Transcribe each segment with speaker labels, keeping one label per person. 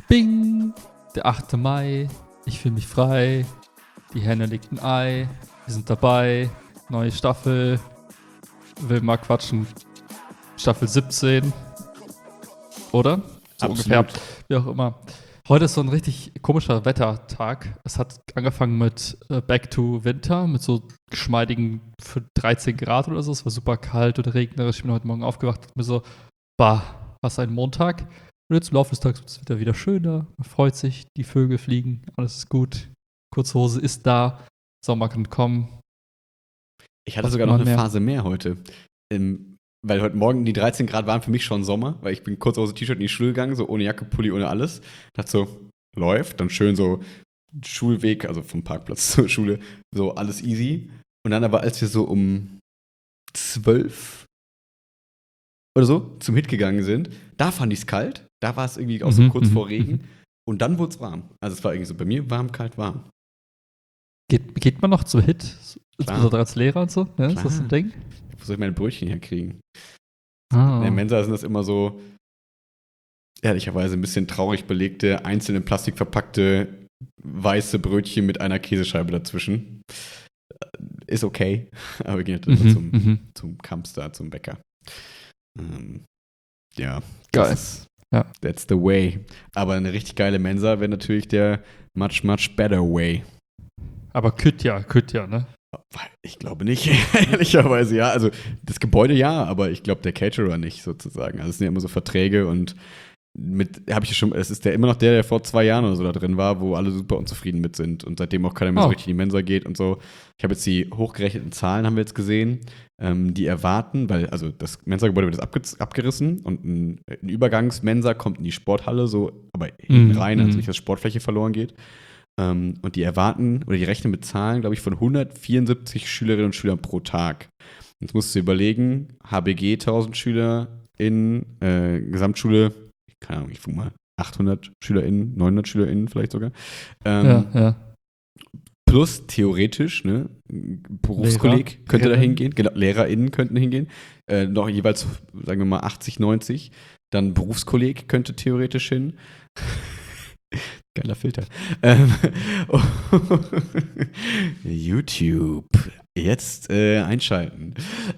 Speaker 1: Bing! Der 8. Mai. Ich fühle mich frei. Die Henne legt ein Ei. Wir sind dabei. Neue Staffel. Will mal quatschen. Staffel 17. Oder? So ungefähr. Wie auch immer. Heute ist so ein richtig komischer Wettertag. Es hat angefangen mit Back to Winter, mit so geschmeidigen 13 Grad oder so. Es war super kalt und regnerisch. Ich bin heute Morgen aufgewacht und mir so, bah, was ein Montag. Und jetzt im Laufe des Tages wird es wieder schöner. Man freut sich, die Vögel fliegen, alles ist gut. Kurzhose ist da, Sommer kann kommen.
Speaker 2: Ich hatte sogar noch eine Phase mehr heute. Weil heute Morgen die 13 Grad waren für mich schon Sommer, weil ich bin Kurzhose T-Shirt in die Schule gegangen, so ohne Jacke, Pulli, ohne alles. Dachte so, läuft, dann schön so Schulweg, also vom Parkplatz zur Schule, so alles easy. Und dann aber, als wir so um 12 oder so zum Hit gegangen sind, da fand ich es kalt. Da war es irgendwie auch so kurz vor Regen. Und dann wurde es warm. Also es war irgendwie so bei mir warm, kalt, warm.
Speaker 1: Geht man noch zum Hit? Insbesondere als Lehrer und so? Ja, ist das ein Ding?
Speaker 2: Wo soll ich meine Brötchen herkriegen?
Speaker 1: Ah.
Speaker 2: In der Mensa sind das immer so, ehrlicherweise ein bisschen traurig belegte, einzeln in Plastik verpackte, weiße Brötchen mit einer Käsescheibe dazwischen. Ist okay. Aber wir gehen jetzt immer zum Kampstar, zum Bäcker. Ja.
Speaker 1: Geil.
Speaker 2: That's the way. Aber eine richtig geile Mensa wäre natürlich der much, much better way.
Speaker 1: Aber Kütja, ne?
Speaker 2: Ich glaube nicht, ehrlicherweise ja. Also das Gebäude ja, aber ich glaube der Caterer nicht sozusagen. Also es sind ja immer so Verträge und es ist immer noch der vor 2 Jahren oder so da drin war, wo alle super unzufrieden mit sind und seitdem auch keiner mehr so richtig in die Mensa geht und so. Ich habe jetzt die hochgerechneten Zahlen, haben wir jetzt gesehen, die erwarten, weil also das Mensa-Gebäude wird jetzt abgerissen und ein Übergangsmensa kommt in die Sporthalle, so, aber hinten rein, also nicht, dass Sportfläche verloren geht. Und die erwarten, oder die rechnen mit Zahlen, glaube ich, von 174 Schülerinnen und Schülern pro Tag. Jetzt musst du dir überlegen, HBG 1000 Schüler in Gesamtschule, keine Ahnung, ich guck mal, 800 SchülerInnen, 900 SchülerInnen vielleicht sogar.
Speaker 1: Ja.
Speaker 2: Plus theoretisch, ne, Berufskolleg könnte da hingehen, genau, LehrerInnen könnten hingehen, noch jeweils, sagen wir mal, 80, 90. Dann Berufskolleg könnte theoretisch hin. Geiler Filter. YouTube. Jetzt einschalten.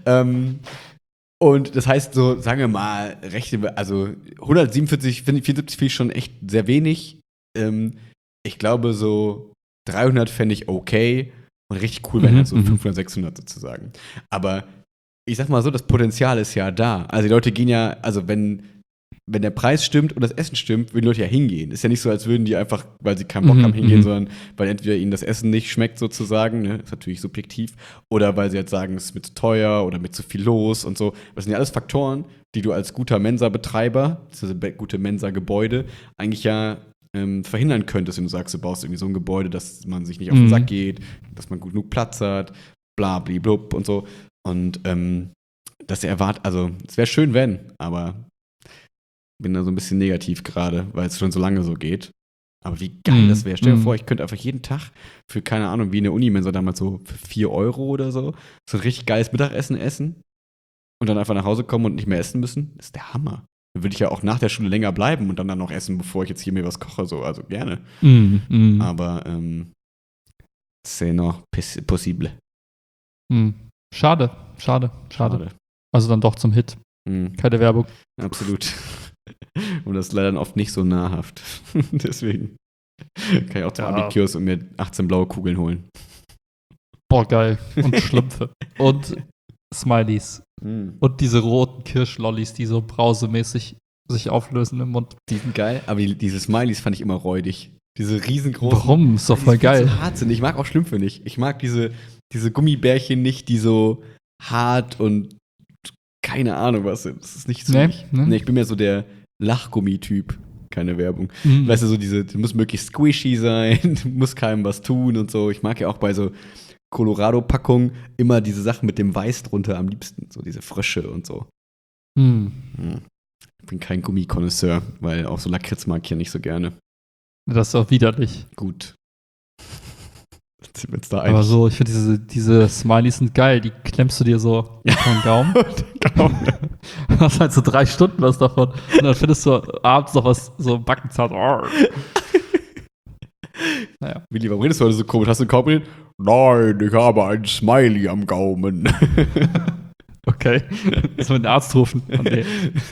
Speaker 2: Und das heißt so, sagen wir mal, also 174 finde ich schon echt sehr wenig. Ich glaube so 300 fände ich okay und richtig cool wären halt so 500, 600 sozusagen. Aber ich sag mal so, das Potenzial ist ja da. Also die Leute gehen ja, also wenn der Preis stimmt und das Essen stimmt, würden die Leute ja hingehen. Ist ja nicht so, als würden die einfach, weil sie keinen Bock haben, hingehen, sondern weil entweder ihnen das Essen nicht schmeckt sozusagen, ne? Ist natürlich subjektiv, oder weil sie jetzt sagen, es ist mir zu teuer oder mit zu viel los und so. Das sind ja alles Faktoren, die du als guter Mensa-Betreiber, also gute Mensa-Gebäude, eigentlich ja verhindern könntest, wenn du sagst, du baust irgendwie so ein Gebäude, dass man sich nicht auf den Sack geht, dass man gut genug Platz hat, bla, blub und so. Und dass er erwartet, also es wäre schön, wenn, aber bin da so ein bisschen negativ gerade, weil es schon so lange so geht. Aber wie geil das wäre. Stell dir vor, ich könnte einfach jeden Tag für, keine Ahnung, wie in der Unimensa damals so für 4 Euro oder so ein richtig geiles Mittagessen essen und dann einfach nach Hause kommen und nicht mehr essen müssen. Das ist der Hammer. Dann würde ich ja auch nach der Schule länger bleiben und dann noch essen, bevor ich jetzt hier mir was koche. So. Also gerne. Aber c'est noch possible.
Speaker 1: Schade. Also dann doch zum Hit. Keine Werbung.
Speaker 2: Absolut. Und das ist leider oft nicht so nahrhaft. Deswegen kann ich auch zum Abi-Kiosk und mir 18 blaue Kugeln holen.
Speaker 1: Boah, geil. Und Schlümpfe. Und Smileys. Und diese roten Kirschlollis, die so brausemäßig sich auflösen im Mund.
Speaker 2: Die sind geil, aber diese Smileys fand ich immer räudig. Diese riesengroßen.
Speaker 1: Warum? Ist doch voll geil.
Speaker 2: Die so hart sind. Ich mag auch Schlümpfe nicht. Ich mag diese Gummibärchen nicht, die so hart und keine Ahnung was sind. Das ist nicht so. Nee, ich bin mehr so der Lachgummi-Typ. Keine Werbung. Weißt du, so die muss möglichst squishy sein, muss keinem was tun und so. Ich mag ja auch bei so Colorado-Packungen immer diese Sachen mit dem Weiß drunter am liebsten. So diese Frösche und so. Ich bin kein Gummikonnoisseur, weil auch so Lakritz mag ich ja nicht so gerne.
Speaker 1: Das ist auch widerlich.
Speaker 2: Gut.
Speaker 1: Aber so, ich finde diese Smileys sind geil. Die klemmst du dir so in den Gaumen. hast halt so 3 Stunden was davon. Und dann findest du abends noch was, so ein Backenzahn. Naja.
Speaker 2: Willi, warum redest du heute so komisch? Hast du einen Kaugummi? Nein, ich habe ein Smiley am Gaumen.
Speaker 1: Okay. Müssen wir den Arzt rufen? Oh, nee.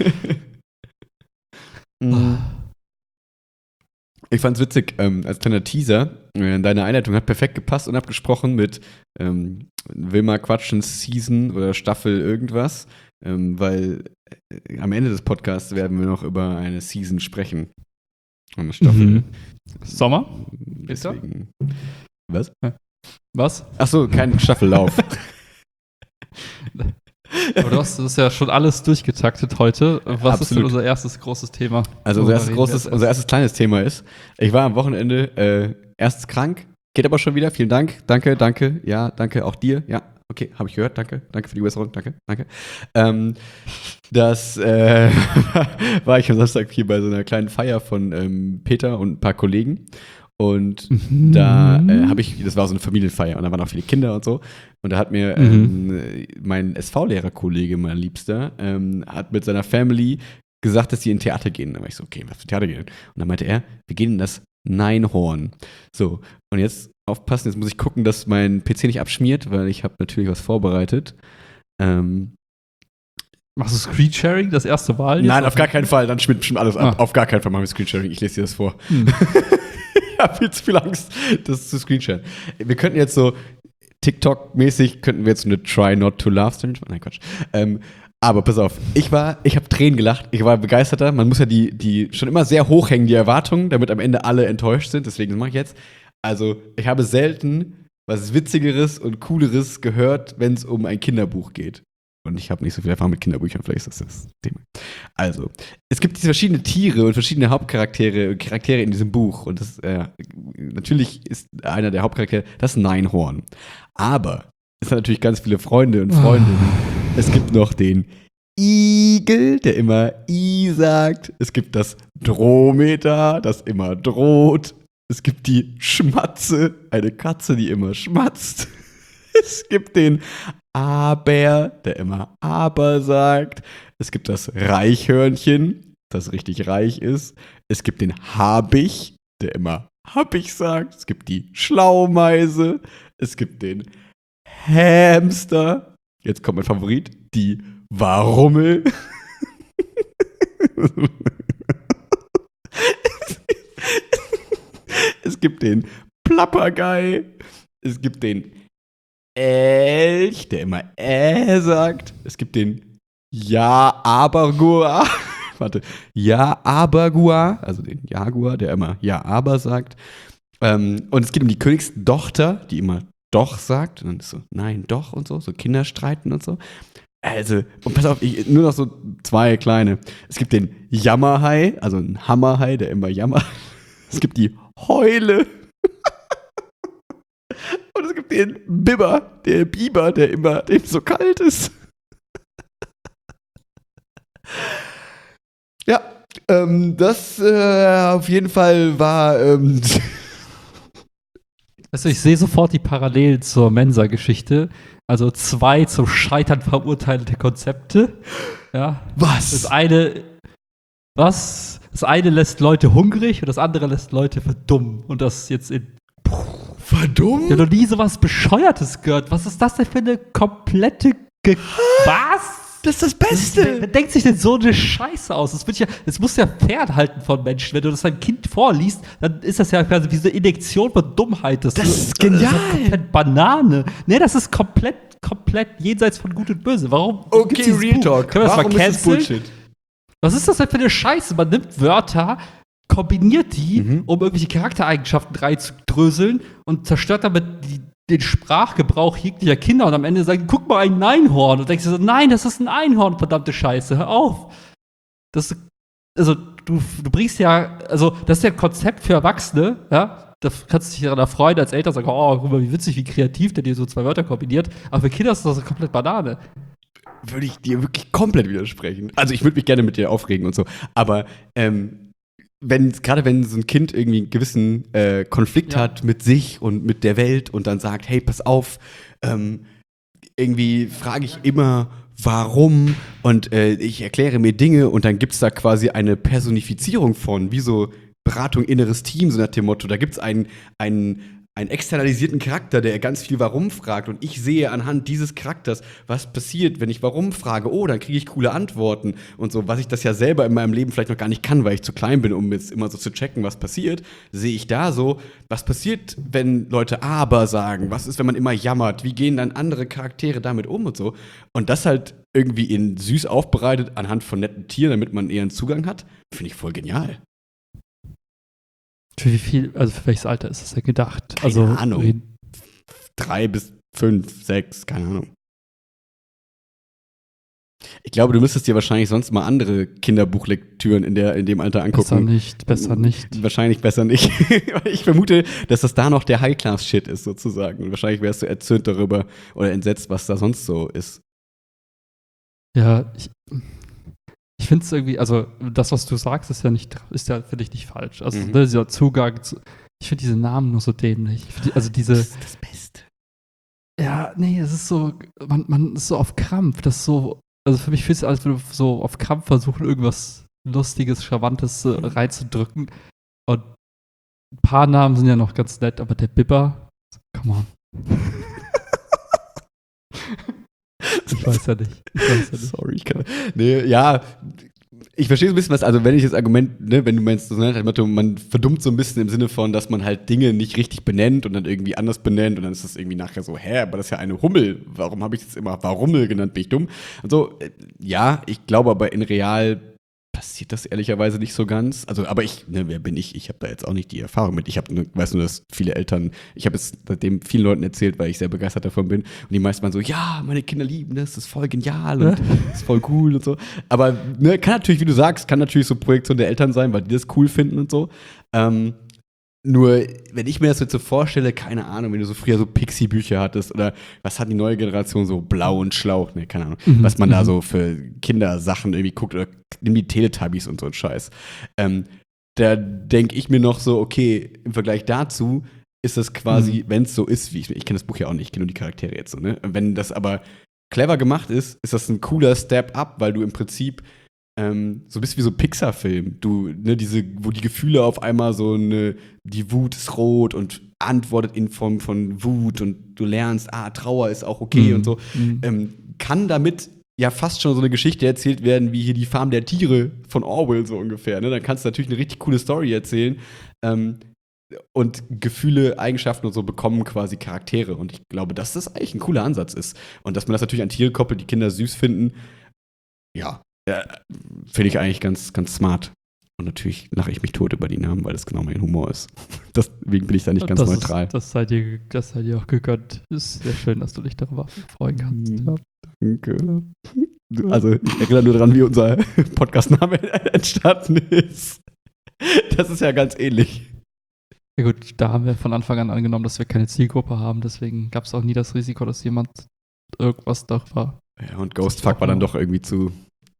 Speaker 2: Ich fand's witzig, als kleiner Teaser, deine Einleitung hat perfekt gepasst und abgesprochen mit Wilma Quatschens Season oder Staffel irgendwas, weil am Ende des Podcasts werden wir noch über eine Season sprechen. Und eine Staffel.
Speaker 1: Sommer?
Speaker 2: Deswegen. Was?
Speaker 1: Was?
Speaker 2: Achso, kein Staffellauf.
Speaker 1: Aber du hast das ja schon alles durchgetaktet heute. Was ist denn unser erstes großes Thema?
Speaker 2: Also unser erstes kleines Thema ist, ich war am Wochenende erst krank, geht aber schon wieder, vielen Dank, danke, ja, danke auch dir, ja, okay, habe ich gehört, danke für die Besserung, danke. Das war ich am Samstag hier bei so einer kleinen Feier von Peter und ein paar Kollegen. Und da das war so eine Familienfeier und da waren auch viele Kinder und so. Und da hat mir mein SV-Lehrerkollege, mein Liebster, hat mit seiner Family gesagt, dass sie in Theater gehen. Da war ich so, okay, was für Theater gehen? Und dann meinte er, wir gehen in das Neinhorn. So, und jetzt aufpassen, jetzt muss ich gucken, dass mein PC nicht abschmiert, weil ich habe natürlich was vorbereitet.
Speaker 1: Machst du Screensharing, das erste Mal?
Speaker 2: Nein, auf gar keinen Fall, dann schmiert bestimmt alles ab. Auf gar keinen Fall machen wir Screensharing, ich lese dir das vor. Ich habe viel zu viel Angst, das zu screensharen. Wir könnten jetzt so TikTok-mäßig, könnten wir jetzt so eine Try Not to Laugh Challenge machen. Nein, Quatsch. Aber pass auf, ich habe Tränen gelacht, ich war begeisterter. Man muss ja die schon immer sehr hoch hängen, die Erwartungen, damit am Ende alle enttäuscht sind. Deswegen mache ich jetzt. Also, ich habe selten was Witzigeres und Cooleres gehört, wenn es um ein Kinderbuch geht. Und ich habe nicht so viel Erfahrung mit Kinderbüchern, vielleicht ist das Thema. Also, es gibt diese verschiedenen Tiere und verschiedene Charaktere in diesem Buch. Und das natürlich ist einer der Hauptcharaktere das Neinhorn. Aber es hat natürlich ganz viele Freunde und Freundinnen. Es gibt noch den Igel, der immer I sagt. Es gibt das Drometer, das immer droht. Es gibt die Schmatze, eine Katze, die immer schmatzt. Es gibt den Aber, der immer Aber sagt. Es gibt das Reichhörnchen, das richtig reich ist. Es gibt den Habicht, der immer Habicht sagt. Es gibt die Schlaumeise. Es gibt den Hamster. Jetzt kommt mein Favorit, die Warummel. Es gibt den Plappergei. Es gibt den Elch, der immer sagt. Es gibt den Ja-Aber-Gua. Warte. Ja-Aber-Gua. Also den Jaguar, der immer Ja-Aber sagt. Und es geht um die Königstochter, die immer Doch sagt. Und dann ist so, nein, doch und so. So Kinder streiten und so. Also, und pass auf, nur noch so 2 kleine. Es gibt den Jammerhai, also ein Hammerhai, der immer jammert. Es gibt die Heule. Und es gibt den Biber, der Biber, dem so kalt ist. Ja, das auf jeden Fall war.
Speaker 1: Also ich sehe sofort die Parallelen zur Mensa-Geschichte. Also 2 zum Scheitern verurteilte Konzepte. Ja.
Speaker 2: Was?
Speaker 1: Das eine lässt Leute hungrig und das andere lässt Leute verdummen. Und das jetzt in.
Speaker 2: Verdummt?
Speaker 1: Ich habe noch nie sowas Bescheuertes gehört. Was ist das denn für eine komplette Was?
Speaker 2: Das ist das Beste.
Speaker 1: Wer denkt sich denn so eine Scheiße aus? Das muss ja fernhalten von Menschen. Wenn du das deinem Kind vorliest, dann ist das ja quasi wie so eine Injektion von Dummheit. Das
Speaker 2: ist genial.
Speaker 1: Das ist komplett Banane. Nee, das ist komplett jenseits von Gut und Böse. Warum?
Speaker 2: Okay, Real Talk.
Speaker 1: Können wir das
Speaker 2: Warum
Speaker 1: mal
Speaker 2: ist das Bullshit?
Speaker 1: Was ist das denn für eine Scheiße? Man nimmt Wörter, kombiniert die, um irgendwelche Charaktereigenschaften reinzudröseln und zerstört damit den Sprachgebrauch jeglicher Kinder und am Ende sagen, guck mal, ein Einhorn. Und denkst du so, nein, das ist ein Einhorn, verdammte Scheiße, hör auf. Du bringst ja, also das ist ja ein Konzept für Erwachsene, ja. Da kannst du dich daran erfreuen, als Eltern sagen, oh, guck mal, wie witzig, wie kreativ, der dir so 2 Wörter kombiniert. Aber für Kinder ist das komplett Banane.
Speaker 2: Würde ich dir wirklich komplett widersprechen. Also ich würde mich gerne mit dir aufregen und so. Aber gerade wenn so ein Kind irgendwie einen gewissen Konflikt hat mit sich und mit der Welt und dann sagt, hey, pass auf, irgendwie frage ich immer, warum und ich erkläre mir Dinge und dann gibt es da quasi eine Personifizierung von, wie so Beratung inneres Team, so nach dem Motto. Da gibt es einen externalisierten Charakter, der ganz viel Warum fragt und ich sehe anhand dieses Charakters, was passiert, wenn ich Warum frage. Oh, dann kriege ich coole Antworten und so, was ich das ja selber in meinem Leben vielleicht noch gar nicht kann, weil ich zu klein bin, um jetzt immer so zu checken, was passiert, sehe ich da so, was passiert, wenn Leute aber sagen, was ist, wenn man immer jammert, wie gehen dann andere Charaktere damit um und so. Und das halt irgendwie in süß aufbereitet anhand von netten Tieren, damit man eher einen Zugang hat, finde ich voll genial.
Speaker 1: Für wie viel, also für welches Alter ist das denn gedacht?
Speaker 2: Keine Ahnung. 3 bis 5, 6, keine Ahnung. Ich glaube, du müsstest dir wahrscheinlich sonst mal andere Kinderbuchlektüren in dem Alter angucken.
Speaker 1: Besser nicht.
Speaker 2: Wahrscheinlich besser nicht. Ich vermute, dass das da noch der High-Class-Shit ist, sozusagen. Und wahrscheinlich wärst du erzürnt darüber oder entsetzt, was da sonst so ist.
Speaker 1: Ja, ich finde es irgendwie, also das, was du sagst, ist ja für dich nicht falsch. Also dieser Zugang zu, ich finde diese Namen nur so dämlich. Also diese.
Speaker 2: Das ist das Beste.
Speaker 1: Ja, nee, es ist so, man ist so auf Krampf. Das ist so, also für mich fühlt es, als würde man so auf Krampf versuchen, irgendwas Lustiges, Charmantes reinzudrücken. Und ein paar Namen sind ja noch ganz nett, aber der Bibber, come on. Ich weiß ja nicht.
Speaker 2: Sorry, ich kann. Nee, ja. Ich verstehe so ein bisschen was, also wenn ich das Argument, ne, wenn du meinst, man verdummt so ein bisschen im Sinne von, dass man halt Dinge nicht richtig benennt und dann irgendwie anders benennt und dann ist das irgendwie nachher so, aber das ist ja eine Hummel, warum habe ich jetzt immer Warummel genannt, bin ich dumm? Und so, ja, ich glaube aber in real passiert das ehrlicherweise nicht so ganz. Also, aber wer bin ich? Ich habe da jetzt auch nicht die Erfahrung mit. Ich weiß nur, dass viele Eltern, ich habe es seitdem vielen Leuten erzählt, weil ich sehr begeistert davon bin. Und die meisten waren so, ja, meine Kinder lieben das ist voll genial und das ist voll cool und so. Aber kann natürlich, wie du sagst, kann natürlich so Projektion der Eltern sein, weil die das cool finden und so. Nur, wenn ich mir das jetzt so vorstelle, keine Ahnung, wenn du so früher so Pixie-Bücher hattest oder was hat die neue Generation so Blau und Schlauch, keine Ahnung, was man da so für Kindersachen irgendwie guckt oder nimm die Teletubbies und so ein Scheiß. Da denke ich mir noch so, okay, im Vergleich dazu ist das quasi, wenn es so ist, wie ich kenne das Buch ja auch nicht, ich kenne nur die Charaktere jetzt so, ne? Wenn das aber clever gemacht ist das ein cooler Step-up, weil du im Prinzip so bist wie so Pixar-Film. Wo die Gefühle auf einmal die Wut ist rot und antwortet in Form von Wut und du lernst, Trauer ist auch okay und so. Kann damit ja fast schon so eine Geschichte erzählt werden, wie hier die Farm der Tiere von Orwell so ungefähr. Ne? Dann kannst du natürlich eine richtig coole Story erzählen. Und Gefühle, Eigenschaften und so bekommen quasi Charaktere. Und ich glaube, dass das eigentlich ein cooler Ansatz ist. Und dass man das natürlich an Tiere koppelt, die Kinder süß finden, ja, finde ich eigentlich ganz, ganz smart. Und natürlich lache ich mich tot über die Namen, weil das genau mein Humor ist. Deswegen bin ich da nicht ganz neutral.
Speaker 1: Das sei dir auch gegönnt. Ist sehr schön, dass du dich darüber freuen kannst. Ja.
Speaker 2: Danke. Also, ich erinnere nur daran, wie unser Podcast-Name entstanden ist. Das ist ja ganz ähnlich.
Speaker 1: Ja gut, da haben wir von Anfang an angenommen, dass wir keine Zielgruppe haben. Deswegen gab es auch nie das Risiko, dass jemand irgendwas darüber.
Speaker 2: Ja, und Ghostfuck war dann doch irgendwie zu.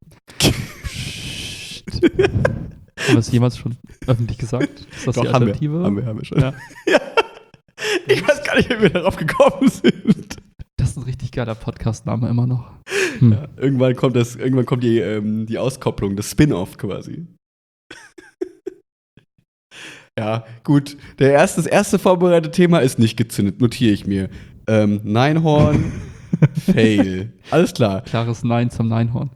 Speaker 1: Haben wir es jemals schon öffentlich gesagt? Ist das
Speaker 2: doch,
Speaker 1: die Alternative?
Speaker 2: Haben wir schon.
Speaker 1: Ja.
Speaker 2: Ja. Ich weiß gar nicht, wie wir darauf gekommen sind.
Speaker 1: Das ist ein richtig geiler Podcast-Name immer noch.
Speaker 2: Ja, irgendwann kommt die Auskopplung, das Spin-off quasi. Ja, gut. Das erste vorbereitete Thema ist nicht gezündet, notiere ich mir. Neinhorn, Fail. Alles klar.
Speaker 1: Klares Nein zum Neinhorn.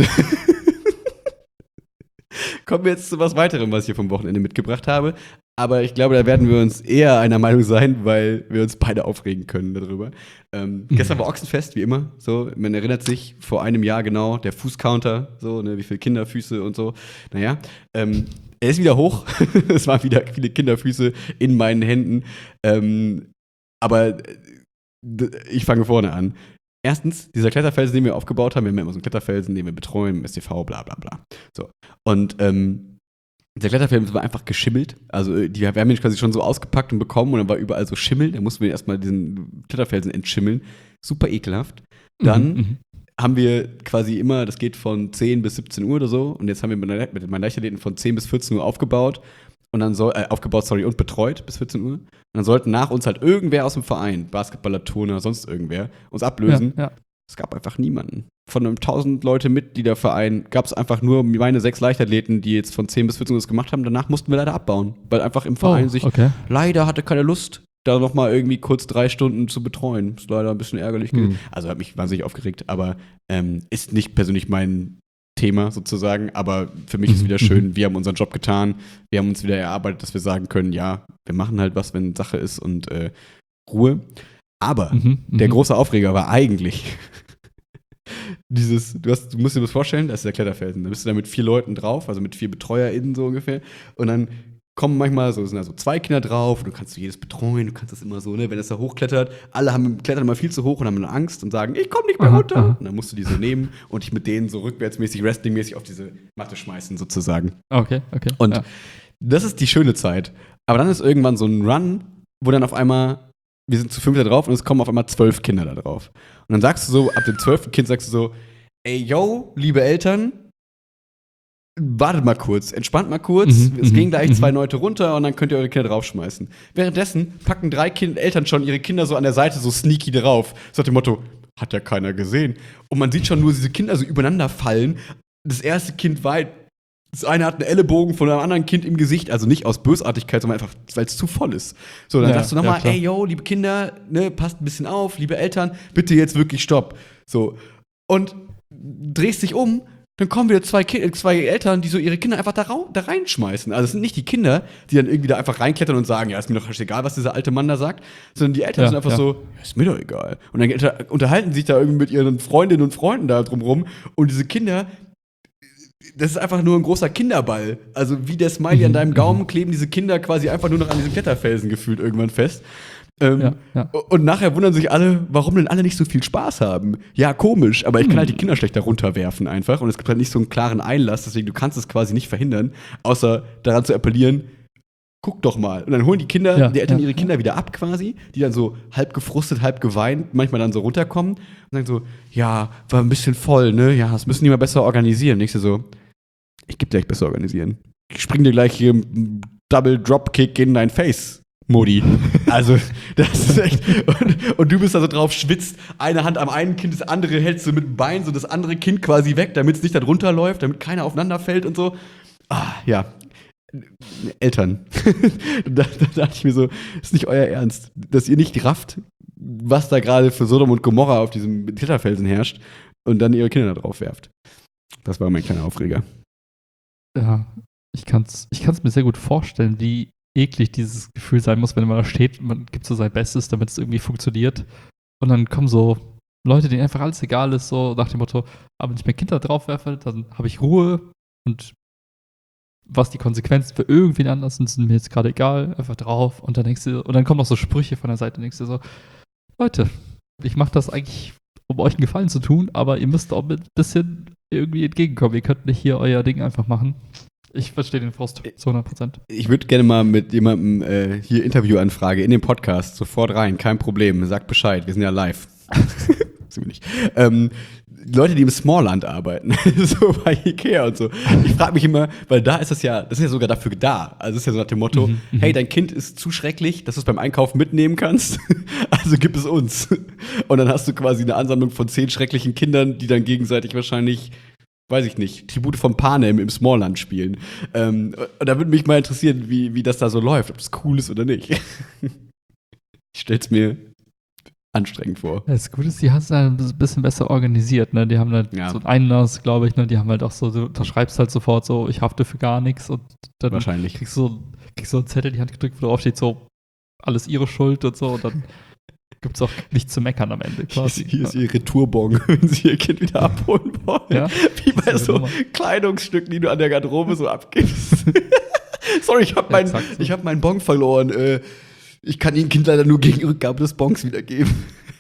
Speaker 2: Kommen wir jetzt zu was weiterem, was ich hier vom Wochenende mitgebracht habe. Aber ich glaube, da werden wir uns eher einer Meinung sein, weil wir uns beide aufregen können darüber. Gestern war Ochsenfest, wie immer. So, man erinnert sich, vor einem Jahr genau, der Fußcounter, so, ne, wie viele Kinderfüße und so. Naja, er ist wieder hoch. Es waren wieder viele Kinderfüße in meinen Händen. Aber ich fange vorne an. Erstens, dieser Kletterfelsen, den wir aufgebaut haben, wir haben immer so einen Kletterfelsen, den wir betreuen, im STV, bla bla bla. So. Und der Kletterfelsen war einfach geschimmelt. Also wir haben ihn quasi schon so ausgepackt und bekommen und dann war überall so Schimmel. Da mussten wir erstmal diesen Kletterfelsen entschimmeln. Super ekelhaft. Dann haben wir quasi immer, das geht von 10 bis 17 Uhr oder so. Und jetzt haben wir mit meinen Leichtathleten von 10 bis 14 Uhr aufgebaut. Und dann und betreut bis 14 Uhr. Und dann sollten nach uns halt irgendwer aus dem Verein, Basketballer, Turner, sonst irgendwer, uns ablösen. Ja. Es gab einfach niemanden. von einem 1000-Leute-Mitgliederverein gab es einfach nur meine 6 Leichtathleten, die jetzt von 10 bis 14 Uhr das gemacht haben. Danach mussten wir leider abbauen, weil einfach im Verein leider hatte keine Lust, da nochmal irgendwie kurz 3 Stunden zu betreuen. Ist leider ein bisschen ärgerlich gewesen. Also hat mich wahnsinnig aufgeregt, aber ist nicht persönlich mein Thema sozusagen, aber für mich ist wieder schön, wir haben unseren Job getan, wir haben uns wieder erarbeitet, dass wir sagen können, ja, wir machen halt was, wenn Sache ist und Ruhe. Aber der große Aufreger war eigentlich du musst dir das vorstellen, das ist der Kletterfelsen, da bist du da mit 4 Leuten drauf, also mit 4 BetreuerInnen so ungefähr und dann kommen manchmal sind da so 2 Kinder drauf und du kannst jedes betreuen, du kannst das immer so, ne, wenn es da hochklettert, alle klettern immer viel zu hoch und haben eine Angst und sagen, ich komme nicht mehr runter. Und dann musst du die so nehmen und dich mit denen so rückwärtsmäßig, wrestlingmäßig auf diese Matte schmeißen sozusagen.
Speaker 1: Okay.
Speaker 2: Und das ist die schöne Zeit. Aber dann ist irgendwann so ein Run, wo dann auf einmal, wir sind zu 5 da drauf und es kommen auf einmal 12 Kinder da drauf. Und dann sagst du so, ab dem 12. Kind sagst du so, ey, yo, liebe Eltern, wartet mal kurz, entspannt mal kurz, es gehen gleich 2 Leute runter und dann könnt ihr eure Kinder draufschmeißen. Währenddessen packen 3 Eltern schon ihre Kinder so an der Seite so sneaky drauf. So nach dem Motto, hat ja keiner gesehen. Und man sieht schon nur diese Kinder so übereinander fallen. Das erste Kind weit, das eine hat einen Ellenbogen von einem anderen Kind im Gesicht, also nicht aus Bösartigkeit, sondern einfach, weil es zu voll ist. So, dann sagst du nochmal, ey, yo, liebe Kinder, ne, passt ein bisschen auf, liebe Eltern, bitte jetzt wirklich Stopp. So. Und drehst dich um, dann kommen wieder 2 Eltern, die so ihre Kinder einfach da reinschmeißen. Also es sind nicht die Kinder, die dann irgendwie da einfach reinklettern und sagen, ja, ist mir doch egal, was dieser alte Mann da sagt, sondern die Eltern sind einfach so, ja, ist mir doch egal. Und dann unterhalten sich da irgendwie mit ihren Freundinnen und Freunden da drumrum und diese Kinder, das ist einfach nur ein großer Kinderball. Also wie der Smiley an deinem Gaumen kleben diese Kinder quasi einfach nur noch an diesem Kletterfelsen gefühlt irgendwann fest. Und nachher wundern sich alle, warum denn alle nicht so viel Spaß haben. Ja, komisch, aber ich kann halt die Kinder schlechter runterwerfen einfach. Und es gibt halt nicht so einen klaren Einlass, deswegen du kannst es quasi nicht verhindern, außer daran zu appellieren, guck doch mal. Und dann holen die Eltern ihre Kinder wieder ab quasi, die dann so halb gefrustet, halb geweint, manchmal dann so runterkommen und sagen so, ja, war ein bisschen voll, ne? Ja, das müssen die mal besser organisieren. Und ich so, ich geb dir gleich besser organisieren. Ich spring dir gleich hier Double Dropkick in dein Face. Modi. Also, das ist echt. Und du bist da so drauf, schwitzt, eine Hand am einen Kind, das andere hältst du mit dem Bein, so das andere Kind quasi weg, damit es nicht da drunter läuft, damit keiner aufeinander fällt und so. Ja. Eltern. da dachte ich mir so, ist nicht euer Ernst, dass ihr nicht rafft, was da gerade für Sodom und Gomorra auf diesem Kletterfelsen herrscht und dann ihre Kinder da drauf werft. Das war mein kleiner Aufreger.
Speaker 1: Ja, ich kann's mir sehr gut vorstellen, wie eklig dieses Gefühl sein muss, wenn man da steht, man gibt so sein Bestes, damit es irgendwie funktioniert. Und dann kommen so Leute, denen einfach alles egal ist, so nach dem Motto, aber wenn ich mein Kind da drauf werfe, dann habe ich Ruhe und was die Konsequenzen für irgendwen anders sind mir jetzt gerade egal, einfach drauf. Und dann denkst du, und dann kommen noch so Sprüche von der Seite, und denkst du so, Leute, ich mache das eigentlich, um euch einen Gefallen zu tun, aber ihr müsst auch mit ein bisschen irgendwie entgegenkommen. Ihr könnt nicht hier euer Ding einfach machen. Ich verstehe den Frust zu 100%.
Speaker 2: Ich würde gerne mal mit jemandem hier Interviewanfrage in den Podcast sofort rein, kein Problem. Sagt Bescheid, wir sind ja live. Sind wir nicht. Leute, die im Smallland arbeiten, so bei Ikea und so. Ich frage mich immer, weil das ist ja sogar dafür da. Also es ist ja so nach dem Motto, hey, dein Kind ist zu schrecklich, dass du es beim Einkaufen mitnehmen kannst, also gib es uns. Und dann hast du quasi eine Ansammlung von 10 schrecklichen Kindern, die dann gegenseitig wahrscheinlich, weiß ich nicht, Tribute von Panem im Smallland spielen. Und da würde mich mal interessieren, wie das da so läuft, ob das cool ist oder nicht. Ich stell's mir anstrengend vor.
Speaker 1: Das Gute ist, die haben es ein bisschen besser organisiert, ne? Die haben halt so einen Einlass, glaube ich, ne? Die haben halt auch so, du unterschreibst halt sofort so, ich hafte für gar nichts und dann
Speaker 2: wahrscheinlich
Speaker 1: kriegst du einen Zettel in die Hand gedrückt, wo drauf steht so, alles ihre Schuld und so und dann gibt's auch nichts zu meckern am Ende quasi.
Speaker 2: Hier ist ihr Retourbon, wenn sie ihr Kind wieder abholen wollen. Ja? Wie bei so Kleidungsstücken, die du an der Garderobe so abgibst. Sorry, ich hab meinen Bon verloren. Ich kann Ihnen Kind leider nur gegen Rückgabe des Bons wiedergeben.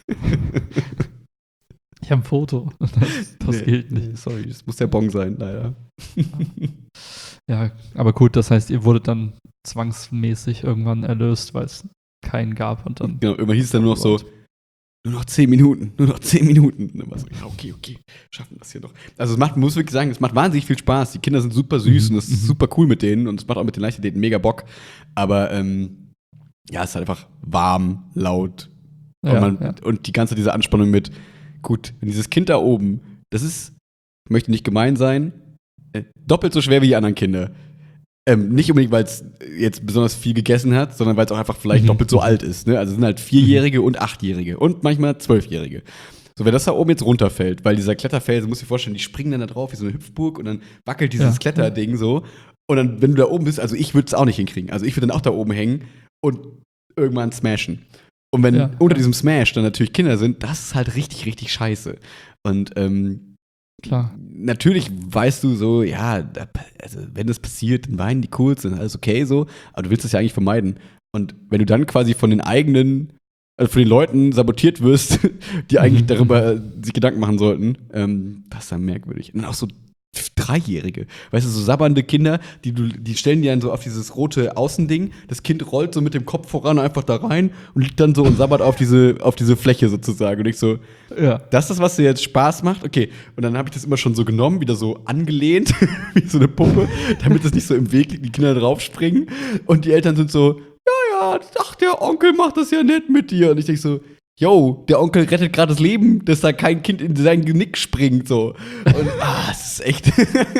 Speaker 1: Ich habe ein Foto. Das gilt nicht.
Speaker 2: Sorry, das muss der Bon sein, leider.
Speaker 1: Ja, aber gut, das heißt, ihr wurdet dann zwangsmäßig irgendwann erlöst, weil es keinen gab und dann.
Speaker 2: Genau, irgendwann hieß es dann nur noch so, nur noch 10 Minuten. Und dann war so, ja, okay, schaffen wir das hier noch. Also muss wirklich sagen, es macht wahnsinnig viel Spaß. Die Kinder sind super süß und es ist super cool mit denen und es macht auch mit den Leichtathleten mega Bock. Aber ja, es ist halt einfach warm, laut. Und die ganze diese Anspannung mit, gut, wenn dieses Kind da oben das ist, ich möchte nicht gemein sein, doppelt so schwer wie die anderen Kinder. Nicht unbedingt, weil es jetzt besonders viel gegessen hat, sondern weil es auch einfach vielleicht doppelt so alt ist. Ne? Also es sind halt 4-Jährige und 8-Jährige und manchmal 12-Jährige. So, wenn das da oben jetzt runterfällt, weil dieser Kletterfelsen, musst du dir vorstellen, die springen dann da drauf wie so eine Hüpfburg und dann wackelt dieses Kletterding so. Und dann, wenn du da oben bist, also ich würde es auch nicht hinkriegen. Also ich würde dann auch da oben hängen und irgendwann smashen. Und wenn unter diesem Smash dann natürlich Kinder sind, das ist halt richtig, richtig scheiße. Und
Speaker 1: klar.
Speaker 2: Natürlich weißt du so, ja, also wenn das passiert, dann weinen die kurz, dann ist alles okay so, aber du willst das ja eigentlich vermeiden. Und wenn du dann quasi von den eigenen, also von den Leuten sabotiert wirst, die eigentlich darüber sich Gedanken machen sollten, das ist dann merkwürdig. Und auch so 3-Jährige, weißt du, so sabbernde Kinder, die stellen die dann so auf dieses rote Außending, das Kind rollt so mit dem Kopf voran einfach da rein und liegt dann so und sabbert auf diese Fläche sozusagen. Und ich so, das ist, was dir jetzt Spaß macht? Okay. Und dann habe ich das immer schon so genommen, wieder so angelehnt, wie so eine Puppe, damit es nicht so im Weg liegt, die Kinder draufspringen. Und die Eltern sind so, ja, ach, der Onkel macht das ja nett mit dir. Und ich denke so, yo, der Onkel rettet gerade das Leben, dass da kein Kind in sein Genick springt, so. Und, es ist echt,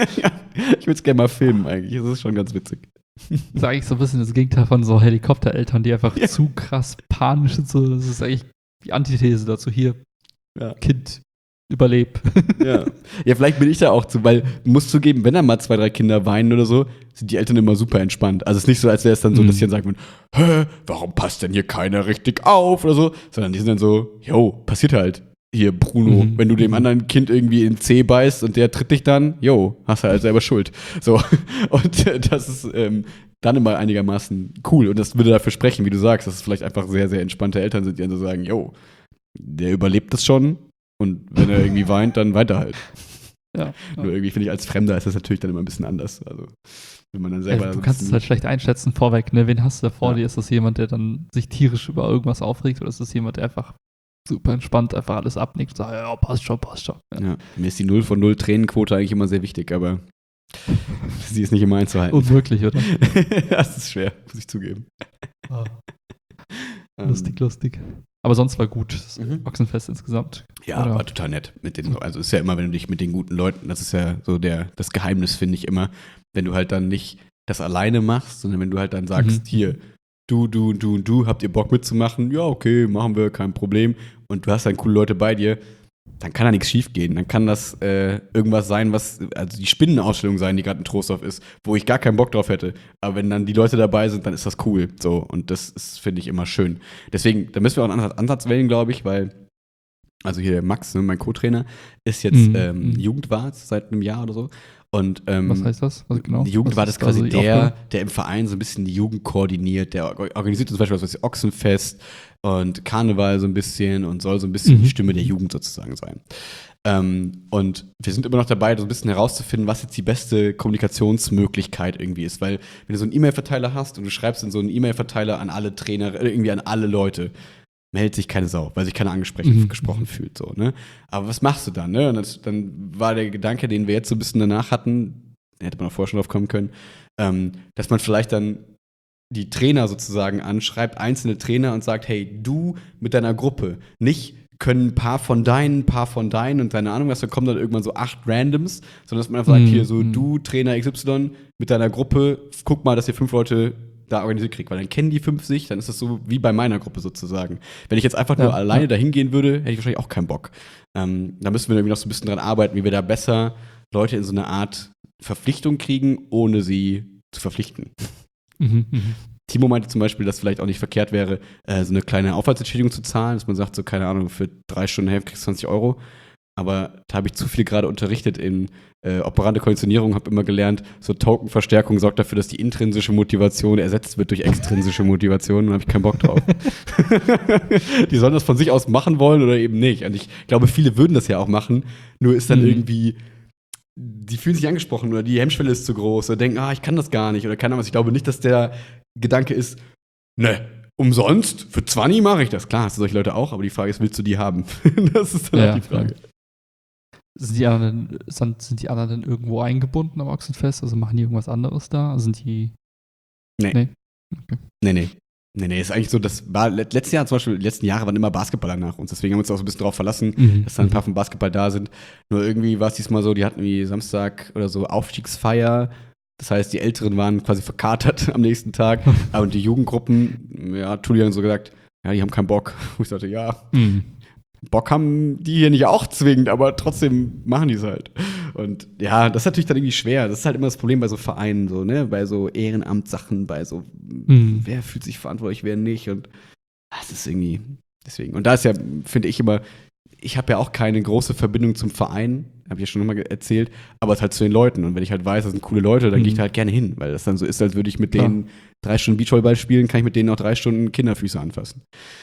Speaker 2: ich würde es gerne mal filmen eigentlich, das ist schon ganz witzig.
Speaker 1: Das ist eigentlich so ein bisschen das Gegenteil von so Helikoptereltern, die einfach zu krass panisch sind, so. Das ist eigentlich die Antithese dazu hier. Kind, überleb.
Speaker 2: Ja, vielleicht bin ich da auch zu, weil, musst zugeben, wenn da mal 2, 3 Kinder weinen oder so, sind die Eltern immer super entspannt. Also es ist nicht so, als wäre es dann so, dass die dann sagen, warum passt denn hier keiner richtig auf oder so, sondern die sind dann so, yo, passiert halt. Hier, Bruno, wenn du dem anderen Kind irgendwie in den Zeh beißt und der tritt dich dann, yo, hast du halt selber Schuld. So, und das ist dann immer einigermaßen cool und das würde dafür sprechen, wie du sagst, dass es vielleicht einfach sehr, sehr entspannte Eltern sind, die dann so sagen, yo, der überlebt das schon. Und wenn er irgendwie weint, dann weiter halt. Ja. Nur irgendwie finde ich, als Fremder ist das natürlich dann immer ein bisschen anders. Also, wenn man dann selber
Speaker 1: du kannst es halt schlecht einschätzen vorweg, ne? Wen hast du da vor dir? Ist das jemand, der dann sich tierisch über irgendwas aufregt oder ist das jemand, der einfach super entspannt einfach alles abnickt und sagt, ja, passt schon. Ja.
Speaker 2: Mir ist die 0 von 0 Tränenquote eigentlich immer sehr wichtig, aber sie ist nicht immer einzuhalten.
Speaker 1: Unmöglich, oder?
Speaker 2: Das ist schwer, muss ich zugeben.
Speaker 1: Lustig. Aber sonst war gut, das Ochsenfest insgesamt.
Speaker 2: Ja, war total nett. Also ist ja immer, wenn du dich mit den guten Leuten, das ist ja so das Geheimnis, finde ich immer, wenn du halt dann nicht das alleine machst, sondern wenn du halt dann sagst, hier, du, habt ihr Bock mitzumachen? Ja, okay, machen wir, kein Problem. Und du hast dann coole Leute bei dir, dann kann da nichts schief gehen. Dann kann das irgendwas sein, also die Spinnenausstellung sein, die gerade in Troisdorf ist, wo ich gar keinen Bock drauf hätte. Aber wenn dann die Leute dabei sind, dann ist das cool. So, und das ist, finde ich, immer schön. Deswegen, da müssen wir auch einen Ansatz wählen, glaube ich, weil, also hier der Max, ne, mein Co-Trainer, ist jetzt Jugendwart seit einem Jahr oder so. Und
Speaker 1: was heißt das? Also genau,
Speaker 2: die Jugendwart ist quasi der im Verein so ein bisschen die Jugend koordiniert, der organisiert zum Beispiel das Ochsenfest und Karneval so ein bisschen und soll so ein bisschen die Stimme der Jugend sozusagen sein. Und wir sind immer noch dabei, so ein bisschen herauszufinden, was jetzt die beste Kommunikationsmöglichkeit irgendwie ist. Weil wenn du so einen E-Mail-Verteiler hast und du schreibst in so einen E-Mail-Verteiler an alle Trainer, irgendwie an alle Leute, meldet sich keine Sau, weil sich keiner angesprochen fühlt. So, ne? Aber was machst du dann? Ne? Und dann war der Gedanke, den wir jetzt so ein bisschen danach hatten, hätte man auch vorher schon drauf kommen können, dass man vielleicht dann die Trainer sozusagen anschreibt, einzelne Trainer und sagt, hey, du mit deiner Gruppe, nicht können ein paar von deinen und keine Ahnung was, da kommen dann irgendwann so 8 Randoms, sondern dass man einfach sagt, hier so, du Trainer XY mit deiner Gruppe, guck mal, dass ihr 5 Leute da organisiert kriegt, weil dann kennen die 5 sich, dann ist das so wie bei meiner Gruppe sozusagen. Wenn ich jetzt einfach nur alleine dahin gehen würde, hätte ich wahrscheinlich auch keinen Bock. Da müssen wir irgendwie noch so ein bisschen dran arbeiten, wie wir da besser Leute in so eine Art Verpflichtung kriegen, ohne sie zu verpflichten. Timo meinte zum Beispiel, dass vielleicht auch nicht verkehrt wäre, so eine kleine Aufwandsentschädigung zu zahlen, dass man sagt, so keine Ahnung, für 3 Stunden Hälfte kriegst du 20 Euro. Aber da habe ich zu viel gerade unterrichtet in operante Konditionierung, habe immer gelernt, so Token-Verstärkung sorgt dafür, dass die intrinsische Motivation ersetzt wird durch extrinsische Motivation. Und da habe ich keinen Bock drauf. Die sollen das von sich aus machen wollen oder eben nicht. Und ich glaube, viele würden das ja auch machen, nur ist dann irgendwie, die fühlen sich angesprochen oder die Hemmschwelle ist zu groß oder denken, ich kann das gar nicht oder keine Ahnung was. Ich glaube nicht, dass der Gedanke ist, ne, umsonst, für 20 mache ich das. Klar, hast du solche Leute auch, aber die Frage ist, willst du die haben? Das ist dann auch die Frage.
Speaker 1: Sind die anderen denn irgendwo eingebunden am Ochsenfest? Also machen die irgendwas anderes da? Sind die.
Speaker 2: Nee. Okay. Nee. Nee, ist eigentlich so, das war letztes Jahr zum Beispiel, die letzten Jahre waren immer Basketballer nach uns. Deswegen haben wir uns auch so ein bisschen darauf verlassen, dass dann ein paar vom Basketball da sind. Nur irgendwie war es diesmal so, die hatten wie Samstag oder so Aufstiegsfeier. Das heißt, die Älteren waren quasi verkatert am nächsten Tag. Und die Jugendgruppen, ja, Tuli hat so gesagt, ja, die haben keinen Bock. Und ich dachte, ja, Bock haben die hier nicht auch zwingend, aber trotzdem machen die es halt. Und ja, das ist natürlich dann irgendwie schwer. Das ist halt immer das Problem bei so Vereinen, so, ne? Bei so Ehrenamtssachen, bei so, wer fühlt sich verantwortlich, wer nicht. Und das ist irgendwie deswegen. Und da ist ja, finde ich immer, ich habe ja auch keine große Verbindung zum Verein, habe ich ja schon nochmal erzählt, aber es halt zu den Leuten. Und wenn ich halt weiß, das sind coole Leute, dann gehe ich da halt gerne hin, weil das dann so ist, als würde ich mit denen 3 Stunden Beachvolleyball spielen, kann ich mit denen auch 3 Stunden Kinderfüße anfassen.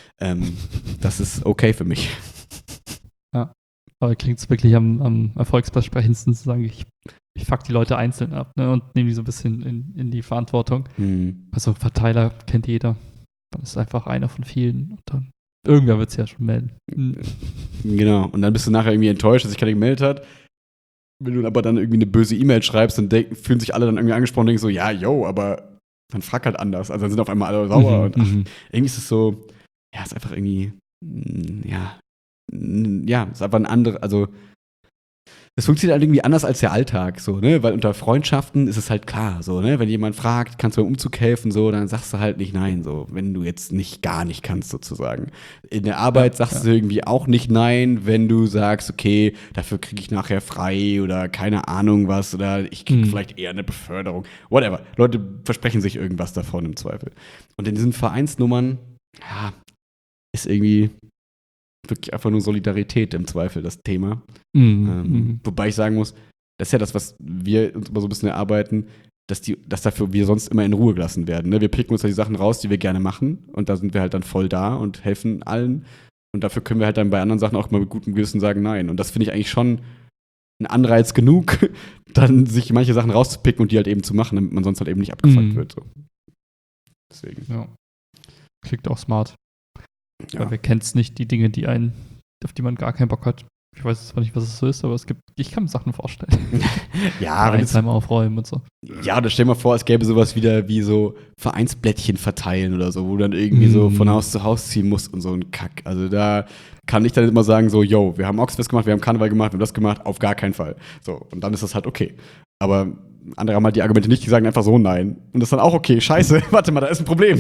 Speaker 2: Das ist okay für mich.
Speaker 1: Ja, aber klingt es wirklich am erfolgsversprechendsten zu sagen, ich fuck die Leute einzeln ab, ne, und nehme die so ein bisschen in die Verantwortung. Also Verteiler kennt jeder. Dann ist einfach einer von vielen und dann irgendwer wird es ja schon melden.
Speaker 2: Genau, und dann bist du nachher irgendwie enttäuscht, dass sich keiner gemeldet hat. Wenn du aber dann irgendwie eine böse E-Mail schreibst, dann fühlen sich alle dann irgendwie angesprochen und denken so, ja, yo, aber dann frag halt anders. Also dann sind auf einmal alle sauer. Und irgendwie ist es so, ja, ist einfach irgendwie, ja, ist einfach ein anderer, also es funktioniert halt irgendwie anders als der Alltag, so, ne? Weil unter Freundschaften ist es halt klar, so, ne? Wenn jemand fragt, kannst du beim Umzug helfen, so, dann sagst du halt nicht nein, so, wenn du jetzt gar nicht kannst, sozusagen. In der Arbeit sagst du irgendwie auch nicht nein, wenn du sagst, okay, dafür kriege ich nachher frei oder keine Ahnung was oder ich kriege vielleicht eher eine Beförderung. Whatever. Leute versprechen sich irgendwas davon im Zweifel. Und in diesen Vereinsnummern, ja, ist irgendwie wirklich einfach nur Solidarität im Zweifel, das Thema. Wobei ich sagen muss, das ist ja das, was wir uns immer so ein bisschen erarbeiten, dass dafür wir sonst immer in Ruhe gelassen werden. Ne? Wir picken uns da die Sachen raus, die wir gerne machen und da sind wir halt dann voll da und helfen allen. Und dafür können wir halt dann bei anderen Sachen auch mal mit gutem Gewissen sagen nein. Und das finde ich eigentlich schon ein Anreiz genug, dann sich manche Sachen rauszupicken und die halt eben zu machen, damit man sonst halt eben nicht abgefuckt wird. So. Deswegen.
Speaker 1: Ja. Klingt auch smart.
Speaker 2: Ja.
Speaker 1: Weil wer kennt es nicht, die Dinge, auf die man gar keinen Bock hat. Ich weiß zwar nicht, was es so ist, aber ich kann mir Sachen vorstellen.
Speaker 2: Ja,
Speaker 1: Einheim aufräumen und so.
Speaker 2: Ja, oder stell dir mal vor, es gäbe sowas wieder wie so Vereinsblättchen verteilen oder so, wo du dann irgendwie so von Haus zu Haus ziehen musst und so ein Kack. Also da kann ich dann immer sagen so, yo, wir haben Oxfest gemacht, wir haben Karneval gemacht, wir haben das gemacht, auf gar keinen Fall. So, und dann ist das halt okay. Aber andere haben halt die Argumente nicht, die sagen einfach so nein. Und das ist dann auch okay, scheiße, warte mal, da ist ein Problem.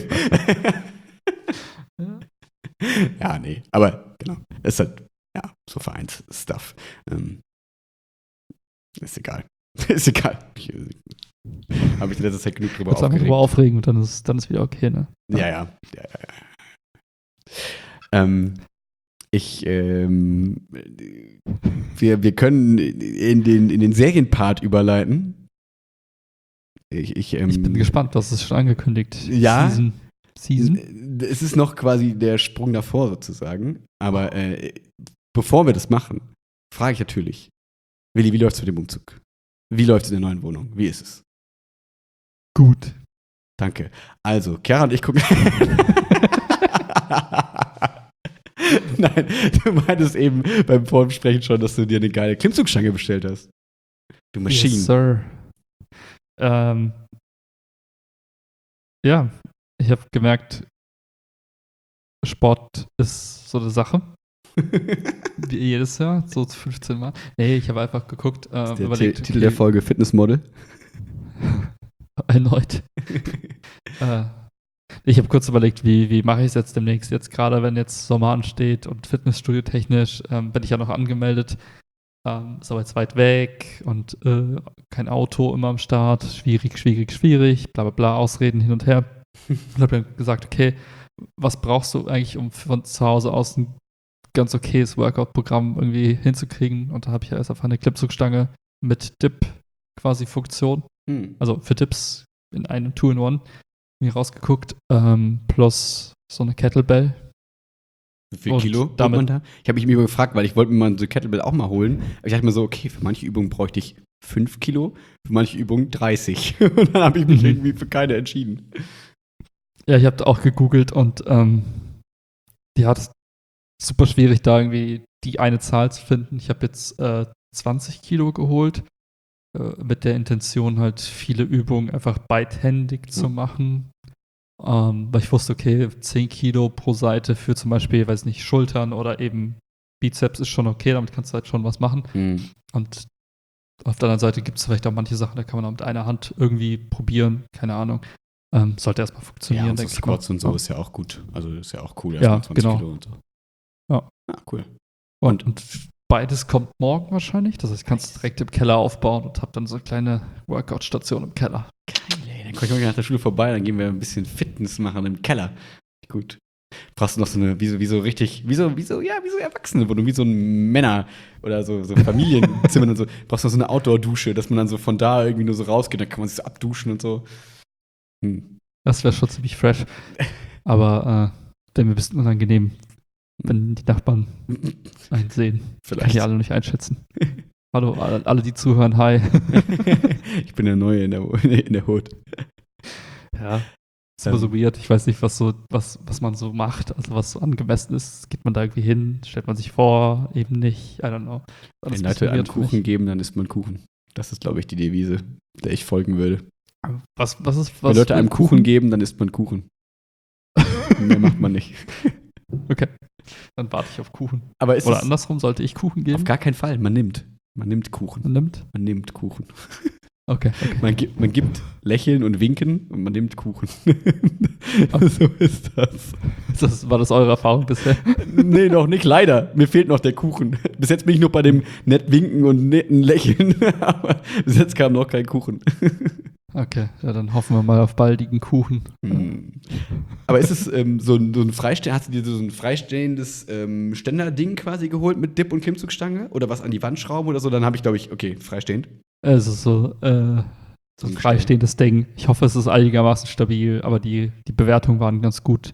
Speaker 2: Ja, nee, aber genau, ist halt, ja, so Vereinsstuff. Ist egal. Ist egal. Habe ich in letzter Zeit genug drüber
Speaker 1: aufgeregt. Einfach drüber aufregen und dann ist wieder okay, ne?
Speaker 2: Ja. Wir können in den Serienpart überleiten. Ich
Speaker 1: bin gespannt, das ist schon angekündigt.
Speaker 2: Ja.
Speaker 1: Season.
Speaker 2: Es ist noch quasi der Sprung davor sozusagen. Aber bevor wir das machen, frage ich natürlich, Willi, wie läuft's mit dem Umzug? Wie läuft's in der neuen Wohnung? Wie ist es?
Speaker 1: Gut.
Speaker 2: Danke. Also, Chiara und ich gucken. Nein, du meintest eben beim Vorsprechen schon, dass du dir eine geile Klimmzugstange bestellt hast. Du Maschine.
Speaker 1: Yes, Sir. Ja, ich habe gemerkt, Sport ist so eine Sache. Wie jedes Jahr, so 15 Mal. Nee, ich habe einfach geguckt,
Speaker 2: das ist der Titel der Folge Fitnessmodel.
Speaker 1: Erneut. Ich habe kurz überlegt, wie mache ich es jetzt demnächst? Jetzt gerade, wenn jetzt Sommer ansteht und Fitnessstudio technisch, bin ich ja noch angemeldet. Ist aber jetzt weit weg und kein Auto immer am Start. Schwierig, bla bla bla, Ausreden hin und her. Und habe dann gesagt, okay, was brauchst du eigentlich, um von zu Hause aus ein ganz okayes Workout-Programm irgendwie hinzukriegen? Und da habe ich ja erst einfach eine Klimmzugstange mit Dip quasi Funktion. Also für Dips in einem 2-in-1 mir rausgeguckt, plus so eine Kettlebell.
Speaker 2: Wie viel Kilo damit man da? Ich habe mich immer gefragt, weil ich wollte mir mal so eine Kettlebell auch mal holen. Aber ich dachte mir so, okay, für manche Übungen bräuchte ich 5 Kilo, für manche Übungen 30. Und dann habe ich mich irgendwie für keine entschieden.
Speaker 1: Ja, ich habe auch gegoogelt und die hat super schwierig, da irgendwie die eine Zahl zu finden. Ich habe jetzt 20 Kilo geholt, mit der Intention halt viele Übungen einfach beidhändig zu machen. Weil ich wusste, okay, 10 Kilo pro Seite für zum Beispiel, weiß nicht, Schultern oder eben Bizeps ist schon okay, damit kannst du halt schon was machen. Und auf der anderen Seite gibt es vielleicht auch manche Sachen, da kann man auch mit einer Hand irgendwie probieren, keine Ahnung. Sollte erstmal funktionieren,
Speaker 2: Ja, und so
Speaker 1: denke ich
Speaker 2: Squats
Speaker 1: mal.
Speaker 2: und so ist ja auch gut. Also ist ja auch cool,
Speaker 1: Ja,
Speaker 2: 20
Speaker 1: genau.
Speaker 2: Kilo und so.
Speaker 1: Ja.
Speaker 2: Ah, cool.
Speaker 1: Und beides kommt morgen wahrscheinlich. Das heißt, ich kann es direkt im Keller aufbauen und habe dann so eine kleine Workout-Station im Keller.
Speaker 2: Dann komme ich mal nach der Schule vorbei, dann gehen wir ein bisschen Fitness machen im Keller. Gut. Brauchst du noch so eine, wie so Erwachsene, wo du wie so ein Männer oder so Familienzimmer und so, brauchst du noch so eine Outdoor-Dusche, dass man dann so von da irgendwie nur so rausgeht, dann kann man sich so abduschen und so.
Speaker 1: Das wäre schon ziemlich fresh. Aber wäre mir ein bisschen unangenehm, wenn die Nachbarn einen sehen.
Speaker 2: Vielleicht.
Speaker 1: Kann ich alle nicht einschätzen. Hallo, alle, die zuhören, hi.
Speaker 2: Ich bin der Neue in der Hut.
Speaker 1: Ja. Ist immer so weird. Ich weiß nicht, was man so macht, also was so angemessen ist. Geht man da irgendwie hin? Stellt man sich vor? Eben nicht? I don't know.
Speaker 2: Wenn Leute einen Kuchen geben, dann isst man Kuchen. Das ist, glaube ich, die Devise, der ich folgen würde. Wenn Leute einem Kuchen geben, dann isst man Kuchen. Mehr macht man nicht.
Speaker 1: Okay. Dann warte ich auf Kuchen.
Speaker 2: Aber ist
Speaker 1: Oder andersrum, sollte ich Kuchen geben?
Speaker 2: Auf gar keinen Fall. Man nimmt Kuchen. Man nimmt Kuchen.
Speaker 1: Okay.
Speaker 2: Man gibt Lächeln und Winken und man nimmt Kuchen. So ist das.
Speaker 1: War das eure Erfahrung bisher?
Speaker 2: Nee, noch nicht, leider. Mir fehlt noch der Kuchen. Bis jetzt bin ich nur bei dem nett Winken und netten Lächeln. Aber bis jetzt kam noch kein Kuchen.
Speaker 1: Okay, ja, dann hoffen wir mal auf baldigen Kuchen.
Speaker 2: Aber ist es so ein Freistehen, hast du dir so ein freistehendes Ständer-Ding quasi geholt mit Dip- und Klimmzugstange? Oder was an die Wand schrauben oder so? Dann habe ich, glaube ich, okay, freistehend.
Speaker 1: Es ist so ein freistehendes Ding. Ich hoffe, es ist einigermaßen stabil, aber die Bewertungen waren ganz gut.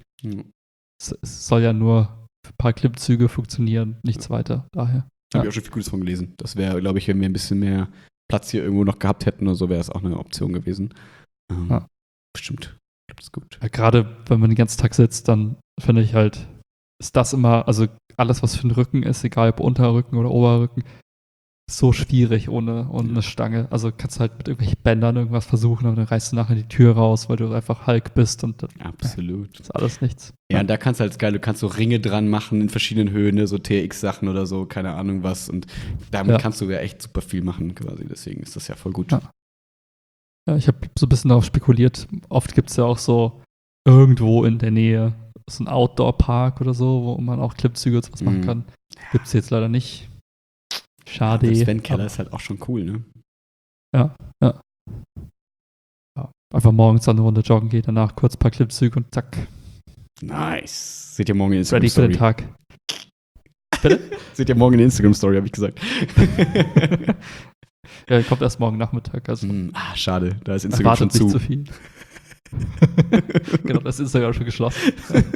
Speaker 1: Es soll ja nur für ein paar Klimmzüge funktionieren, nichts weiter. Daher.
Speaker 2: Habe ich auch schon viel Gutes von gelesen. Das wäre, glaube ich, wenn wir ein bisschen mehr Platz hier irgendwo noch gehabt hätten oder so, wäre es auch eine Option gewesen. Bestimmt. Ich glaube, das ist gut.
Speaker 1: Ja, gerade wenn man den ganzen Tag sitzt, dann finde ich halt, ist das immer, also alles, was für den Rücken ist, egal ob Unterrücken oder Oberrücken, so schwierig ohne eine Stange. Also kannst du halt mit irgendwelchen Bändern irgendwas versuchen, aber dann reißt du nachher die Tür raus, weil du einfach Hulk bist und dann
Speaker 2: Absolut.
Speaker 1: ist alles nichts.
Speaker 2: Ja, und da kannst du halt geil, du kannst so Ringe dran machen in verschiedenen Höhen, ne, so TX-Sachen oder so, keine Ahnung was. Und damit kannst du ja echt super viel machen quasi. Deswegen ist das ja voll gut.
Speaker 1: Ja, ich habe so ein bisschen darauf spekuliert. Oft gibt es ja auch so irgendwo in der Nähe so ein Outdoor-Park oder so, wo man auch Klimmzüge und sowas machen kann. Gibt es jetzt leider nicht. Schade.
Speaker 2: Der Sven-Keller ist halt auch schon cool, ne?
Speaker 1: Ja. Einfach morgens eine Runde joggen gehen, danach kurz ein paar Klimmzüge und zack.
Speaker 2: Nice. Seht ihr morgen in der
Speaker 1: Ready für den Tag. Bitte?
Speaker 2: Seht ihr morgen in der Instagram-Story, habe ich gesagt.
Speaker 1: Ja, kommt erst morgen Nachmittag. Also
Speaker 2: schade. Da ist Instagram schon zu.
Speaker 1: Nicht zu viel. Genau, das ist Instagram schon geschlossen.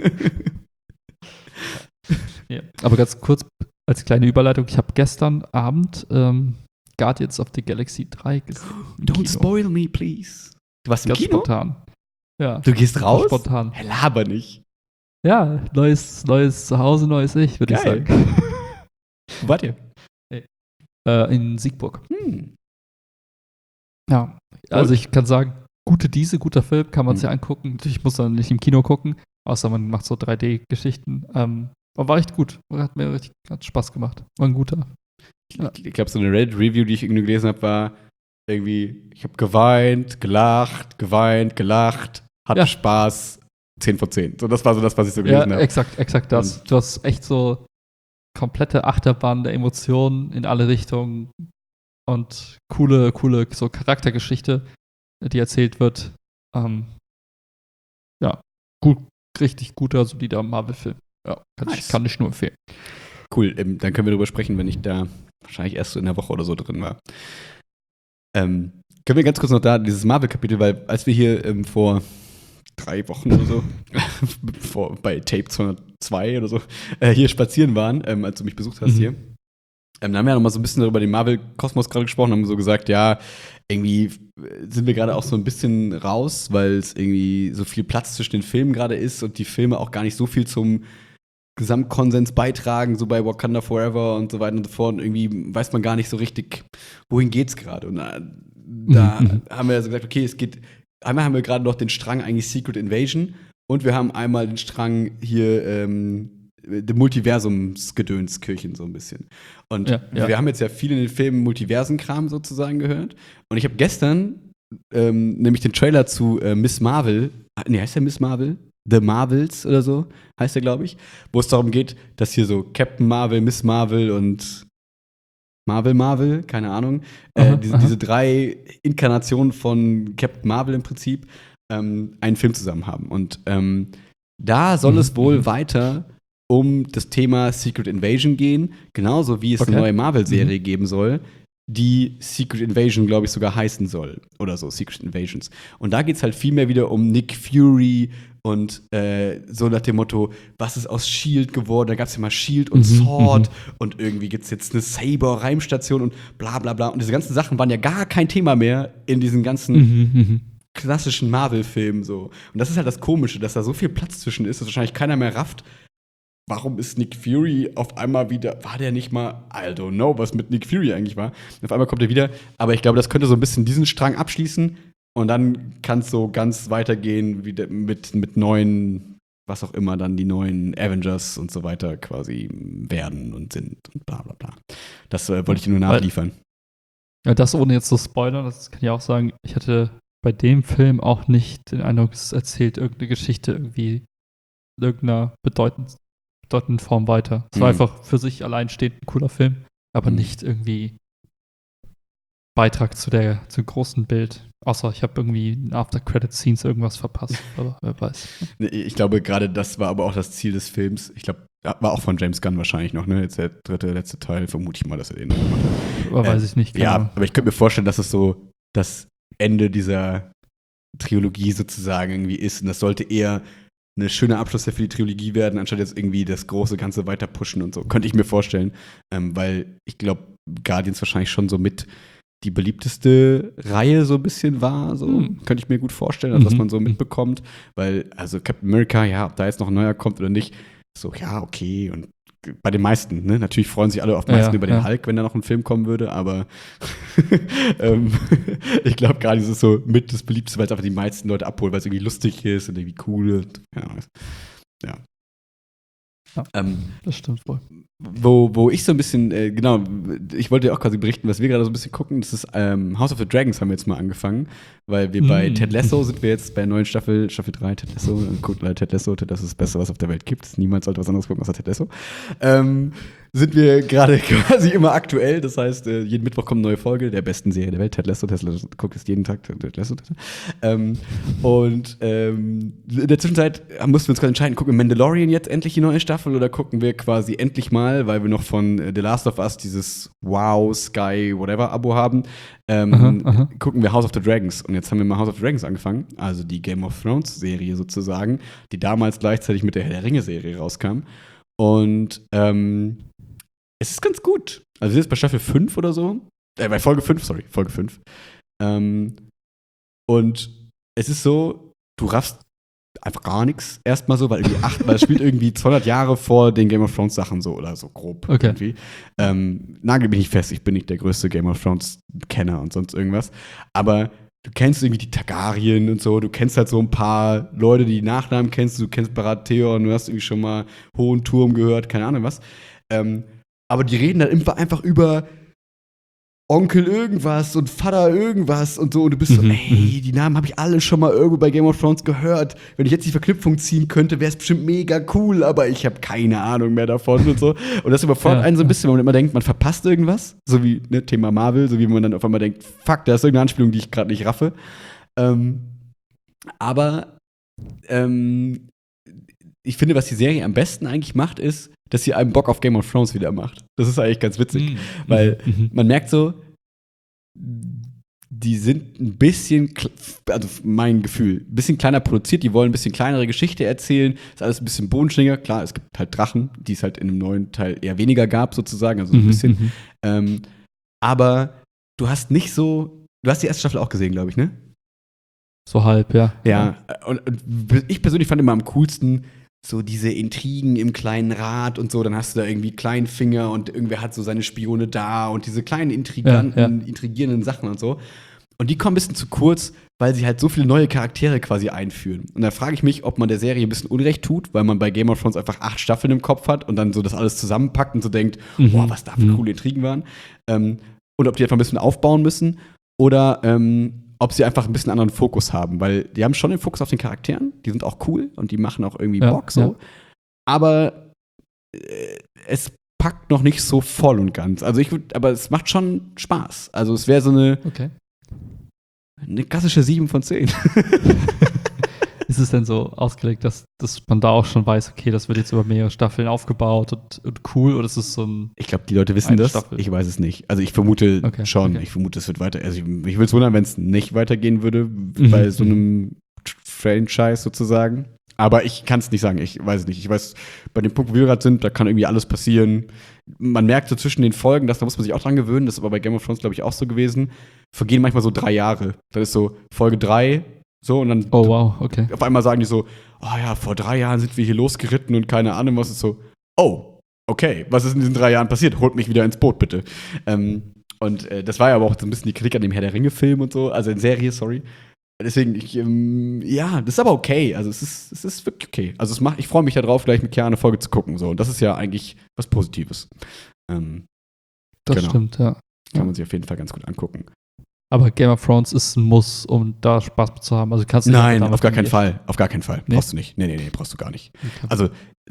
Speaker 1: Ja. Aber ganz kurz als kleine Überleitung, ich habe gestern Abend Guardians of the Galaxy 3 gesehen.
Speaker 2: Don't spoil me, please. Du warst im
Speaker 1: Ganz
Speaker 2: Kino?
Speaker 1: Spontan. Ja.
Speaker 2: Du gehst raus?
Speaker 1: Spontan.
Speaker 2: Hey, laber nicht.
Speaker 1: Ja, neues Zuhause, neues Ich, würde ich sagen.
Speaker 2: Wo wart ihr?
Speaker 1: In Siegburg. Ja, also ich kann sagen, guter Film, kann man sich angucken. Natürlich muss man nicht im Kino gucken, außer man macht so 3D-Geschichten. Aber war echt gut. Hat Spaß gemacht. War ein guter.
Speaker 2: Ich glaube, so eine Reddit-Review, die ich irgendwie gelesen habe, war irgendwie, ich habe geweint, gelacht, hatte Spaß, 10 von 10. So, das war so das, was ich so gelesen habe.
Speaker 1: Exakt das. Du hast echt so komplette Achterbahn der Emotionen in alle Richtungen und coole so Charaktergeschichte, die erzählt wird. Richtig guter, solider Marvel-Film. Ja, kann ich nur empfehlen.
Speaker 2: Cool, dann können wir darüber sprechen, wenn ich da wahrscheinlich erst so in der Woche oder so drin war. Können wir ganz kurz noch da dieses Marvel-Kapitel, weil als wir hier vor 3 Wochen oder so bei Tape 202 oder so hier spazieren waren, als du mich besucht hast hier, dann haben wir ja noch mal so ein bisschen darüber den Marvel-Kosmos gerade gesprochen, haben so gesagt, ja, irgendwie sind wir gerade auch so ein bisschen raus, weil es irgendwie so viel Platz zwischen den Filmen gerade ist und die Filme auch gar nicht so viel zum Gesamtkonsens beitragen, so bei Wakanda Forever und so weiter und so fort. Und irgendwie weiß man gar nicht so richtig, wohin geht's gerade. Und da haben wir also gesagt, okay, es geht einmal haben wir gerade noch den Strang eigentlich Secret Invasion und wir haben einmal den Strang hier der Multiversumsgedönskirchen so ein bisschen. Und wir haben jetzt ja viel in den Filmen Multiversenkram sozusagen gehört. Und ich habe gestern nämlich den Trailer zu Miss Marvel, heißt der Miss Marvel? The Marvels oder so, heißt der, glaube ich, wo es darum geht, dass hier so Captain Marvel, Miss Marvel und Marvel, keine Ahnung, diese 3 Inkarnationen von Captain Marvel im Prinzip einen Film zusammen haben. Und da soll es wohl weiter um das Thema Secret Invasion gehen, genauso wie es eine neue Marvel-Serie geben soll, die Secret Invasion, glaube ich, sogar heißen soll. Oder so, Secret Invasions. Und da geht es halt viel mehr wieder um Nick Fury und so nach dem Motto, was ist aus S.H.I.E.L.D. geworden? Da gab es ja mal S.H.I.E.L.D. und S.W.O.R.D. Und irgendwie gibt es jetzt eine Saber-Reimstation und bla bla bla. Und diese ganzen Sachen waren ja gar kein Thema mehr in diesen ganzen klassischen Marvel-Filmen so. Und das ist halt das Komische, dass da so viel Platz zwischen ist, dass wahrscheinlich keiner mehr rafft. Warum ist Nick Fury auf einmal wieder, war der nicht mal, I don't know, was mit Nick Fury eigentlich war. Auf einmal kommt er wieder, aber ich glaube, das könnte so ein bisschen diesen Strang abschließen und dann kann es so ganz weitergehen wieder mit neuen, was auch immer dann die neuen Avengers und so weiter quasi werden und sind und bla bla bla. Das wollte ich dir nur nachliefern.
Speaker 1: Ja, das ohne jetzt zu spoilern, das kann ich auch sagen, ich hatte bei dem Film auch nicht den Eindruck, es erzählt irgendeine Geschichte irgendwie in irgendeiner bedeutenden Form weiter. Es war einfach für sich alleinstehend ein cooler Film, aber nicht irgendwie Beitrag zum großen Bild. Außer ich habe irgendwie in After-Credit-Scenes irgendwas verpasst, aber wer weiß.
Speaker 2: Ich glaube, gerade das war aber auch das Ziel des Films. Ich glaube, war auch von James Gunn wahrscheinlich noch, ne? Jetzt der letzte Teil, vermute ich mal, dass er den noch gemacht hat.
Speaker 1: Aber weiß ich nicht.
Speaker 2: Ja, aber ich könnte mir vorstellen, dass es so das Ende dieser Trilogie sozusagen irgendwie ist. Und das sollte eher eine schöne Abschluss für die Trilogie werden, anstatt jetzt irgendwie das große Ganze weiter pushen und so. Könnte ich mir vorstellen. Weil ich glaube, Guardians wahrscheinlich schon so mit die beliebteste Reihe so ein bisschen war. So. Könnte ich mir gut vorstellen, also, dass man so mitbekommt. Weil, also Captain America, ja, ob da jetzt noch ein neuer kommt oder nicht, so, ja, okay. Und bei den meisten, ne? Natürlich freuen sich alle auf meisten über den Hulk, wenn da noch ein Film kommen würde, aber ich glaube, gerade ist es so mit das Beliebteste, weil es einfach die meisten Leute abholt, weil es irgendwie lustig ist und irgendwie cool. Ja.
Speaker 1: Das stimmt wohl.
Speaker 2: Wo ich so ein bisschen, genau, ich wollte ja auch quasi berichten, was wir gerade so ein bisschen gucken. Das ist House of the Dragons haben wir jetzt mal angefangen, weil wir bei Ted Lasso sind wir jetzt bei der neuen Staffel 3 Ted Lasso. Guckt leider Ted Lasso ist das Beste, was auf der Welt gibt. Niemand sollte was anderes gucken außer Ted Lasso. Sind wir gerade quasi immer aktuell. Das heißt, jeden Mittwoch kommt eine neue Folge der besten Serie der Welt, Ted Lasso. Ted Lasso guckt es jeden Tag, Ted Lasso. Und in der Zwischenzeit mussten wir uns gerade entscheiden, gucken wir Mandalorian jetzt endlich die neue Staffel oder gucken wir quasi endlich mal, weil wir noch von The Last of Us dieses Wow, Sky, whatever Abo haben, gucken wir House of the Dragons. Und jetzt haben wir mal House of the Dragons angefangen, also die Game of Thrones Serie sozusagen, die damals gleichzeitig mit der Herr der Ringe Serie rauskam. Und es ist ganz gut. Also wir sind jetzt bei Staffel 5 oder so. Bei Folge 5. Und es ist so, du raffst einfach gar nichts erstmal so, weil es spielt irgendwie 200 Jahre vor den Game of Thrones Sachen so oder so grob irgendwie. Nagel mich nicht fest, ich bin nicht der größte Game of Thrones Kenner und sonst irgendwas. Aber du kennst irgendwie die Targaryen und so, du kennst halt so ein paar Leute, die Nachnamen kennst, du kennst Baratheon, du hast irgendwie schon mal Hohen Turm gehört, keine Ahnung was. Aber die reden dann einfach über Onkel irgendwas und Vater irgendwas und so. Und du bist so, ey, die Namen habe ich alle schon mal irgendwo bei Game of Thrones gehört. Wenn ich jetzt die Verknüpfung ziehen könnte, wäre es bestimmt mega cool, aber ich habe keine Ahnung mehr davon und so. Und das überfordert einen so ein bisschen, wenn man immer denkt, man verpasst irgendwas. So wie Thema Marvel, so wie man dann auf einmal denkt, fuck, da ist irgendeine Anspielung, die ich gerade nicht raffe. Aber ich finde, was die Serie am besten eigentlich macht, ist, dass sie einem Bock auf Game of Thrones wieder macht. Das ist eigentlich ganz witzig, weil man merkt so, die sind ein bisschen, also mein Gefühl, ein bisschen kleiner produziert, die wollen ein bisschen kleinere Geschichte erzählen, ist alles ein bisschen bodenständiger. Klar, es gibt halt Drachen, die es halt in einem neuen Teil eher weniger gab, sozusagen, also ein bisschen. Aber du hast die erste Staffel auch gesehen, glaube ich, ne?
Speaker 1: So halb, ja.
Speaker 2: Ja, und ich persönlich fand immer am coolsten so diese Intrigen im kleinen Rat und so, dann hast du da irgendwie Kleinfinger und irgendwer hat so seine Spione da und diese kleinen intrigierenden Sachen und so. Und die kommen ein bisschen zu kurz, weil sie halt so viele neue Charaktere quasi einführen. Und da frage ich mich, ob man der Serie ein bisschen Unrecht tut, weil man bei Game of Thrones einfach 8 Staffeln im Kopf hat und dann so das alles zusammenpackt und so denkt, boah, was da für coole Intrigen waren. Und ob die einfach ein bisschen aufbauen müssen oder ob sie einfach ein bisschen anderen Fokus haben, weil die haben schon den Fokus auf den Charakteren, die sind auch cool und die machen auch irgendwie Bock so. Ja. Aber es packt noch nicht so voll und ganz. Also aber es macht schon Spaß. Also es wäre so eine klassische 7 von 10.
Speaker 1: Ist es denn so ausgelegt, dass man da auch schon weiß, okay, das wird jetzt über mehrere Staffeln aufgebaut und cool, oder ist es so ein
Speaker 2: Ich glaube, die Leute wissen das.
Speaker 1: Staffel?
Speaker 2: Ich weiß es nicht. Also ich vermute schon. Okay. Ich vermute, es wird weiter. Also ich würde es wundern, wenn es nicht weitergehen würde bei so einem Franchise sozusagen. Aber ich kann es nicht sagen. Ich weiß es nicht. Ich weiß, bei dem Punkt, wo wir gerade sind, da kann irgendwie alles passieren. Man merkt so zwischen den Folgen, da muss man sich auch dran gewöhnen. Das ist aber bei Game of Thrones, glaube ich, auch so gewesen. Vergehen manchmal so 3 Jahre. Das ist so Folge 3. So, und dann auf einmal sagen die so, oh ja, vor 3 Jahren sind wir hier losgeritten und keine Ahnung, was ist so, oh, okay, was ist in diesen 3 Jahren passiert? Holt mich wieder ins Boot, bitte. Und das war ja aber auch so ein bisschen die Kritik an dem Herr der Ringe-Film und so, also in Serie, sorry. Deswegen, das ist aber okay, also es ist wirklich okay. Also ich freue mich darauf, gleich mit Kia eine Folge zu gucken, so, und das ist ja eigentlich was Positives.
Speaker 1: Das stimmt, ja.
Speaker 2: Kann man sich auf jeden Fall ganz gut angucken.
Speaker 1: Aber Game of Thrones ist ein Muss, um da Spaß mit zu haben. Also kannst du
Speaker 2: Nein, auf gar keinen Fall. Auf gar keinen Fall.
Speaker 1: Nee?
Speaker 2: Brauchst du nicht. Nee, brauchst du gar nicht. Okay. Also,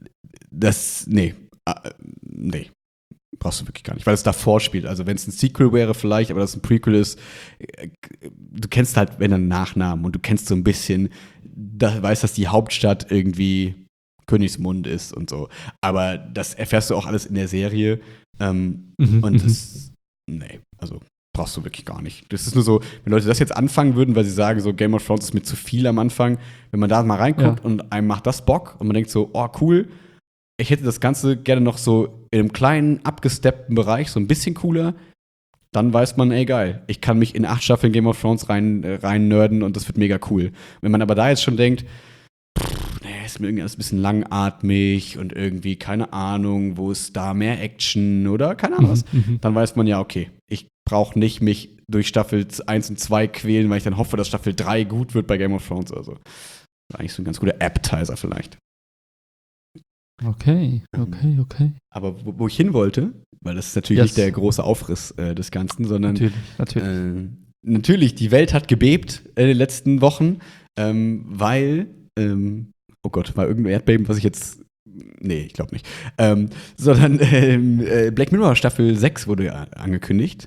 Speaker 2: nee. Brauchst du wirklich gar nicht. Weil es davor spielt. Also, wenn es ein Sequel wäre vielleicht, aber das ein Prequel ist, du kennst halt, wenn dann Nachnamen und du kennst so ein bisschen, weißt, dass die Hauptstadt irgendwie Königsmund ist und so. Aber das erfährst du auch alles in der Serie. Also brauchst du wirklich gar nicht. Das ist nur so, wenn Leute das jetzt anfangen würden, weil sie sagen, so Game of Thrones ist mir zu viel am Anfang, wenn man da mal reinguckt und einem macht das Bock und man denkt so, oh cool, ich hätte das Ganze gerne noch so in einem kleinen, abgesteppten Bereich, so ein bisschen cooler, dann weiß man, ey geil, ich kann mich in 8 Staffeln Game of Thrones rein nerden und das wird mega cool. Wenn man aber da jetzt schon denkt, ist mir irgendwie alles ein bisschen langatmig und irgendwie keine Ahnung, wo ist da mehr Action oder keine Ahnung was, dann weiß man ja, okay, ich brauche nicht mich durch Staffel 1 und 2 quälen, weil ich dann hoffe, dass Staffel 3 gut wird bei Game of Thrones. Also eigentlich so ein ganz guter Appetizer vielleicht.
Speaker 1: Okay.
Speaker 2: Aber wo ich hin wollte, weil das ist natürlich nicht der große Aufriss des Ganzen, sondern natürlich, die Welt hat gebebt in den letzten Wochen, weil oh Gott, war irgendein Erdbeben, was ich jetzt. Nee, ich glaube nicht. Sondern Black Mirror Staffel 6 wurde ja angekündigt.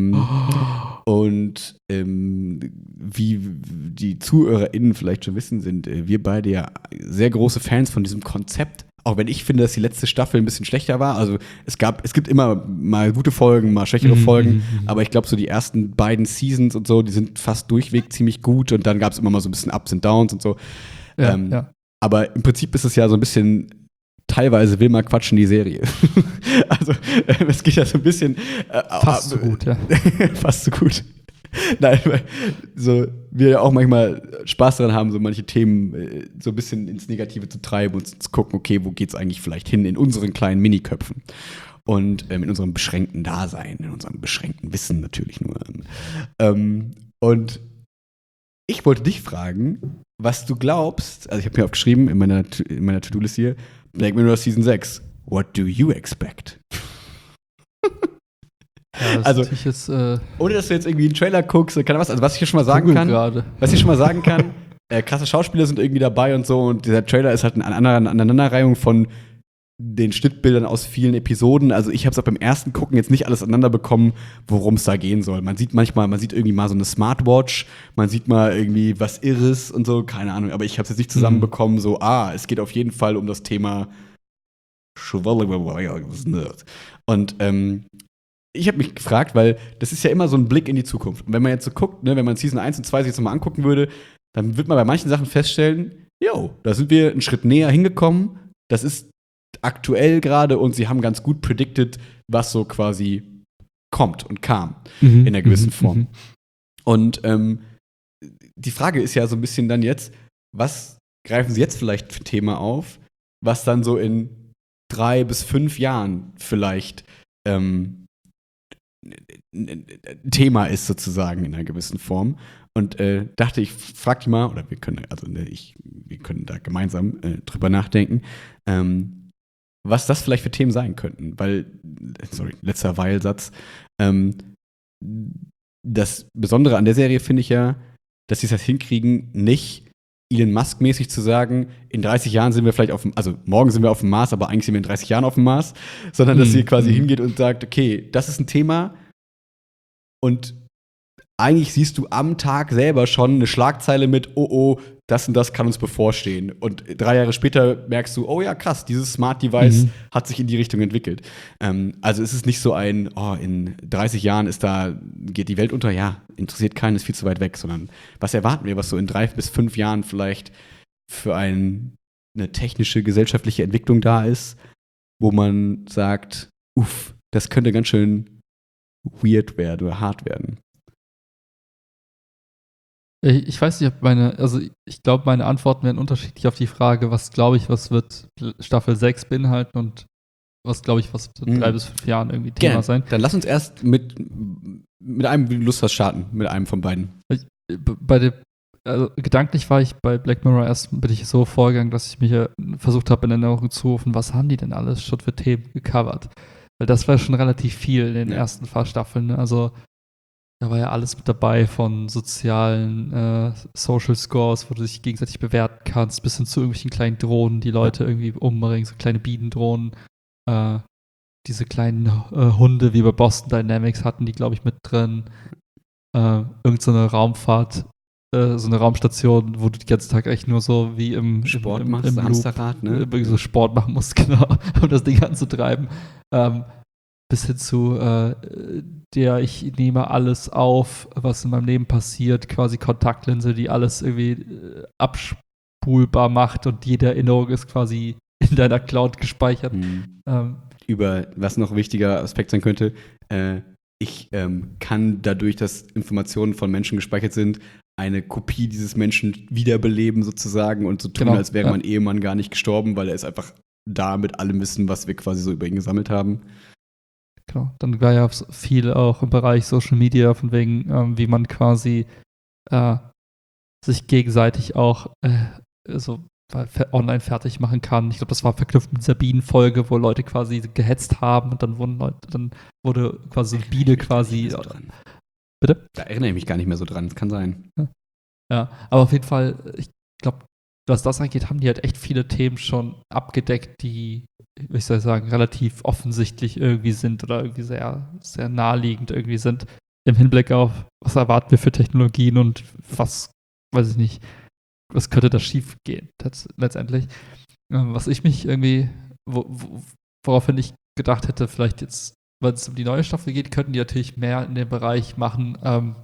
Speaker 2: Und wie die ZuhörerInnen vielleicht schon wissen, sind wir beide ja sehr große Fans von diesem Konzept. Auch wenn ich finde, dass die letzte Staffel ein bisschen schlechter war. Also es gibt immer mal gute Folgen, mal schwächere Folgen. Aber ich glaube, so die ersten beiden Seasons und so, die sind fast durchweg ziemlich gut. Und dann gab es immer mal so ein bisschen Ups und Downs und so. Ja. Aber im Prinzip ist es ja so ein bisschen, teilweise will man quatschen die Serie. Also es geht ja so ein bisschen
Speaker 1: fast so gut, ja.
Speaker 2: Fast so gut. Nein, weil so wir ja auch manchmal Spaß daran haben, so manche Themen so ein bisschen ins Negative zu treiben und zu gucken, okay, wo geht's eigentlich vielleicht hin in unseren kleinen Miniköpfen. Und in unserem beschränkten Dasein, in unserem beschränkten Wissen natürlich nur. Und ich wollte dich fragen, was du glaubst, also ich habe mir aufgeschrieben in meiner To-Do-List hier, Black Mirror Season 6, what do you expect?
Speaker 1: Ja,
Speaker 2: also, ohne dass du jetzt irgendwie einen Trailer guckst, was ich hier schon mal sagen kann, krasse Schauspieler sind irgendwie dabei und so, und dieser Trailer ist halt eine Aneinanderreihung von den Schnittbildern aus vielen Episoden. Also ich habe es auch beim ersten Gucken jetzt nicht alles aneinander bekommen, worum es da gehen soll. Man sieht irgendwie mal so eine Smartwatch, man sieht mal irgendwie was Irres und so, keine Ahnung. Aber ich habe es jetzt nicht zusammenbekommen, so, es geht auf jeden Fall um das Thema Und ich habe mich gefragt, weil das ist ja immer so ein Blick in die Zukunft. Und wenn man jetzt so guckt, ne, wenn man Season 1 und 2 sich jetzt nochmal angucken würde, dann wird man bei manchen Sachen feststellen, da sind wir einen Schritt näher hingekommen. Das ist aktuell gerade und sie haben ganz gut predicted, was so quasi kommt und kam in einer gewissen Form. Und die Frage ist ja so ein bisschen dann jetzt, was greifen sie jetzt vielleicht für Thema auf, was dann so in 3 bis 5 Jahren vielleicht ein Thema ist sozusagen in einer gewissen Form. Und dachte, ich frag die mal, oder wir können da gemeinsam drüber nachdenken, was das vielleicht für Themen sein könnten. Weil, letzter Weil-Satz, das Besondere an der Serie finde ich ja, dass sie es hinkriegen, nicht Elon Musk-mäßig zu sagen, in 30 Jahren sind wir vielleicht morgen sind wir auf dem Mars, aber eigentlich sind wir in 30 Jahren auf dem Mars, sondern dass sie quasi hingeht und sagt, okay, das ist ein Thema und eigentlich siehst du am Tag selber schon eine Schlagzeile mit, oh, das und das kann uns bevorstehen. Und 3 Jahre später merkst du, oh ja, krass, dieses Smart Device hat sich in die Richtung entwickelt. Also es ist nicht so in 30 Jahren geht die Welt unter, ja, interessiert keinen, ist viel zu weit weg, sondern was erwarten wir, was so in 3 bis 5 Jahren vielleicht für eine technische, gesellschaftliche Entwicklung da ist, wo man sagt, das könnte ganz schön weird werden oder hart werden.
Speaker 1: Ich weiß nicht, ich glaube, meine Antworten werden unterschiedlich auf die Frage, was wird Staffel 6 beinhalten und was in 3 bis 5 Jahren irgendwie Thema sein.
Speaker 2: Dann lass uns erst mit einem, wie du Lust hast, starten, mit einem von beiden.
Speaker 1: Gedanklich war ich bei Black Mirror bin ich so vorgegangen, dass ich mich versucht habe, in Erinnerung zu rufen, was haben die denn alles schon für Themen gecovert? Weil das war schon relativ viel in den ersten paar Staffeln. Ne? Also da war ja alles mit dabei, von sozialen Social Scores, wo du dich gegenseitig bewerten kannst, bis hin zu irgendwelchen kleinen Drohnen, die Leute irgendwie umbringen, so kleine Bienendrohnen. Diese kleinen Hunde wie bei Boston Dynamics hatten die, glaube ich, mit drin. Irgend so eine Raumfahrt, so eine Raumstation, wo du den ganzen Tag echt nur so wie im
Speaker 2: machst,
Speaker 1: im
Speaker 2: Hamsterrad, ne?
Speaker 1: So Sport machen musst, genau, um das Ding anzutreiben. Bis hin zu ich nehme alles auf, was in meinem Leben passiert, quasi Kontaktlinse, die alles irgendwie abspulbar macht und jede Erinnerung ist quasi in deiner Cloud gespeichert.
Speaker 2: Über was noch wichtiger Aspekt sein könnte, ich kann dadurch, dass Informationen von Menschen gespeichert sind, eine Kopie dieses Menschen wiederbeleben sozusagen und so tun, als wäre mein Ehemann gar nicht gestorben, weil er ist einfach da mit allem Wissen, was wir quasi so über ihn gesammelt haben.
Speaker 1: Genau, dann war ja viel auch im Bereich Social Media, von wegen, wie man quasi sich gegenseitig auch so online fertig machen kann. Ich glaube, das war verknüpft mit dieser Bienenfolge, wo Leute quasi gehetzt haben und dann wurde quasi so eine Biene quasi.
Speaker 2: So dran.
Speaker 1: Bitte?
Speaker 2: Da erinnere ich mich gar nicht mehr so dran, das kann sein.
Speaker 1: Ja, aber auf jeden Fall, ich glaube, was das angeht, haben die halt echt viele Themen schon abgedeckt, die, ich soll sagen, relativ offensichtlich irgendwie sind oder irgendwie sehr, sehr naheliegend irgendwie sind im Hinblick auf, was erwarten wir für Technologien und was, weiß ich nicht, was könnte da schief gehen letztendlich. Was ich mich irgendwie, woraufhin ich gedacht hätte, vielleicht jetzt, wenn es um die neue Staffel geht, könnten die natürlich mehr in dem Bereich machen,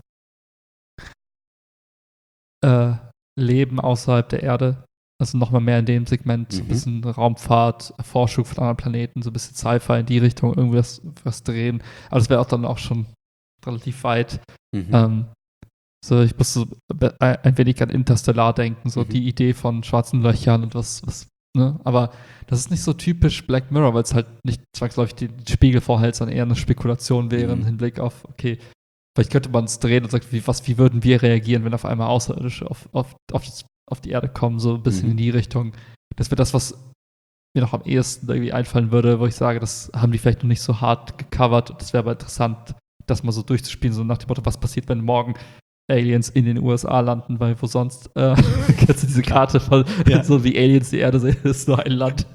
Speaker 1: Leben außerhalb der Erde. Also nochmal mehr in dem Segment, so ein bisschen Raumfahrt, Erforschung von anderen Planeten, so ein bisschen Sci-Fi in die Richtung, irgendwas was drehen. Aber das wäre auch dann auch schon relativ weit. So, ich muss so ein wenig an Interstellar denken, so die Idee von schwarzen Löchern und was, ne? Aber das ist nicht so typisch Black Mirror, weil es halt nicht zwangsläufig den Spiegel vorhält, sondern eher eine Spekulation wäre im Hinblick auf, okay, vielleicht könnte man es drehen und sagen, wie würden wir reagieren, wenn auf einmal Außerirdische auf die Erde kommen, so ein bisschen in die Richtung. Das wäre das, was mir noch am ehesten irgendwie einfallen würde, wo ich sage, das haben die vielleicht noch nicht so hart gecovert und das wäre aber interessant, das mal so durchzuspielen, so nach dem Motto, was passiert, wenn morgen Aliens in den USA landen, weil wo sonst kennst du diese Karte von so wie Aliens die Erde sehen, ist nur ein Land.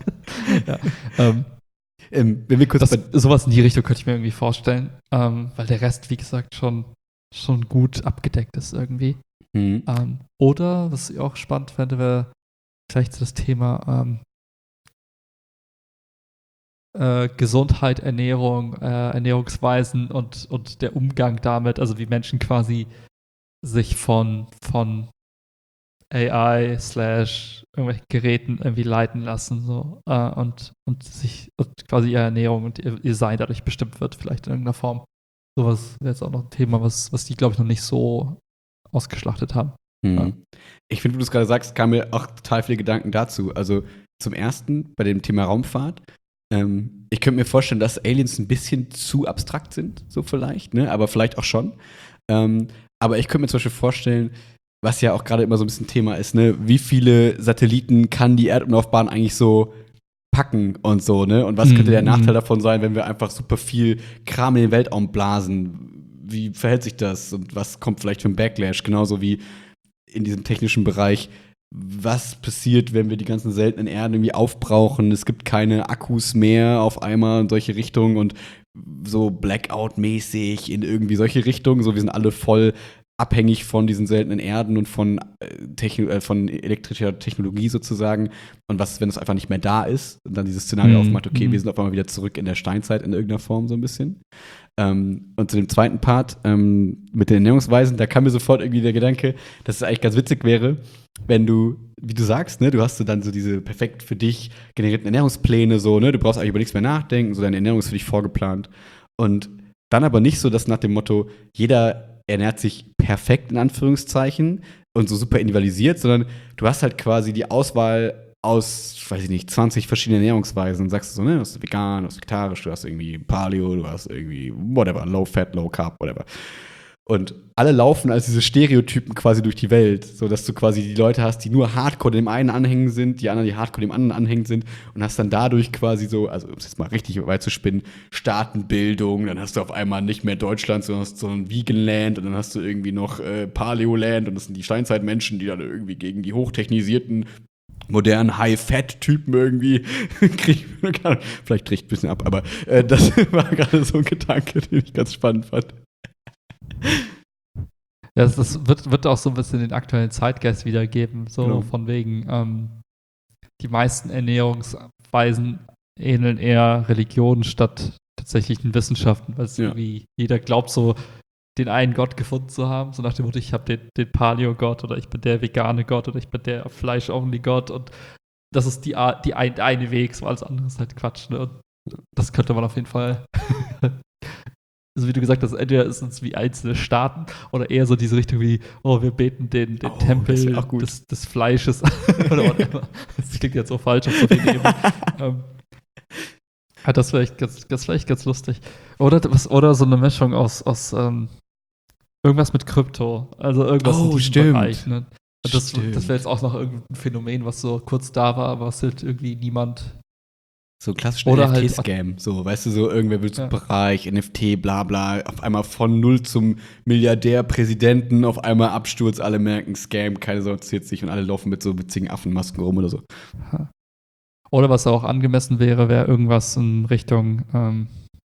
Speaker 2: Wenn wir kurz
Speaker 1: sowas in die Richtung könnte ich mir irgendwie vorstellen, weil der Rest, wie gesagt, schon gut abgedeckt ist irgendwie. Oder, was ich auch spannend fände, wäre vielleicht so das Thema Gesundheit, Ernährung, Ernährungsweisen und der Umgang damit, also wie Menschen quasi sich von AI / irgendwelchen Geräten irgendwie leiten lassen so, und quasi ihre Ernährung und ihr Sein dadurch bestimmt wird, vielleicht in irgendeiner Form. Sowas wäre jetzt auch noch ein Thema, was die, glaube ich, noch nicht so ausgeschlachtet haben. Ja.
Speaker 2: Ich finde, wo du es gerade sagst, kamen mir auch total viele Gedanken dazu. Also zum ersten, bei dem Thema Raumfahrt, Ich könnte mir vorstellen, dass Aliens ein bisschen zu abstrakt sind, so vielleicht, ne? Aber vielleicht auch schon. Aber ich könnte mir zum Beispiel vorstellen, was ja auch gerade immer so ein bisschen Thema ist, ne? Wie viele Satelliten kann die Erdumlaufbahn eigentlich so packen und so, ne? Und was könnte der Nachteil davon sein, wenn wir einfach super viel Kram in den Weltraum blasen? Wie verhält sich das? Und was kommt vielleicht für ein Backlash? Genauso wie in diesem technischen Bereich. Was passiert, wenn wir die ganzen seltenen Erden irgendwie aufbrauchen? Es gibt keine Akkus mehr auf einmal in solche Richtungen und so Blackout-mäßig in irgendwie solche Richtungen. So, wir sind alle voll abhängig von diesen seltenen Erden und von elektrischer Technologie sozusagen. Und was ist, wenn es einfach nicht mehr da ist? Und dann dieses Szenario aufmacht, okay, wir sind auf einmal wieder zurück in der Steinzeit in irgendeiner Form so ein bisschen. Und zu dem zweiten Part mit den Ernährungsweisen, da kam mir sofort irgendwie der Gedanke, dass es eigentlich ganz witzig wäre, wenn du, wie du sagst, ne, du hast so dann so diese perfekt für dich generierten Ernährungspläne, so, ne, du brauchst eigentlich über nichts mehr nachdenken, so deine Ernährung ist für dich vorgeplant. Und dann aber nicht so, dass nach dem Motto, jeder ernährt sich perfekt in Anführungszeichen und so super individualisiert, sondern du hast halt quasi die Auswahl aus, weiß ich nicht, 20 verschiedenen Ernährungsweisen und sagst so, ne, du hast vegan, du hast vegetarisch, du hast irgendwie Paleo, du hast irgendwie whatever, Low Fat, Low Carb, whatever. Und alle laufen als diese Stereotypen quasi durch die Welt, sodass du quasi die Leute hast, die nur Hardcore dem einen anhängen sind, die anderen, die Hardcore dem anderen anhängen sind und hast dann dadurch quasi so, also um es jetzt mal richtig weit zu spinnen, Staatenbildung, dann hast du auf einmal nicht mehr Deutschland, sondern hast so ein Vegan-Land und dann hast du irgendwie noch Paleo-Land und das sind die Steinzeitmenschen, die dann irgendwie gegen die hochtechnisierten modernen High-Fat-Typen irgendwie kriegen. Vielleicht kriegt ein bisschen ab, aber das war gerade so ein Gedanke, den ich ganz spannend fand.
Speaker 1: Ja, das wird auch so ein bisschen den aktuellen Zeitgeist wiedergeben, so
Speaker 2: Genau.
Speaker 1: von wegen, die meisten Ernährungsweisen ähneln eher Religionen statt tatsächlichen Wissenschaften, weil es irgendwie jeder glaubt so, den einen Gott gefunden zu haben, so nach dem Motto, ich habe den Paleo-Gott oder ich bin der vegane Gott oder ich bin der Fleisch-only-Gott und das ist der eine Weg, so alles andere ist halt Quatsch, ne? Und das könnte man auf jeden Fall also wie du gesagt hast, entweder ist es wie einzelne Staaten oder eher so diese Richtung wie, oh, wir beten den Tempel des Fleisches oder whatever. Das klingt jetzt so falsch auf so vielen Ebenen. Das wäre vielleicht ganz lustig. Oder so eine Mischung aus irgendwas mit Krypto. Also irgendwas in diesem Bereich. Ne? Das wäre jetzt auch noch irgendein Phänomen, was so kurz da war, aber was halt irgendwie niemand.
Speaker 2: So klassischen NFT-Scam, so, weißt du, so irgendwer will zum Bereich, NFT, bla bla, auf einmal von null zum Milliardär, Präsidenten, auf einmal Absturz, alle merken Scam, keine Sau interessiert sich und alle laufen mit so witzigen Affenmasken rum oder so.
Speaker 1: Oder was auch angemessen wäre irgendwas in Richtung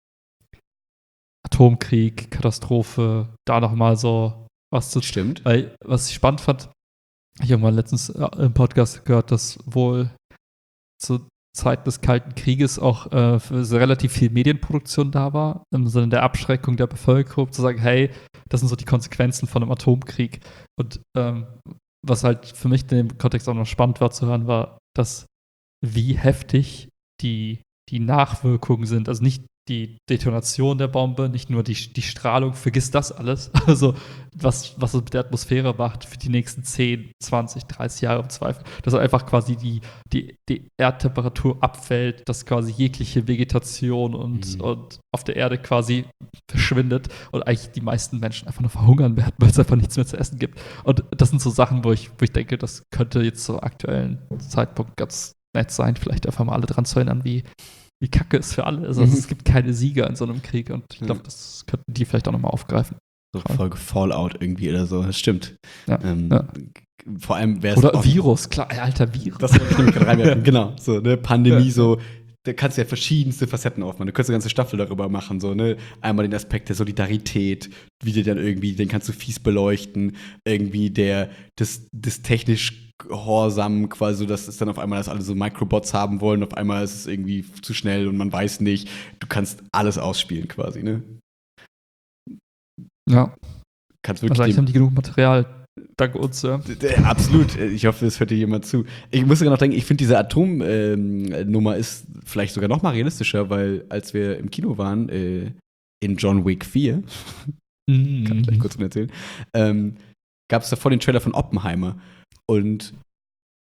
Speaker 1: Atomkrieg, Katastrophe, da nochmal so was zu.
Speaker 2: Stimmt.
Speaker 1: Weil, was ich spannend fand, ich habe mal letztens im Podcast gehört, dass wohl zu Zeit des Kalten Krieges auch für so relativ viel Medienproduktion da war, im Sinne der Abschreckung der Bevölkerung, zu sagen, hey, das sind so die Konsequenzen von einem Atomkrieg. Und was halt für mich in dem Kontext auch noch spannend war zu hören, war, dass wie heftig die Nachwirkungen sind. Also nicht die Detonation der Bombe, nicht nur die Strahlung, vergiss das alles. Also was es mit der Atmosphäre macht für die nächsten 10, 20, 30 Jahre im Zweifel. Dass einfach quasi die Erdtemperatur abfällt, dass quasi jegliche Vegetation und auf der Erde quasi verschwindet und eigentlich die meisten Menschen einfach nur verhungern werden, weil es einfach nichts mehr zu essen gibt. Und das sind so Sachen, wo ich denke, das könnte jetzt zum aktuellen Zeitpunkt ganz nett sein, vielleicht einfach mal alle dran zu erinnern, wie kacke es für alle ist. Also es gibt keine Sieger in so einem Krieg und ich glaube, das könnten die vielleicht auch nochmal aufgreifen.
Speaker 2: So Folge Fallout irgendwie oder so, das stimmt.
Speaker 1: Ja.
Speaker 2: Vor allem wäre es
Speaker 1: oder Virus, klar, alter Virus.
Speaker 2: Das wollte ich nämlich gerade reinwerfen, genau. So, ne, Pandemie, so, da kannst du ja verschiedenste Facetten aufmachen. Du könntest eine ganze Staffel darüber machen, so, ne? Einmal den Aspekt der Solidarität, wie dir dann irgendwie, den kannst du fies beleuchten, irgendwie das technisch Gehorsam quasi, so dass es dann auf einmal, dass alle so Microbots haben wollen, auf einmal ist es irgendwie zu schnell und man weiß nicht. Du kannst alles ausspielen quasi, ne?
Speaker 1: Ja.
Speaker 2: Kannst wirklich.
Speaker 1: Vielleicht haben die genug Material. Danke uns, ja.
Speaker 2: Absolut. Ich hoffe, es hört dir jemand zu. Ich muss sogar noch denken, ich finde, diese Atomnummer ist vielleicht sogar noch mal realistischer, weil als wir im Kino waren, in John Wick 4, kann ich gleich kurz von erzählen, gab es davor den Trailer von Oppenheimer. Und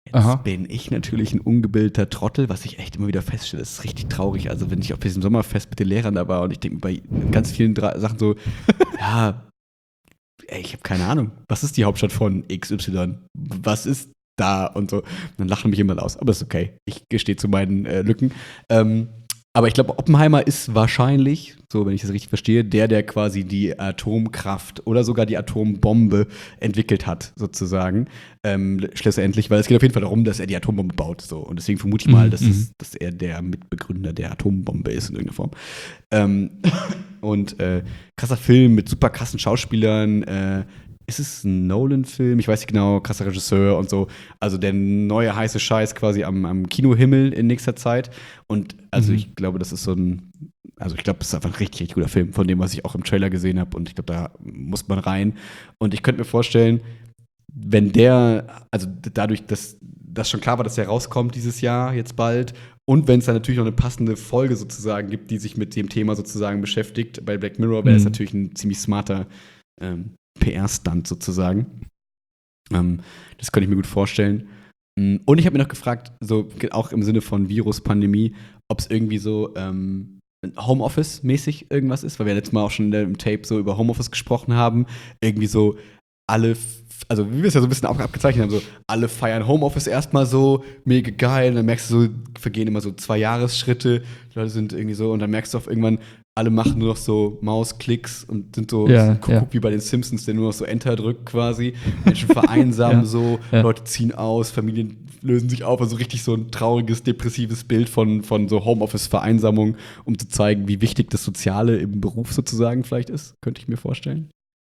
Speaker 1: Aha.
Speaker 2: bin ich natürlich ein ungebildeter Trottel, was ich echt immer wieder feststelle. Das ist richtig traurig. Also, wenn ich auf diesem Sommerfest mit den Lehrern da war und ich denke mir bei ganz vielen Sachen so, ja, ey, ich habe keine Ahnung. Was ist die Hauptstadt von XY? Was ist da? Und so. Und dann lachen mich immer aus. Aber ist okay. Ich gestehe zu meinen Lücken. Aber ich glaube, Oppenheimer ist wahrscheinlich, so wenn ich das richtig verstehe, der quasi die Atomkraft oder sogar die Atombombe entwickelt hat, sozusagen. Schlussendlich, weil es geht auf jeden Fall darum, dass er die Atombombe baut. So. Und deswegen vermute ich mal, dass er der Mitbegründer der Atombombe ist in irgendeiner Form. Und krasser Film mit super krassen Schauspielern. Ist es ein Nolan-Film? Ich weiß nicht genau, krasser Regisseur und so. Also der neue heiße Scheiß quasi am Kinohimmel in nächster Zeit. Und also ich glaube, das ist ich glaube, es ist einfach ein richtig, richtig guter Film, von dem, was ich auch im Trailer gesehen habe. Und ich glaube, da muss man rein. Und ich könnte mir vorstellen, wenn also dadurch, dass das schon klar war, dass der rauskommt dieses Jahr, jetzt bald, und wenn es dann natürlich noch eine passende Folge sozusagen gibt, die sich mit dem Thema sozusagen beschäftigt, bei Black Mirror wäre das natürlich ein ziemlich smarter PR-Stunt sozusagen. Das könnte ich mir gut vorstellen. Und ich habe mir noch gefragt, so auch im Sinne von Virus-Pandemie, ob es irgendwie so Homeoffice-mäßig irgendwas ist, weil wir letztes Mal auch schon im Tape so über Homeoffice gesprochen haben. Irgendwie so also wie wir es ja so ein bisschen abgezeichnet haben, so alle feiern Homeoffice erstmal so, mega geil, und dann merkst du so, vergehen immer so 2 Jahresschritte, die Leute sind irgendwie so, und dann merkst du auf irgendwann, alle machen nur noch so Mausklicks und sind so guck wie bei den Simpsons, der nur noch so Enter drückt quasi. Menschen vereinsamen so, Leute ziehen aus, Familien lösen sich auf, also richtig so ein trauriges, depressives Bild von so Homeoffice-Vereinsamung, um zu zeigen, wie wichtig das Soziale im Beruf sozusagen vielleicht ist, könnte ich mir vorstellen.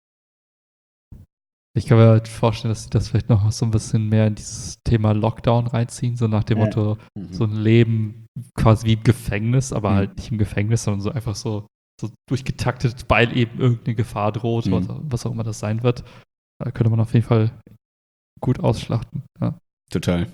Speaker 1: Ich kann mir halt vorstellen, dass sie das vielleicht noch so ein bisschen mehr in dieses Thema Lockdown reinziehen, so nach dem Motto, so ein Leben quasi wie im Gefängnis, aber halt nicht im Gefängnis, sondern so einfach so durchgetaktet, weil eben irgendeine Gefahr droht, was auch immer das sein wird. Da könnte man auf jeden Fall gut ausschlachten. Ja.
Speaker 2: Total.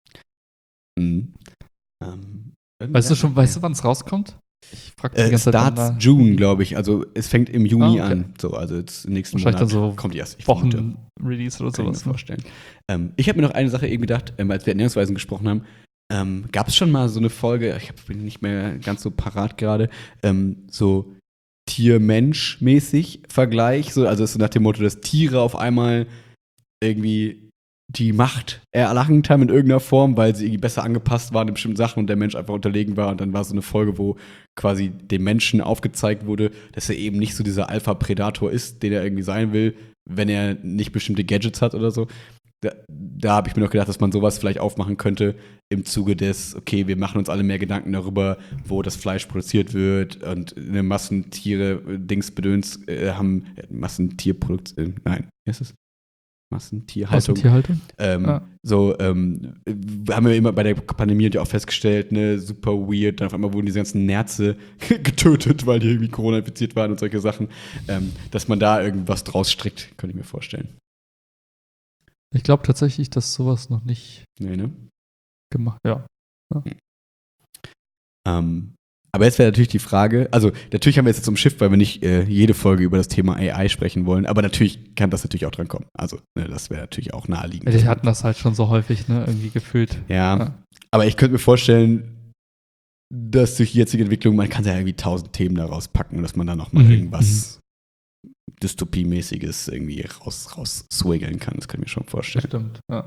Speaker 1: Weißt du, wann es rauskommt? Ich frage die ganze Zeit.
Speaker 2: Starts June, glaube ich. Also es fängt im Juni an. So, also jetzt im nächsten Monat
Speaker 1: dann so
Speaker 2: kommt die erst.
Speaker 1: Wochen-Release oder sowas.
Speaker 2: Kann ich mir vorstellen. Ich habe mir noch eine Sache eben gedacht, als wir Ernährungsweisen gesprochen haben, gab es schon mal so eine Folge, bin nicht mehr ganz so parat gerade, so Tier-Mensch-mäßig Vergleich. So, also es ist so nach dem Motto, dass Tiere auf einmal irgendwie die Macht erlangt haben in irgendeiner Form, weil sie irgendwie besser angepasst waren in bestimmten Sachen und der Mensch einfach unterlegen war. Und dann war so eine Folge, wo quasi dem Menschen aufgezeigt wurde, dass er eben nicht so dieser Alpha-Predator ist, den er irgendwie sein will, wenn er nicht bestimmte Gadgets hat oder so. Da habe ich mir noch gedacht, dass man sowas vielleicht aufmachen könnte im Zuge des, okay, wir machen uns alle mehr Gedanken darüber, wo das Fleisch produziert wird und eine Massentiere, Dingsbedöns haben Massentierproduktion, nein, wie heißt das? Massentierhaltung. Haben wir immer bei der Pandemie ja auch festgestellt, ne, super weird. Dann auf einmal wurden diese ganzen Nerze getötet, weil die irgendwie Corona infiziert waren und solche Sachen. Dass man da irgendwas draus strickt, könnte ich mir vorstellen.
Speaker 1: Ich glaube tatsächlich, dass sowas noch nicht
Speaker 2: gemacht.
Speaker 1: Ja.
Speaker 2: Aber jetzt wäre natürlich die Frage, also natürlich haben wir jetzt zum Schiff, weil wir nicht jede Folge über das Thema AI sprechen wollen, aber natürlich kann das natürlich auch dran kommen. Also das wäre natürlich auch naheliegend.
Speaker 1: Wir hatten das halt schon so häufig, ne, irgendwie gefühlt.
Speaker 2: Ja, aber ich könnte mir vorstellen, dass durch die jetzige Entwicklung, man kann ja irgendwie 1000 Themen daraus packen und dass man da nochmal irgendwas Dystopie-mäßiges irgendwie raus-swiggeln kann. Das kann ich mir schon vorstellen.
Speaker 1: Das stimmt, ja.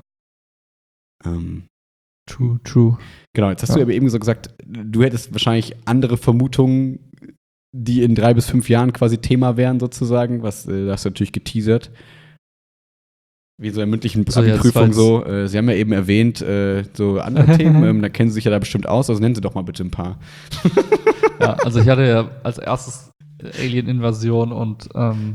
Speaker 2: True. Genau, jetzt hast du aber eben so gesagt, du hättest wahrscheinlich andere Vermutungen, die in 3 bis 5 Jahren quasi Thema wären, sozusagen. Da hast du natürlich geteasert. Wie so in mündlichen Abi-Prüfung so. Sie haben ja eben erwähnt, so andere Themen, da kennen Sie sich ja da bestimmt aus, also nennen Sie doch mal bitte ein paar.
Speaker 1: Ja, also ich hatte ja als erstes Alien-Invasion und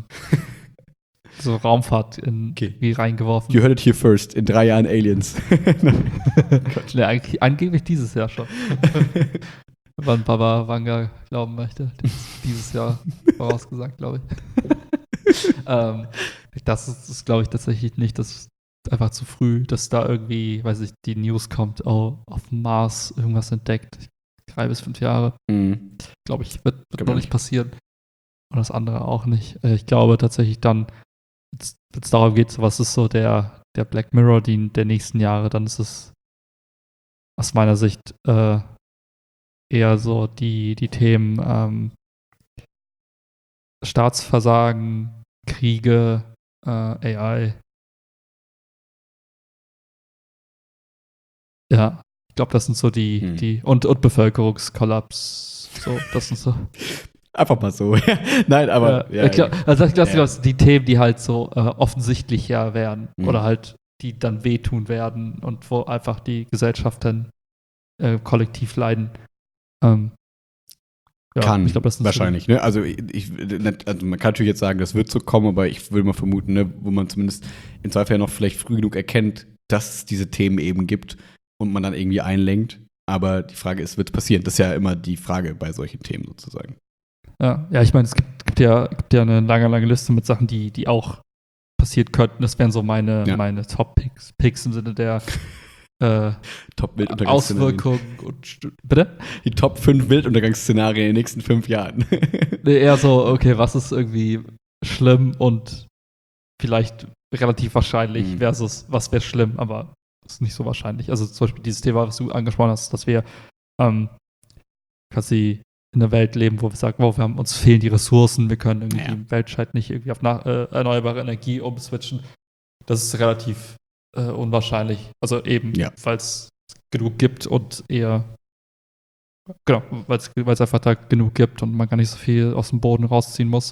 Speaker 1: so Raumfahrt wie reingeworfen.
Speaker 2: You heard it here first. In 3 Jahren Aliens.
Speaker 1: Ne, angeblich dieses Jahr schon. Wann Baba Vanga glauben möchte. Dieses Jahr vorausgesagt, glaube ich. Das ist glaube ich, tatsächlich nicht. Das ist einfach zu früh, dass da irgendwie, weiß ich, die News kommt, auf dem Mars irgendwas entdeckt. 3 bis 5 Jahre. Glaube ich, wird noch nicht passieren. Und das andere auch nicht. Ich glaube tatsächlich dann, wenn es darum geht, was ist so der der Black Mirror der nächsten Jahre, dann ist es aus meiner Sicht eher so die Themen Staatsversagen, Kriege, AI. Ja, ich glaube, das sind so die und Bevölkerungskollaps. So, das sind so.
Speaker 2: Einfach mal so. Nein, aber
Speaker 1: ich glaube, die Themen, die halt so offensichtlicher werden oder halt die dann wehtun werden und wo einfach die Gesellschaft dann kollektiv leiden.
Speaker 2: Kann,
Speaker 1: ich glaub, das
Speaker 2: wahrscheinlich.
Speaker 1: So
Speaker 2: ne? Also man kann natürlich jetzt sagen, das wird so kommen, aber ich würde mal vermuten, ne, wo man zumindest in Zweifel ja noch vielleicht früh genug erkennt, dass es diese Themen eben gibt und man dann irgendwie einlenkt. Aber die Frage ist, wird es passieren? Das ist ja immer die Frage bei solchen Themen sozusagen.
Speaker 1: Ja, ich meine, es gibt ja eine lange Liste mit Sachen, die auch passiert könnten. Das wären so meine Top-Picks im Sinne der Auswirkungen. Bitte?
Speaker 2: Die Top 5 Weltuntergangsszenarien in den nächsten 5 Jahren.
Speaker 1: Nee, eher so, okay, was ist irgendwie schlimm und vielleicht relativ wahrscheinlich versus was wäre schlimm, aber ist nicht so wahrscheinlich. Also zum Beispiel dieses Thema, was du angesprochen hast, dass wir quasi in einer Welt leben, wo wir sagen, uns fehlen die Ressourcen, wir können irgendwie die Weltscheid nicht irgendwie auf erneuerbare Energie umswitchen. Das ist relativ unwahrscheinlich. Also eben, weil es genug gibt und eher genau, weil es einfach da genug gibt und man gar nicht so viel aus dem Boden rausziehen muss.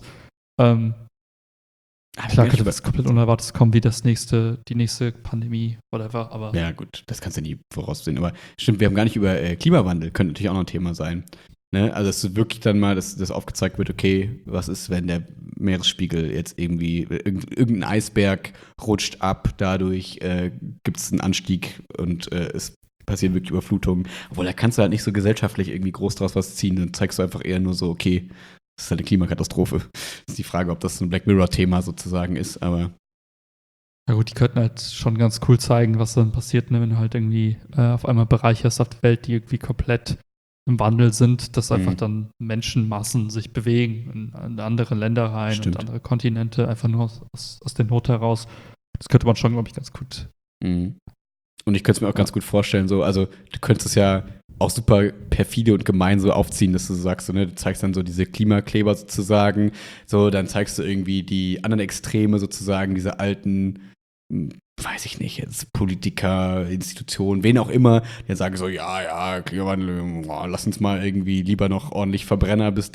Speaker 1: Klar könnte was komplett Unerwartetes kommen, wie die nächste Pandemie, whatever, aber.
Speaker 2: Ja, gut, das kannst du nie voraussehen. Aber stimmt, wir haben gar nicht über Klimawandel, könnte natürlich auch noch ein Thema sein. Ne? Also, dass wirklich dann mal das aufgezeigt wird, okay, was ist, wenn der Meeresspiegel jetzt irgendwie, irgendein Eisberg rutscht ab, dadurch gibt es einen Anstieg und es passieren wirklich Überflutungen. Obwohl, da kannst du halt nicht so gesellschaftlich irgendwie groß draus was ziehen, dann zeigst du einfach eher nur so, okay, das ist halt eine Klimakatastrophe. Das ist die Frage, ob das so ein Black Mirror-Thema sozusagen ist, aber.
Speaker 1: Ja gut, die könnten halt schon ganz cool zeigen, was dann passiert, ne, wenn du halt irgendwie auf einmal Bereiche hast auf der Welt, die irgendwie komplett im Wandel sind, dass einfach dann Menschenmassen sich bewegen in andere Länder rein und andere Kontinente, einfach nur aus der Not heraus. Das könnte man schon, glaube ich, ganz gut.
Speaker 2: Und ich könnte es mir auch ganz gut vorstellen, so, also du könntest es ja auch super perfide und gemein so aufziehen, dass du so sagst, so, ne, du zeigst dann so diese Klimakleber sozusagen, so, dann zeigst du irgendwie die anderen Extreme sozusagen, diese alten, weiß ich nicht, jetzt Politiker, Institutionen, wen auch immer, die sagen so, ja, Klimawandel, lass uns mal irgendwie lieber noch ordentlich Verbrenner bis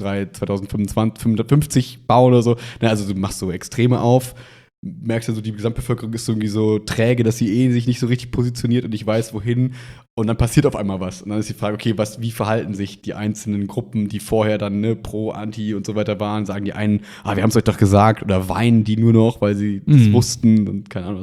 Speaker 2: 2050 bauen oder so. Ne, also du machst so Extreme auf, merkst du so, die Gesamtbevölkerung ist irgendwie so träge, dass sie sich nicht so richtig positioniert und nicht weiß, wohin. Und dann passiert auf einmal was. Und dann ist die Frage, okay, wie verhalten sich die einzelnen Gruppen, die vorher dann pro, anti und so weiter waren? Sagen die einen, wir haben es euch doch gesagt, oder weinen die nur noch, weil sie das wussten und keine Ahnung was.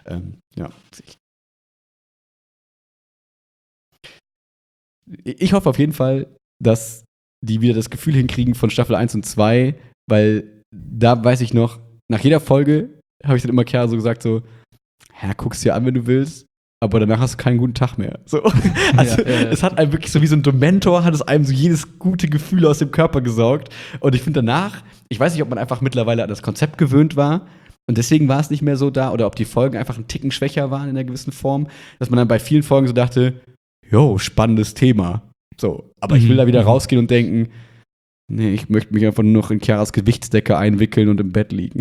Speaker 2: Ich hoffe auf jeden Fall, dass die wieder das Gefühl hinkriegen von Staffel 1 und 2, weil da weiß ich noch, nach jeder Folge habe ich dann immer klar so gesagt, so, ja, guck's dir an, wenn du willst, aber danach hast du keinen guten Tag mehr. So. Also, es hat einem wirklich so wie so ein Dementor, hat es einem so jedes gute Gefühl aus dem Körper gesaugt. Und ich finde danach, ich weiß nicht, ob man einfach mittlerweile an das Konzept gewöhnt war und deswegen war es nicht mehr so da oder ob die Folgen einfach einen Ticken schwächer waren in einer gewissen Form, dass man dann bei vielen Folgen so dachte, jo, spannendes Thema. So, aber ich will da wieder rausgehen und denken, nee, ich möchte mich einfach nur noch in Chiaras Gewichtsdecke einwickeln und im Bett liegen.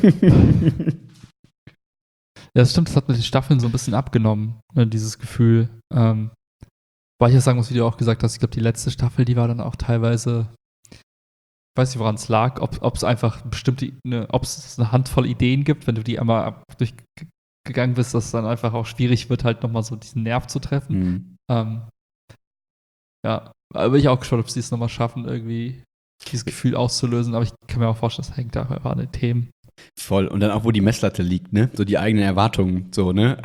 Speaker 1: Ja, das stimmt, das hat mit den Staffeln so ein bisschen abgenommen, ne, dieses Gefühl. Weil ich ja sagen muss, wie du auch gesagt hast, ich glaube, die letzte Staffel, die war dann auch teilweise, ich weiß nicht, woran es lag, ob es einfach ob es eine Handvoll Ideen gibt, wenn du die einmal durchgegangen bist, dass es dann einfach auch schwierig wird, halt nochmal so diesen Nerv zu treffen. Ja, aber bin ich auch gespannt, ob sie es nochmal schaffen, irgendwie dieses Gefühl auszulösen, aber ich kann mir auch vorstellen, das hängt da einfach an den Themen.
Speaker 2: Voll. Und dann auch, wo die Messlatte liegt, ne? So die eigenen Erwartungen, so, ne?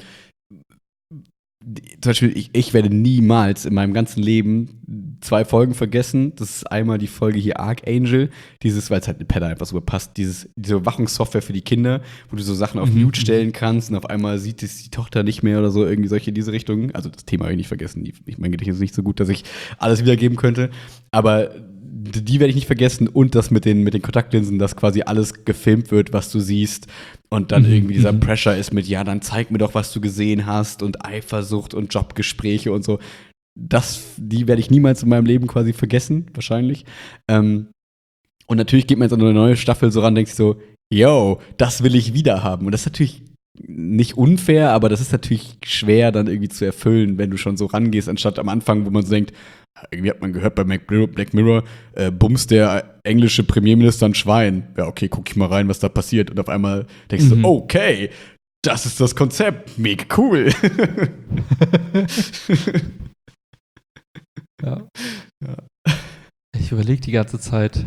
Speaker 2: Zum Beispiel, ich werde niemals in meinem ganzen Leben 2 Folgen vergessen. Das ist einmal die Folge hier Archangel, weil es halt mit Pedda einfach super passt, diese Überwachungssoftware für die Kinder, wo du so Sachen auf Mute stellen kannst und auf einmal sieht es die Tochter nicht mehr oder so, irgendwie solche in diese Richtung. Also das Thema habe ich nicht vergessen. Mein Gedächtnis ist nicht so gut, dass ich alles wiedergeben könnte. Aber die werde ich nicht vergessen. Und das mit den Kontaktlinsen, dass quasi alles gefilmt wird, was du siehst. Und dann irgendwie dieser Pressure ist mit, ja, dann zeig mir doch, was du gesehen hast. Und Eifersucht und Jobgespräche und so. Die werde ich niemals in meinem Leben quasi vergessen, wahrscheinlich. Und natürlich geht man jetzt an eine neue Staffel so ran, denkt sich so, yo, das will ich wieder haben. Und das ist natürlich nicht unfair, aber das ist natürlich schwer dann irgendwie zu erfüllen, wenn du schon so rangehst, anstatt am Anfang, wo man so denkt, irgendwie hat man gehört bei Black Mirror, bumst der englische Premierminister ein Schwein. Ja, okay, guck ich mal rein, was da passiert. Und auf einmal denkst du, okay, das ist das Konzept, mega cool.
Speaker 1: Ja. Ich überlege die ganze Zeit.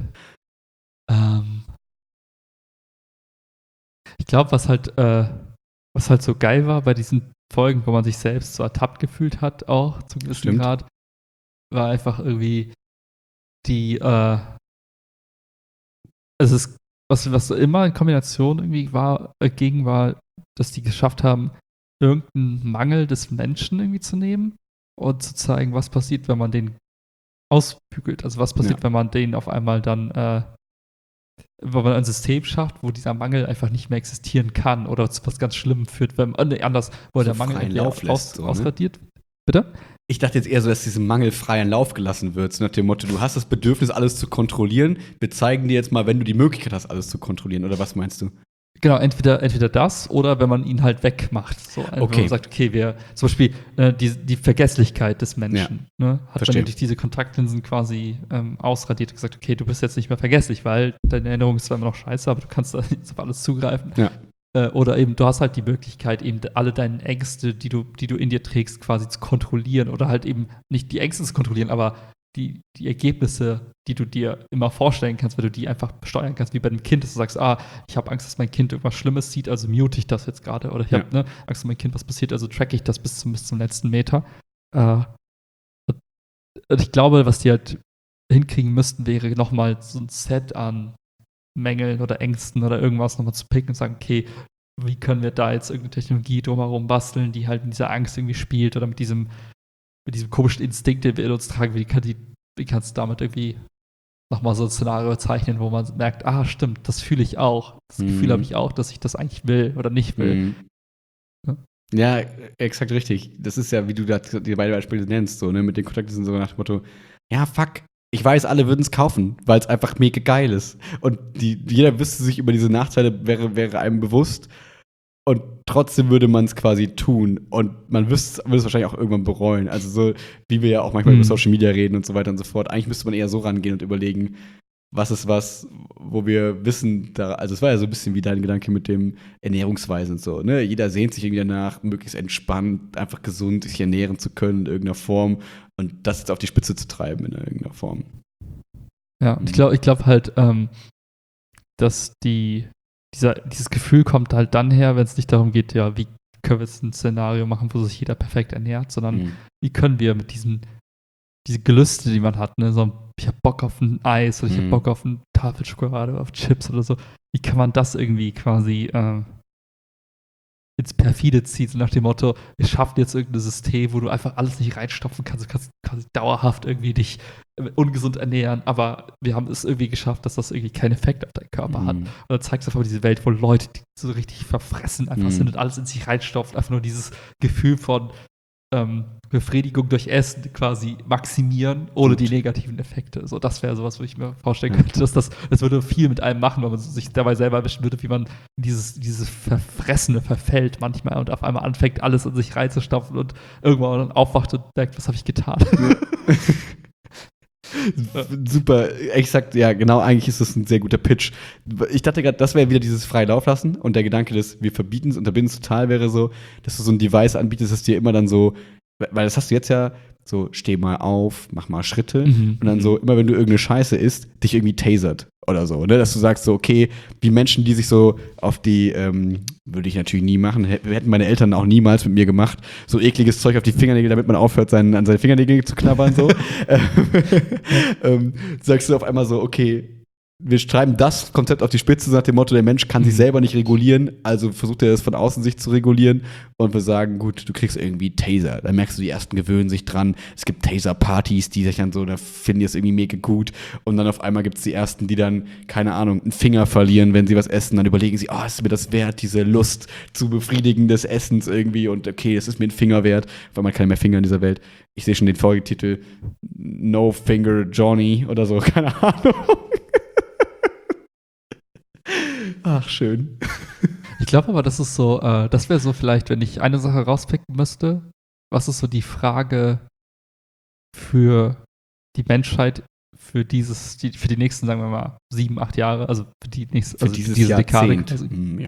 Speaker 1: Ich glaube, was halt so geil war bei diesen Folgen, wo man sich selbst so ertappt gefühlt hat, auch zum gewissen Grad, war einfach irgendwie was immer in Kombination irgendwie war, dass die geschafft haben, irgendeinen Mangel des Menschen irgendwie zu nehmen und zu zeigen, was passiert, wenn man den ausbügelt. Also was passiert, wenn man den auf einmal dann wenn man ein System schafft, wo dieser Mangel einfach nicht mehr existieren kann oder zu was ganz Schlimmem führt, wo so der Mangel ausradiert. Bitte?
Speaker 2: Ich dachte jetzt eher so, dass diesem Mangel freien Lauf gelassen wird. So nach dem Motto, du hast das Bedürfnis, alles zu kontrollieren. Wir zeigen dir jetzt mal, wenn du die Möglichkeit hast, alles zu kontrollieren. Oder was meinst du?
Speaker 1: Genau, entweder das oder wenn man ihn halt wegmacht. So, wenn man sagt, okay, zum Beispiel die Vergesslichkeit des Menschen, hat man ja durch diese Kontaktlinsen quasi ausradiert und gesagt, okay, du bist jetzt nicht mehr vergesslich, weil deine Erinnerung ist zwar immer noch scheiße, aber du kannst da jetzt auf alles zugreifen. Ja. Oder eben, du hast halt die Möglichkeit, eben alle deine Ängste, die du in dir trägst, quasi zu kontrollieren oder halt eben nicht die Ängste zu kontrollieren, aber die Ergebnisse, die du dir immer vorstellen kannst, weil du die einfach steuern kannst, wie bei einem Kind, dass du sagst, ich habe Angst, dass mein Kind irgendwas Schlimmes sieht, also mute ich das jetzt gerade. Oder ich habe Angst, dass mein Kind was passiert, also tracke ich das bis zum letzten Meter. Und ich glaube, was die halt hinkriegen müssten, wäre nochmal so ein Set an Mängeln oder Ängsten oder irgendwas nochmal zu picken und sagen, okay, wie können wir da jetzt irgendeine Technologie drumherum basteln, die halt mit dieser Angst irgendwie spielt oder mit diesem komischen Instinkt, den wir in uns tragen, wie kannst du damit irgendwie nochmal so ein Szenario zeichnen, wo man merkt, stimmt, das fühle ich auch. Das Gefühl habe ich auch, dass ich das eigentlich will oder nicht will.
Speaker 2: Ja, exakt richtig. Das ist ja, wie du da die beiden Beispiele nennst, so, ne, mit den Kontakten sind so nach dem Motto, ja, fuck, ich weiß, alle würden es kaufen, weil es einfach mega geil ist. Und jeder wüsste sich über diese Nachteile, wäre einem bewusst. Und trotzdem würde man es quasi tun. Und man würde es wahrscheinlich auch irgendwann bereuen. Also so, wie wir ja auch manchmal über Social Media reden und so weiter und so fort. Eigentlich müsste man eher so rangehen und überlegen, was ist was, wo wir wissen, also es war ja so ein bisschen wie dein Gedanke mit dem Ernährungsweisen und so, ne? Jeder sehnt sich irgendwie danach, möglichst entspannt, einfach gesund sich ernähren zu können in irgendeiner Form und das jetzt auf die Spitze zu treiben in irgendeiner Form.
Speaker 1: Ja, ich glaube halt, dass dieses Gefühl kommt halt dann her, wenn es nicht darum geht, ja, wie können wir jetzt ein Szenario machen, wo sich jeder perfekt ernährt, sondern wie können wir mit diese Gelüste, die man hat, ne, so ich hab Bock auf ein Eis oder ich hab Bock auf eine Tafel Schokolade, auf Chips oder so, wie kann man das irgendwie quasi ins Perfide ziehen, so nach dem Motto, wir schaffen jetzt irgendein System, wo du einfach alles nicht reinstopfen kannst, du kannst quasi dauerhaft irgendwie dich ungesund ernähren, aber wir haben es irgendwie geschafft, dass das irgendwie keinen Effekt auf deinen Körper hat. Und dann zeigst du einfach diese Welt, wo Leute, die so richtig verfressen einfach sind und alles in sich reinstopfen, einfach nur dieses Gefühl von Befriedigung durch Essen quasi maximieren, ohne die negativen Effekte. So, das wäre sowas, wo ich mir vorstellen könnte, dass das würde viel mit einem machen, wenn man sich dabei selber erwischen würde, wie man in dieses Verfressene verfällt manchmal und auf einmal anfängt, alles in sich reinzustopfen und irgendwann dann aufwacht und merkt, was habe ich getan?
Speaker 2: Super, exakt, ja, genau, eigentlich ist das ein sehr guter Pitch. Ich dachte gerade, das wäre wieder dieses freie Lauf lassen und der Gedanke, dass wir verbieten es, unterbinden es total, wäre so, dass du so ein Device anbietest, das dir immer dann so, weil das hast du jetzt ja so, steh mal auf, mach mal Schritte und dann so, immer wenn du irgendeine Scheiße isst, dich irgendwie tasert oder so, ne, dass du sagst so, okay, wie Menschen, die sich so auf die, würde ich natürlich nie machen, hätten meine Eltern auch niemals mit mir gemacht, so ekliges Zeug auf die Fingernägel, damit man aufhört, an seine Fingernägel zu knabbern, so. Sagst du auf einmal so, okay, wir schreiben das Konzept auf die Spitze nach dem Motto, der Mensch kann sich selber nicht regulieren, also versucht er es von außen sich zu regulieren und wir sagen, gut, du kriegst irgendwie Taser. Dann merkst du, die Ersten gewöhnen sich dran. Es gibt Taser-Partys, die sich dann so, da finden die es irgendwie mega gut und dann auf einmal gibt es die Ersten, die dann, keine Ahnung, einen Finger verlieren, wenn sie was essen. Dann überlegen sie, ist mir das wert, diese Lust zu befriedigen des Essens irgendwie und okay, es ist mir ein Finger wert, weil man keine mehr Finger in dieser Welt. Ich sehe schon den Folgetitel No Finger Johnny oder so, keine Ahnung. Ach, schön.
Speaker 1: Ich glaube aber, das ist so, das wäre so vielleicht, wenn ich eine Sache rauspicken müsste, was ist so die Frage für die Menschheit für die nächsten, sagen wir mal, 7, 8 Jahre, also für die nächste,
Speaker 2: für
Speaker 1: also
Speaker 2: dieses
Speaker 1: diese Dekade.
Speaker 2: Jahrzehnt.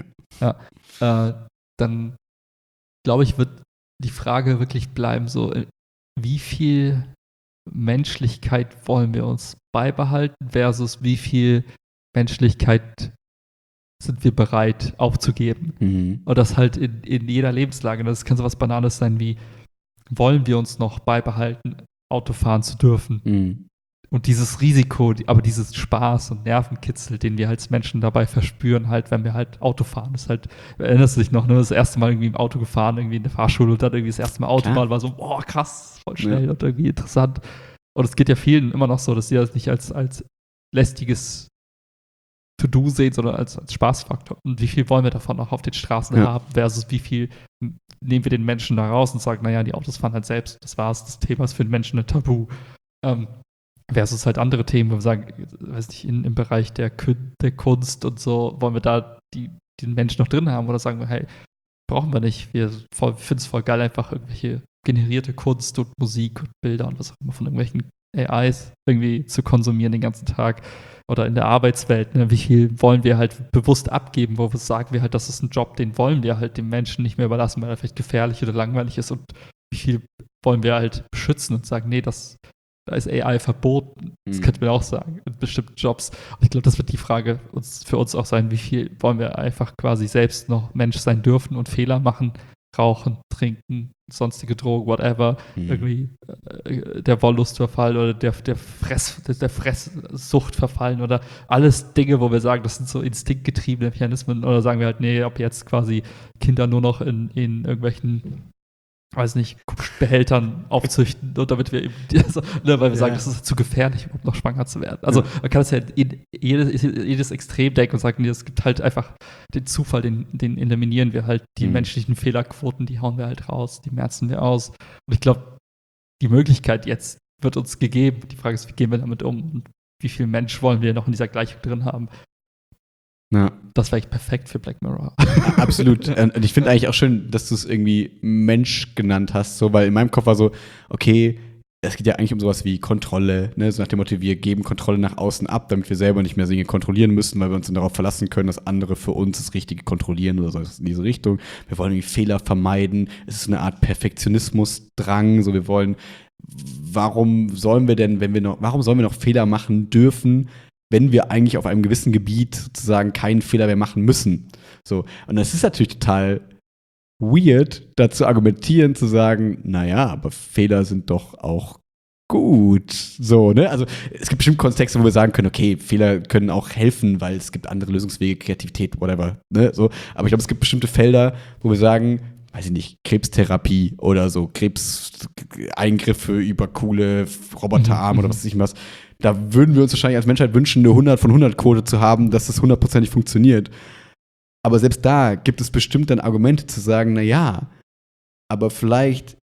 Speaker 1: Dann glaube ich, wird die Frage wirklich bleiben, so, wie viel Menschlichkeit wollen wir uns beibehalten versus wie viel Menschlichkeit sind wir bereit aufzugeben.
Speaker 2: Mhm.
Speaker 1: Und das halt in jeder Lebenslage. Das kann so was Banales sein wie, wollen wir uns noch beibehalten, Auto fahren zu dürfen?
Speaker 2: Mhm.
Speaker 1: Und dieses Risiko, aber dieses Spaß und Nervenkitzel, den wir als Menschen dabei verspüren, halt, wenn wir halt Auto fahren, ist halt, erinnerst du dich noch, ne, das erste Mal irgendwie im Auto gefahren, irgendwie in der Fahrschule und dann irgendwie das erste Mal Autobahn, war so, boah, krass, voll schnell und irgendwie interessant. Und es geht ja vielen immer noch so, dass sie das nicht als lästiges To-Do sehen, sondern als Spaßfaktor. Und wie viel wollen wir davon auch auf den Straßen haben, versus wie viel nehmen wir den Menschen da raus und sagen, naja, die Autos fahren halt selbst, das war's, das Thema ist für den Menschen ein Tabu. Versus halt andere Themen, wo wir sagen, weiß nicht, im Bereich der Kunst und so, wollen wir da den Menschen noch drin haben oder sagen wir, hey, brauchen wir nicht. Wir finden es voll geil, einfach irgendwelche generierte Kunst und Musik und Bilder und was auch immer von irgendwelchen AIs irgendwie zu konsumieren den ganzen Tag oder in der Arbeitswelt. Ne? Wie viel wollen wir halt bewusst abgeben, wo wir sagen wir halt, das ist ein Job, den wollen wir halt dem Menschen nicht mehr überlassen, weil er vielleicht gefährlich oder langweilig ist und wie viel wollen wir halt beschützen und sagen, nee, da ist AI verboten. Das könnte man auch sagen, in bestimmten Jobs. Und ich glaube, das wird die Frage für uns auch sein, wie viel wollen wir einfach quasi selbst noch Mensch sein dürfen und Fehler machen, rauchen, trinken, sonstige Drogen, whatever, irgendwie der Wollustverfall oder der Fresssucht verfallen oder alles Dinge, wo wir sagen, das sind so instinktgetriebene Mechanismen oder sagen wir halt, nee, ob jetzt quasi Kinder nur noch in irgendwelchen weiß nicht, Behältern aufzüchten und damit wir eben, weil wir sagen, das ist zu gefährlich, um noch schwanger zu werden. Also man kann es ja in jedes Extrem denken und sagen, nee, es gibt halt einfach den Zufall, den eliminieren wir halt, die menschlichen Fehlerquoten, die hauen wir halt raus, die merzen wir aus. Und ich glaube, die Möglichkeit jetzt wird uns gegeben. Die Frage ist, wie gehen wir damit um und wie viel Mensch wollen wir noch in dieser Gleichung drin haben?
Speaker 2: Ja.
Speaker 1: Das wäre echt perfekt für Black Mirror.
Speaker 2: Absolut. Und ich finde eigentlich auch schön, dass du es irgendwie Mensch genannt hast, so, weil in meinem Kopf war so, okay, es geht ja eigentlich um sowas wie Kontrolle, ne? So nach dem Motto, wir geben Kontrolle nach außen ab, damit wir selber nicht mehr Dinge kontrollieren müssen, weil wir uns dann darauf verlassen können, dass andere für uns das Richtige kontrollieren oder so in diese Richtung. Wir wollen irgendwie Fehler vermeiden. Es ist eine Art Perfektionismusdrang, so wir wollen, warum sollen wir noch Fehler machen dürfen, wenn wir eigentlich auf einem gewissen Gebiet sozusagen keinen Fehler mehr machen müssen. So. Und das ist natürlich total weird, dazu argumentieren, zu sagen, naja, aber Fehler sind doch auch gut. So, ne? Also es gibt bestimmt Kontexte, wo wir sagen können, okay, Fehler können auch helfen, weil es gibt andere Lösungswege, Kreativität, whatever. Ne? So. Aber ich glaube, es gibt bestimmte Felder, wo wir sagen, weiß ich nicht, Krebstherapie oder so, Krebseingriffe über coole Roboterarme oder was weiß ich was. Da würden wir uns wahrscheinlich als Menschheit wünschen, eine 100 von 100 Quote zu haben, dass das 100%ig funktioniert. Aber selbst da gibt es bestimmt dann Argumente zu sagen, naja, aber vielleicht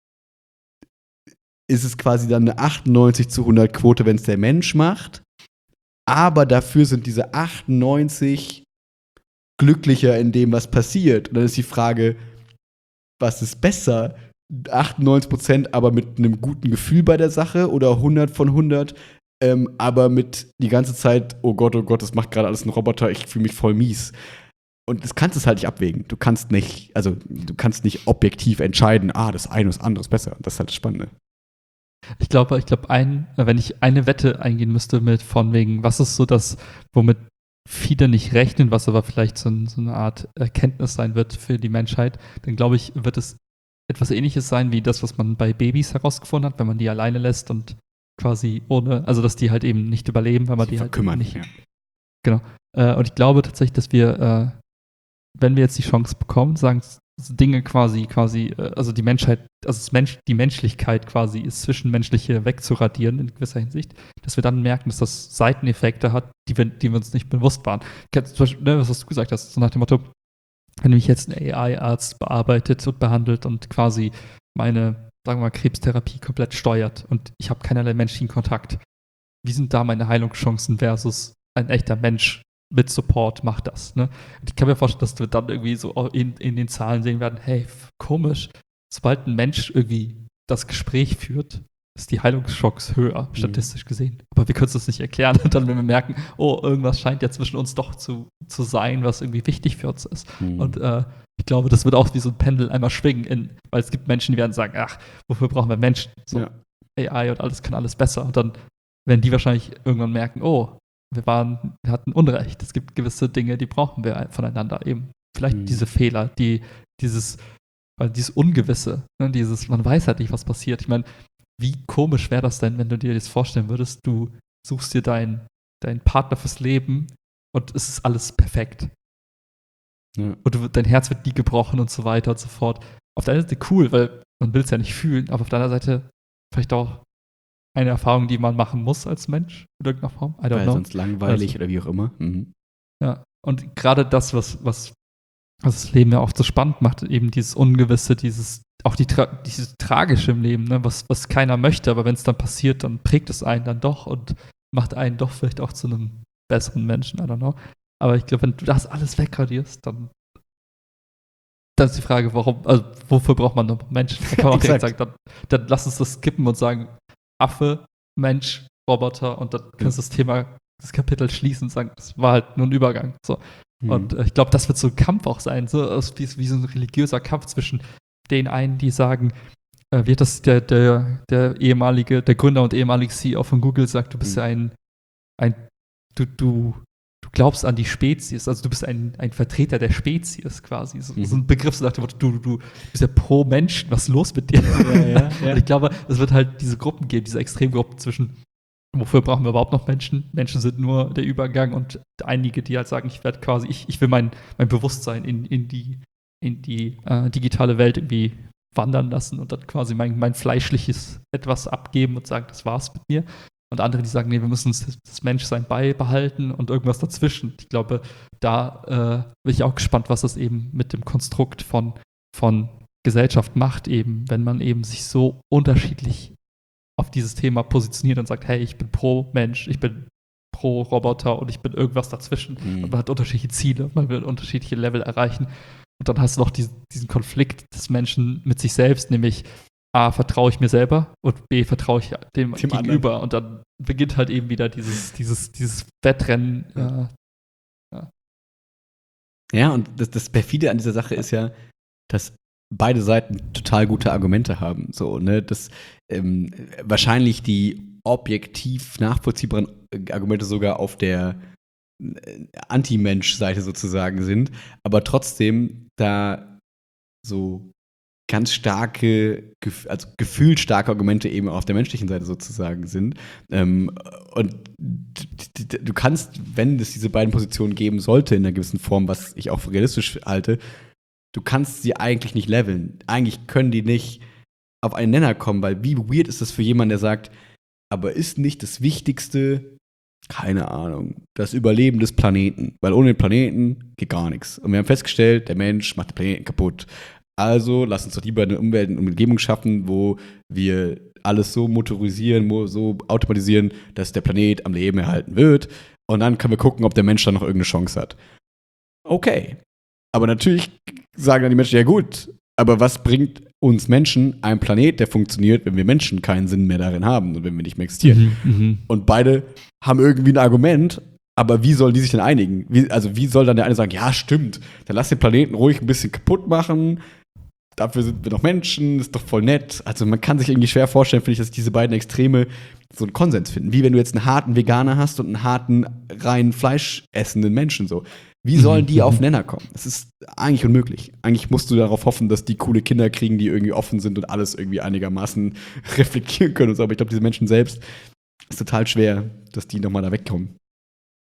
Speaker 2: ist es quasi dann eine 98 zu 100 Quote, wenn es der Mensch macht. Aber dafür sind diese 98 glücklicher in dem, was passiert. Und dann ist die Frage, was ist besser? 98% aber mit einem guten Gefühl bei der Sache oder 100 von 100 aber mit die ganze Zeit, oh Gott, das macht gerade alles ein Roboter, ich fühle mich voll mies. Und das kannst du halt nicht abwägen. Du kannst nicht objektiv entscheiden, das eine ist anderes besser. Das ist halt das Spannende.
Speaker 1: Ich glaube, wenn ich eine Wette eingehen müsste mit von wegen, was ist so das, womit viele nicht rechnen, was aber vielleicht so eine Art Erkenntnis sein wird für die Menschheit, dann glaube ich, wird es etwas Ähnliches sein wie das, was man bei Babys herausgefunden hat, wenn man die alleine lässt und quasi ohne, also dass die halt eben nicht überleben, weil man die halt
Speaker 2: verkümmern,
Speaker 1: nicht.
Speaker 2: Ja.
Speaker 1: Genau. Und ich glaube tatsächlich, dass wir, wenn wir jetzt die Chance bekommen, sagen Dinge quasi, also die Menschheit, also die Menschlichkeit quasi, das Zwischenmenschliche wegzuradieren in gewisser Hinsicht, dass wir dann merken, dass das Seiteneffekte hat, die wir uns nicht bewusst waren. Zum Beispiel, ne, was du gesagt hast, so nach dem Motto, wenn mich jetzt ein AI-Arzt bearbeitet und behandelt und quasi meine, sagen wir mal, Krebstherapie komplett steuert und ich habe keinerlei menschlichen Kontakt, wie sind da meine Heilungschancen versus ein echter Mensch mit Support macht das, ne? Und ich kann mir vorstellen, dass wir dann irgendwie so in den Zahlen sehen werden, hey, komisch, sobald ein Mensch irgendwie das Gespräch führt, ist die Heilungschance höher, statistisch gesehen. Aber wir können es uns nicht erklären. Und dann, wenn wir merken, oh, irgendwas scheint ja zwischen uns doch zu sein, was irgendwie wichtig für uns ist. Und ich glaube, das wird auch wie so ein Pendel einmal schwingen, weil es gibt Menschen, die werden sagen, ach, wofür brauchen wir Menschen? So, AI und alles kann alles besser. Und dann werden die wahrscheinlich irgendwann merken, oh, wir hatten Unrecht. Es gibt gewisse Dinge, die brauchen wir voneinander eben. Vielleicht diese Fehler, dieses Ungewisse, ne, man weiß halt nicht, was passiert. Ich meine, wie komisch wäre das denn, wenn du dir das vorstellen würdest, du suchst dir deinen Partner fürs Leben und es ist alles perfekt. Ja. Und dein Herz wird nie gebrochen und so weiter und so fort. Auf der einen Seite cool, weil man will es ja nicht fühlen, aber auf der anderen Seite vielleicht auch eine Erfahrung, die man machen muss als Mensch in irgendeiner Form. I don't know.
Speaker 2: Sonst langweilig oder wie auch immer.
Speaker 1: Ja, und gerade das, was das Leben ja oft so spannend macht, eben dieses Ungewisse, dieses Tragische im Leben, ne, was keiner möchte, aber wenn es dann passiert, dann prägt es einen dann doch und macht einen doch vielleicht auch zu einem besseren Menschen, I don't know. Aber ich glaube, wenn du das alles wegradierst, dann ist die Frage, wofür braucht man noch Menschen? Da kann man auch direkt sagen, dann lass uns das skippen und sagen, Affe, Mensch, Roboter und dann kannst du das Kapitel schließen und sagen, das war halt nur ein Übergang. So. Und ich glaube, das wird so ein Kampf auch sein, so wie so ein religiöser Kampf zwischen den einen, die sagen, wie das der Gründer und ehemalige CEO von Google sagt, du bist ja du glaubst an die Spezies, also du bist ein Vertreter der Spezies quasi. So ein Begriff, so nach dem Motto, du bist ja pro Menschen, was ist los mit dir? Ja. Und ich glaube, es wird halt diese Gruppen geben, diese Extremgruppen zwischen, wofür brauchen wir überhaupt noch Menschen? Menschen sind nur der Übergang und einige, die halt sagen, ich will mein Bewusstsein in die digitale Welt irgendwie wandern lassen und dann quasi mein fleischliches etwas abgeben und sagen, das war's mit mir. Und andere, die sagen, nee, wir müssen uns das Menschsein beibehalten und irgendwas dazwischen. Ich glaube, da bin ich auch gespannt, was das eben mit dem Konstrukt von Gesellschaft macht, eben, wenn man eben sich so unterschiedlich auf dieses Thema positioniert und sagt, hey, ich bin pro Mensch, ich bin pro Roboter und ich bin irgendwas dazwischen. Und man hat unterschiedliche Ziele, man will unterschiedliche Level erreichen. Und dann hast du noch diesen Konflikt des Menschen mit sich selbst, nämlich A, vertraue ich mir selber und B, vertraue ich dem Gegenüber. Und dann beginnt halt eben wieder dieses Wettrennen.
Speaker 2: Ja, und das Perfide an dieser Sache ist ja, dass beide Seiten total gute Argumente haben. So, ne? Dass wahrscheinlich die objektiv nachvollziehbaren Argumente sogar auf der Anti-Mensch-Seite sozusagen sind, aber trotzdem da so ganz starke, also gefühlt starke Argumente eben auf der menschlichen Seite sozusagen sind. Und du kannst, wenn es diese beiden Positionen geben sollte in einer gewissen Form, was ich auch für realistisch halte, du kannst sie eigentlich nicht leveln. Eigentlich können die nicht auf einen Nenner kommen, weil wie weird ist das für jemanden, der sagt, aber ist nicht das Wichtigste, keine Ahnung, das Überleben des Planeten. Weil ohne den Planeten geht gar nichts. Und wir haben festgestellt, der Mensch macht den Planeten kaputt. Also lass uns doch lieber eine Umwelt und Umgebung schaffen, wo wir alles so motorisieren, so automatisieren, dass der Planet am Leben erhalten wird. Und dann können wir gucken, ob der Mensch dann noch irgendeine Chance hat. Okay. Aber natürlich sagen dann die Menschen, ja gut, aber was bringt uns Menschen ein Planet, der funktioniert, wenn wir Menschen keinen Sinn mehr darin haben und wenn wir nicht mehr existieren? Und beide haben irgendwie ein Argument, aber wie sollen die sich denn einigen? Wie soll dann der eine sagen, ja stimmt, dann lass den Planeten ruhig ein bisschen kaputt machen, dafür sind wir noch Menschen, ist doch voll nett. Also man kann sich irgendwie schwer vorstellen, finde ich, dass diese beiden Extreme so einen Konsens finden. Wie wenn du jetzt einen harten Veganer hast und einen harten, rein fleischessenden Menschen so. Wie sollen die auf Nenner kommen? Das ist eigentlich unmöglich. Eigentlich musst du darauf hoffen, dass die coole Kinder kriegen, die irgendwie offen sind und alles irgendwie einigermaßen reflektieren können und so. Aber ich glaube, diese Menschen selbst ist total schwer, dass die nochmal da wegkommen.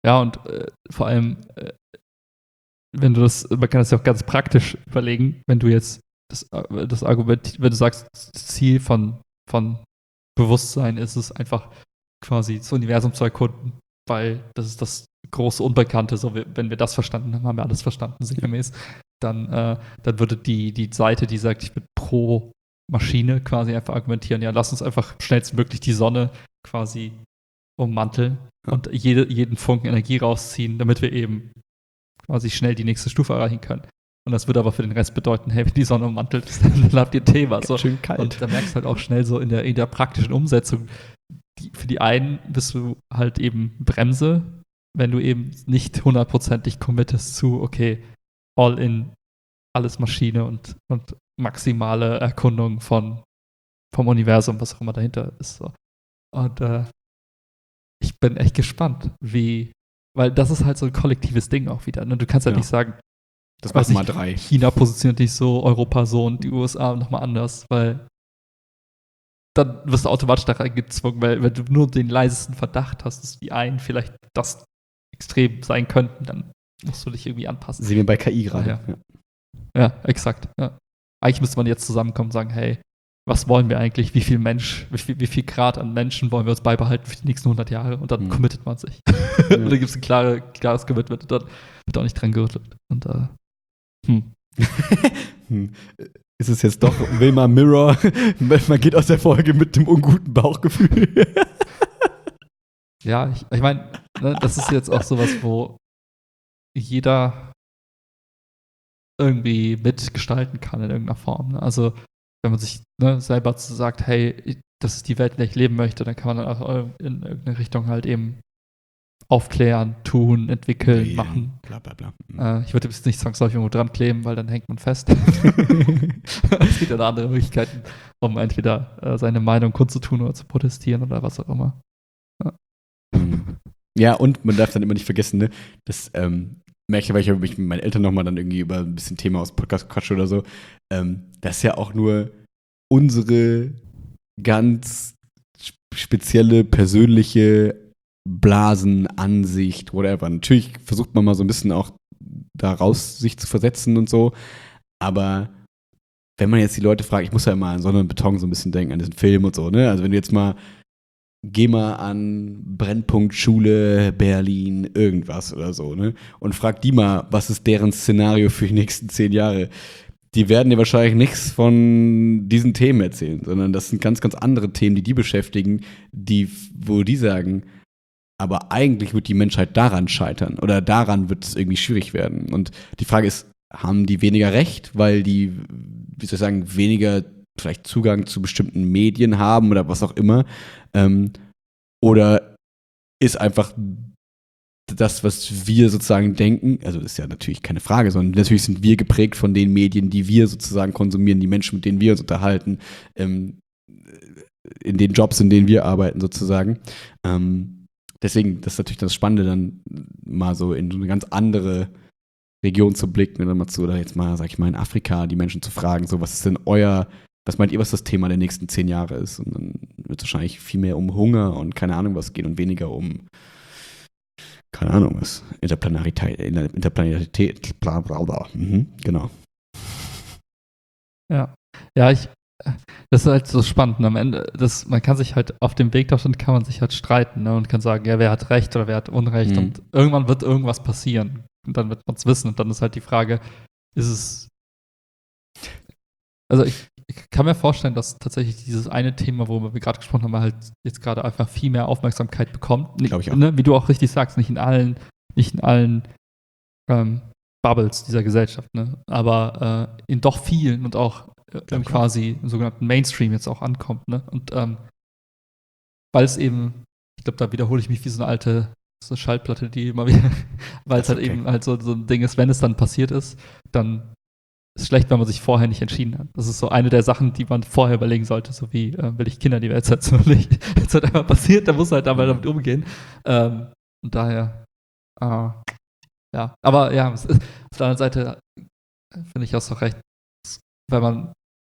Speaker 1: Ja, und vor allem, wenn du man kann das ja auch ganz praktisch überlegen, wenn du jetzt das Argument, wenn du sagst, das Ziel von Bewusstsein ist es einfach quasi das Universum zu erkunden, weil das ist das große Unbekannte, so wenn wir das verstanden haben, haben wir alles verstanden, sinngemäß, dann würde die Seite, die sagt, ich bin pro Maschine, quasi einfach argumentieren, ja, lass uns einfach schnellstmöglich die Sonne quasi ummanteln und jeden Funken Energie rausziehen, damit wir eben quasi schnell die nächste Stufe erreichen können. Und das würde aber für den Rest bedeuten, hey, wenn die Sonne ummantelt ist, dann habt ihr ein Thema. So.
Speaker 2: Schön kalt.
Speaker 1: Und da merkst du halt auch schnell so in der praktischen Umsetzung, für die einen bist du halt eben Bremse, wenn du eben nicht hundertprozentig committest zu, okay, all in, alles Maschine und maximale Erkundung vom Universum, was auch immer dahinter ist. So. Und ich bin echt gespannt, weil das ist halt so ein kollektives Ding auch wieder. Ne? Du kannst halt nicht sagen,
Speaker 2: das machen mal 3.
Speaker 1: China positioniert dich so, Europa so und die USA nochmal anders, weil dann wirst du automatisch da reingezwungen, weil wenn du nur den leisesten Verdacht hast, dass die einen vielleicht das extrem sein könnten, dann musst du dich irgendwie anpassen.
Speaker 2: Sehen wir bei KI gerade.
Speaker 1: Ja, exakt. Ja. Eigentlich müsste man jetzt zusammenkommen und sagen, hey, was wollen wir eigentlich? Wie viel Grad an Menschen wollen wir uns beibehalten für die nächsten 100 Jahre? Und dann committet man sich. Und dann gibt es ein klares Commitment und dann wird auch nicht dran gerüttelt. Und
Speaker 2: Ist es jetzt doch Wilma Mirror? Man geht aus der Folge mit dem unguten Bauchgefühl.
Speaker 1: Ja, ich meine, ne, das ist jetzt auch sowas, wo jeder irgendwie mitgestalten kann in irgendeiner Form. Ne? Also wenn man sich selber sagt, hey, das ist die Welt, in der ich leben möchte, dann kann man dann auch in irgendeine Richtung halt eben aufklären, tun, entwickeln, machen.
Speaker 2: Bla bla bla.
Speaker 1: Ich würde jetzt nicht zwangsläufig irgendwo dran kleben, weil dann hängt man fest. Es gibt ja da andere Möglichkeiten, um entweder seine Meinung kundzutun oder zu protestieren oder was auch immer.
Speaker 2: Ja, und man darf dann immer nicht vergessen, ne, das merke ich, weil ich mich mit meinen Eltern nochmal dann irgendwie über ein bisschen Thema aus Podcast quatsche oder so, das ist ja auch nur unsere ganz spezielle, persönliche Blasenansicht, whatever. Natürlich versucht man mal so ein bisschen auch daraus sich zu versetzen und so, aber wenn man jetzt die Leute fragt, ich muss ja immer an Sonne und Beton so ein bisschen denken, an diesen Film und so, ne? Also wenn du jetzt mal geh mal an Brennpunkt Schule Berlin irgendwas oder so, ne? Und frag die mal, was ist deren Szenario für die nächsten 10 Jahre. Die werden dir wahrscheinlich nichts von diesen Themen erzählen, sondern das sind ganz, ganz andere Themen, die beschäftigen, wo die sagen, aber eigentlich wird die Menschheit daran scheitern oder daran wird es irgendwie schwierig werden. Und die Frage ist, haben die weniger Recht, weil die, wie soll ich sagen, weniger vielleicht Zugang zu bestimmten Medien haben oder was auch immer? Oder ist einfach das, was wir sozusagen denken, also das ist ja natürlich keine Frage, sondern natürlich sind wir geprägt von den Medien, die wir sozusagen konsumieren, die Menschen, mit denen wir uns unterhalten, in den Jobs, in denen wir arbeiten sozusagen. Deswegen, das ist natürlich das Spannende, dann mal so in so eine ganz andere Region zu blicken und dann mal oder jetzt mal, sag ich mal, in Afrika die Menschen zu fragen, so, was ist denn was meint ihr, was das Thema der nächsten 10 Jahre ist? Und dann wird es wahrscheinlich viel mehr um Hunger und keine Ahnung was gehen und weniger um, keine Ahnung was, Interplanetarität, bla bla bla. Genau.
Speaker 1: Ja, das ist halt so spannend. Und am Ende, man kann sich halt auf dem Weg dorthin kann man sich halt streiten, ne? Und kann sagen, ja, wer hat Recht oder wer hat Unrecht. Und irgendwann wird irgendwas passieren. Und dann wird man es wissen. Und dann ist halt die Frage, ist es. Also ich kann mir vorstellen, dass tatsächlich dieses eine Thema, worüber wir gerade gesprochen haben, halt jetzt gerade einfach viel mehr Aufmerksamkeit bekommt.
Speaker 2: Glaube ich auch.
Speaker 1: Ne? Wie du auch richtig sagst, nicht in allen Bubbles dieser Gesellschaft, ne? Aber in doch vielen und auch quasi im sogenannten Mainstream jetzt auch ankommt, ne? Und weil es eben, ich glaube, da wiederhole ich mich wie so eine Schallplatte, die immer wieder, weil es halt eben halt so ein Ding ist, wenn es dann passiert ist, dann ist schlecht, wenn man sich vorher nicht entschieden hat. Das ist so eine der Sachen, die man vorher überlegen sollte, so wie, will ich Kinder in die Welt setzen oder nicht. Wenn es halt einmal passiert, dann muss man halt einmal damit umgehen. Und daher, ja. Aber ja, auf der anderen Seite finde ich auch so recht, weil man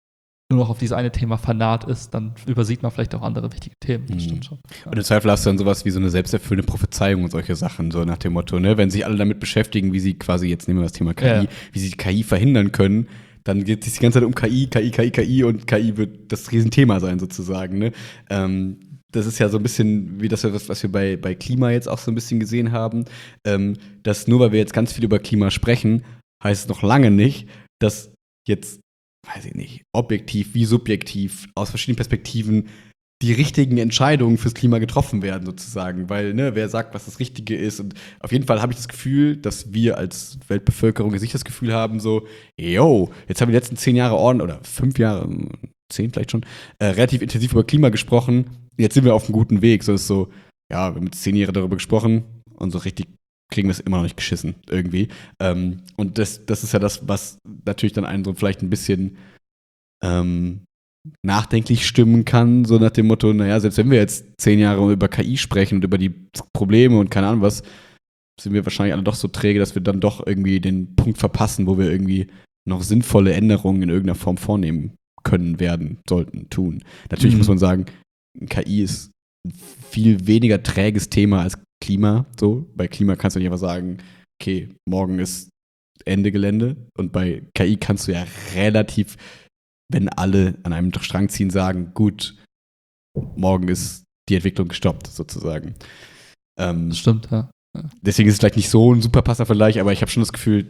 Speaker 1: nur noch auf dieses eine Thema vernarrt ist, dann übersieht man vielleicht auch andere wichtige Themen. Das stimmt schon. Ja.
Speaker 2: Und im Zweifel hast du dann sowas wie so eine selbsterfüllende Prophezeiung und solche Sachen, so nach dem Motto, ne, wenn sich alle damit beschäftigen, wie sie quasi, jetzt nehmen wir das Thema KI, wie sie die KI verhindern können, dann geht es die ganze Zeit um KI und KI wird das Riesenthema sein sozusagen, ne? Das ist ja so ein bisschen wie das, was wir bei Klima jetzt auch so ein bisschen gesehen haben, dass nur weil wir jetzt ganz viel über Klima sprechen, heißt es noch lange nicht, dass jetzt, weiß ich nicht, objektiv wie subjektiv aus verschiedenen Perspektiven die richtigen Entscheidungen fürs Klima getroffen werden, sozusagen. Weil, ne, wer sagt, was das Richtige ist. Und auf jeden Fall habe ich das Gefühl, dass wir als Weltbevölkerung jetzt nicht das Gefühl haben, so, yo, jetzt haben wir die letzten 10 Jahre oder 5 Jahre, 10 vielleicht schon, relativ intensiv über Klima gesprochen. Jetzt sind wir auf einem guten Weg. So ist so, ja, wir haben jetzt 10 Jahre darüber gesprochen und so richtig kriegen wir es immer noch nicht geschissen, irgendwie. Und das ist ja das, was natürlich dann einen so vielleicht ein bisschen nachdenklich stimmen kann, so nach dem Motto, naja, selbst wenn wir jetzt 10 Jahre über KI sprechen und über die Probleme und keine Ahnung was, sind wir wahrscheinlich alle doch so träge, dass wir dann doch irgendwie den Punkt verpassen, wo wir irgendwie noch sinnvolle Änderungen in irgendeiner Form vornehmen können, werden, sollten, tun. Natürlich muss man sagen, KI ist ein viel weniger träges Thema als Klima. So, bei Klima kannst du nicht einfach sagen, okay, morgen ist Ende Gelände. Und bei KI kannst du ja relativ, wenn alle an einem Strang ziehen, sagen, gut, morgen ist die Entwicklung gestoppt, sozusagen.
Speaker 1: Das stimmt, ja.
Speaker 2: Deswegen ist es vielleicht nicht so ein super passender Vergleich, aber ich habe schon das Gefühl,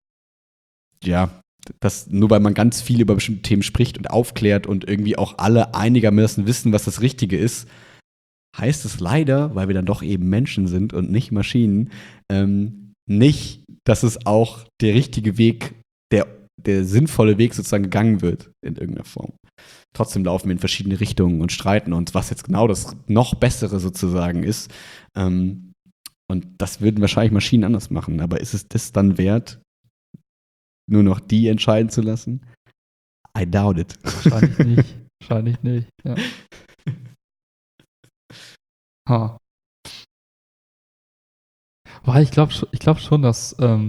Speaker 2: dass nur weil man ganz viel über bestimmte Themen spricht und aufklärt und irgendwie auch alle einigermaßen wissen, was das Richtige ist, heißt es leider, weil wir dann doch eben Menschen sind und nicht Maschinen, nicht, dass es auch der richtige Weg, der sinnvolle Weg sozusagen gegangen wird in irgendeiner Form. Trotzdem laufen wir in verschiedene Richtungen und streiten uns, was jetzt genau das noch Bessere sozusagen ist. Und das würden wahrscheinlich Maschinen anders machen. Aber ist es das dann wert, nur noch die entscheiden zu lassen? I doubt it.
Speaker 1: Wahrscheinlich nicht. Wahrscheinlich nicht, ja. Weil ich glaube schon, dass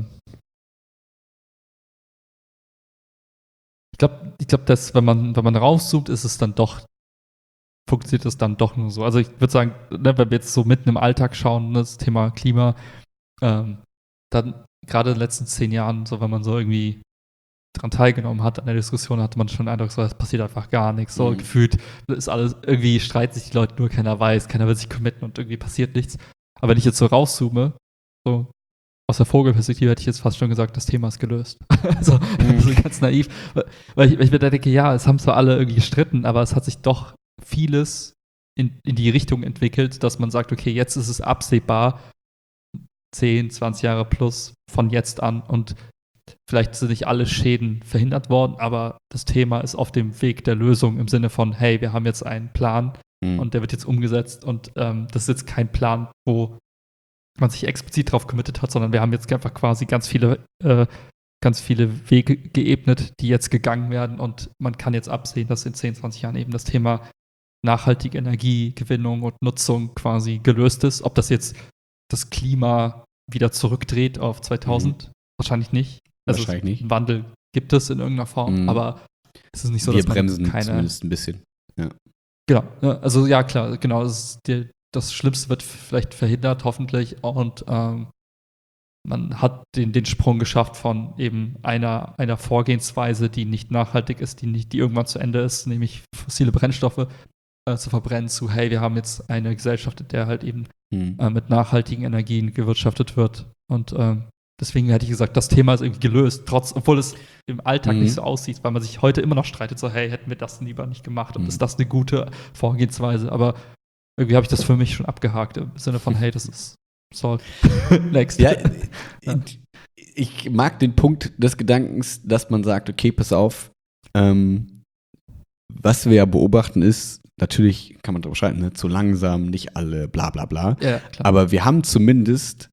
Speaker 1: ich glaube, dass wenn man rauszoomt, funktioniert es dann doch nur so. Also ich würde sagen, ne, wenn wir jetzt so mitten im Alltag schauen, ne, das Thema Klima, dann gerade in den letzten 10 Jahren, so wenn man so irgendwie daran teilgenommen hat an der Diskussion, hatte man schon den Eindruck, so, es passiert einfach gar nichts. So gefühlt ist alles, irgendwie streiten sich die Leute nur, keiner weiß, keiner will sich committen und irgendwie passiert nichts. Aber wenn ich jetzt so rauszoome, so aus der Vogelperspektive hätte ich jetzt fast schon gesagt, das Thema ist gelöst. Also ganz naiv. Weil ich mir da denke, ja, es haben zwar alle irgendwie gestritten, aber es hat sich doch vieles in die Richtung entwickelt, dass man sagt, okay, jetzt ist es absehbar, 10, 20 Jahre plus von jetzt an und vielleicht sind nicht alle Schäden verhindert worden, aber das Thema ist auf dem Weg der Lösung im Sinne von, hey, wir haben jetzt einen Plan und der wird jetzt umgesetzt und das ist jetzt kein Plan, wo man sich explizit drauf committet hat, sondern wir haben jetzt einfach quasi ganz viele Wege geebnet, die jetzt gegangen werden und man kann jetzt absehen, dass in 10, 20 Jahren eben das Thema nachhaltige Energiegewinnung und Nutzung quasi gelöst ist. Ob das jetzt das Klima wieder zurückdreht auf 2000, wahrscheinlich nicht. Also
Speaker 2: wahrscheinlich nicht.
Speaker 1: Einen Wandel gibt es in irgendeiner Form, aber es ist nicht so,
Speaker 2: wir
Speaker 1: dass man
Speaker 2: bremsen zumindest ein bisschen. Ja.
Speaker 1: Genau, also ja klar, genau, das Schlimmste wird vielleicht verhindert, hoffentlich, und man hat den Sprung geschafft von eben einer Vorgehensweise, die nicht nachhaltig ist, die irgendwann zu Ende ist, nämlich fossile Brennstoffe zu verbrennen, zu, hey, wir haben jetzt eine Gesellschaft, in der halt eben mit nachhaltigen Energien gewirtschaftet wird. Und deswegen hätte ich gesagt, das Thema ist irgendwie gelöst, obwohl es im Alltag nicht so aussieht, weil man sich heute immer noch streitet, so, hey, hätten wir das denn lieber nicht gemacht und ist das eine gute Vorgehensweise? Aber irgendwie habe ich das für mich schon abgehakt, im Sinne von, hey, das ist solved. Next.
Speaker 2: Ja, ich mag den Punkt des Gedankens, dass man sagt, okay, pass auf, was wir ja beobachten ist, natürlich kann man darüber streiten, ne, zu langsam, nicht alle, bla bla bla.
Speaker 1: Ja, klar.
Speaker 2: Aber wir haben zumindest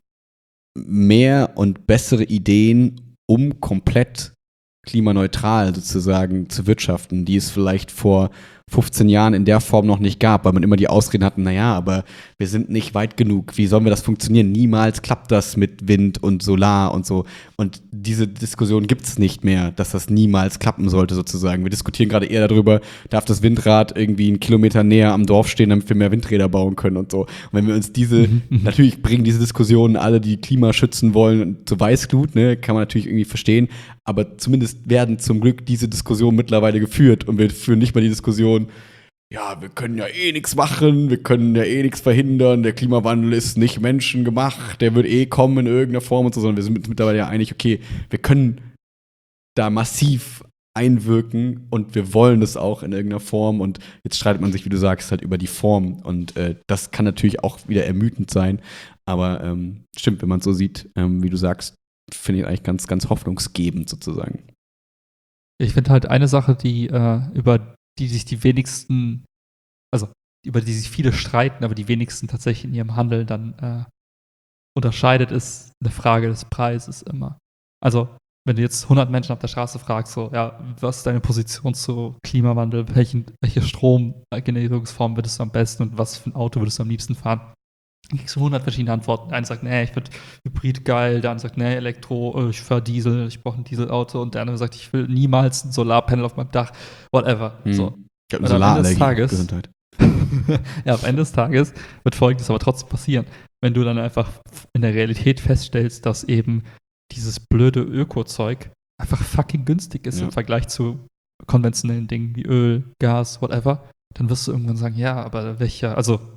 Speaker 2: mehr und bessere Ideen, um komplett klimaneutral sozusagen zu wirtschaften, die es vielleicht vor 15 Jahren in der Form noch nicht gab, weil man immer die Ausreden hatte, naja, aber wir sind nicht weit genug. Wie sollen wir das funktionieren? Niemals klappt das mit Wind und Solar und so. Und diese Diskussion gibt es nicht mehr, dass das niemals klappen sollte sozusagen. Wir diskutieren gerade eher darüber, darf das Windrad irgendwie einen Kilometer näher am Dorf stehen, damit wir mehr Windräder bauen können und so. Und wenn wir uns natürlich bringen diese Diskussionen alle, die Klima schützen wollen, zu Weißglut, ne, kann man natürlich irgendwie verstehen. Aber zumindest werden zum Glück diese Diskussionen mittlerweile geführt und wir führen nicht mal die Diskussion, ja, wir können ja eh nichts machen, wir können ja eh nichts verhindern, der Klimawandel ist nicht menschengemacht, der wird eh kommen in irgendeiner Form und so, sondern wir sind mittlerweile ja einig, okay, wir können da massiv einwirken und wir wollen das auch in irgendeiner Form und jetzt streitet man sich, wie du sagst, halt über die Form und das kann natürlich auch wieder ermüdend sein, aber stimmt, wenn man es so sieht, wie du sagst, finde ich eigentlich ganz, ganz hoffnungsgebend sozusagen.
Speaker 1: Ich finde halt eine Sache, über die sich die wenigsten, also über die sich viele streiten, aber die wenigsten tatsächlich in ihrem Handeln dann unterscheidet, ist eine Frage des Preises immer. Also wenn du jetzt 100 Menschen auf der Straße fragst, so, ja, was ist deine Position zu Klimawandel, welche Stromgenerierungsform würdest du am besten und was für ein Auto würdest du am liebsten fahren? Dann kriegst du 100 verschiedene Antworten. Der eine sagt, nee, ich finde Hybrid geil. Der andere sagt, nee, Elektro, ich fahre Diesel, ich brauche ein Dieselauto. Und der andere sagt, ich will niemals ein Solarpanel auf meinem Dach, whatever. So.
Speaker 2: Ich habe eine Solarallergie. Gesundheit.
Speaker 1: Ja, am Ende des Tages wird Folgendes aber trotzdem passieren. Wenn du dann einfach in der Realität feststellst, dass eben dieses blöde Öko-Zeug einfach fucking günstig ist im Vergleich zu konventionellen Dingen wie Öl, Gas, whatever, dann wirst du irgendwann sagen, ja, aber welcher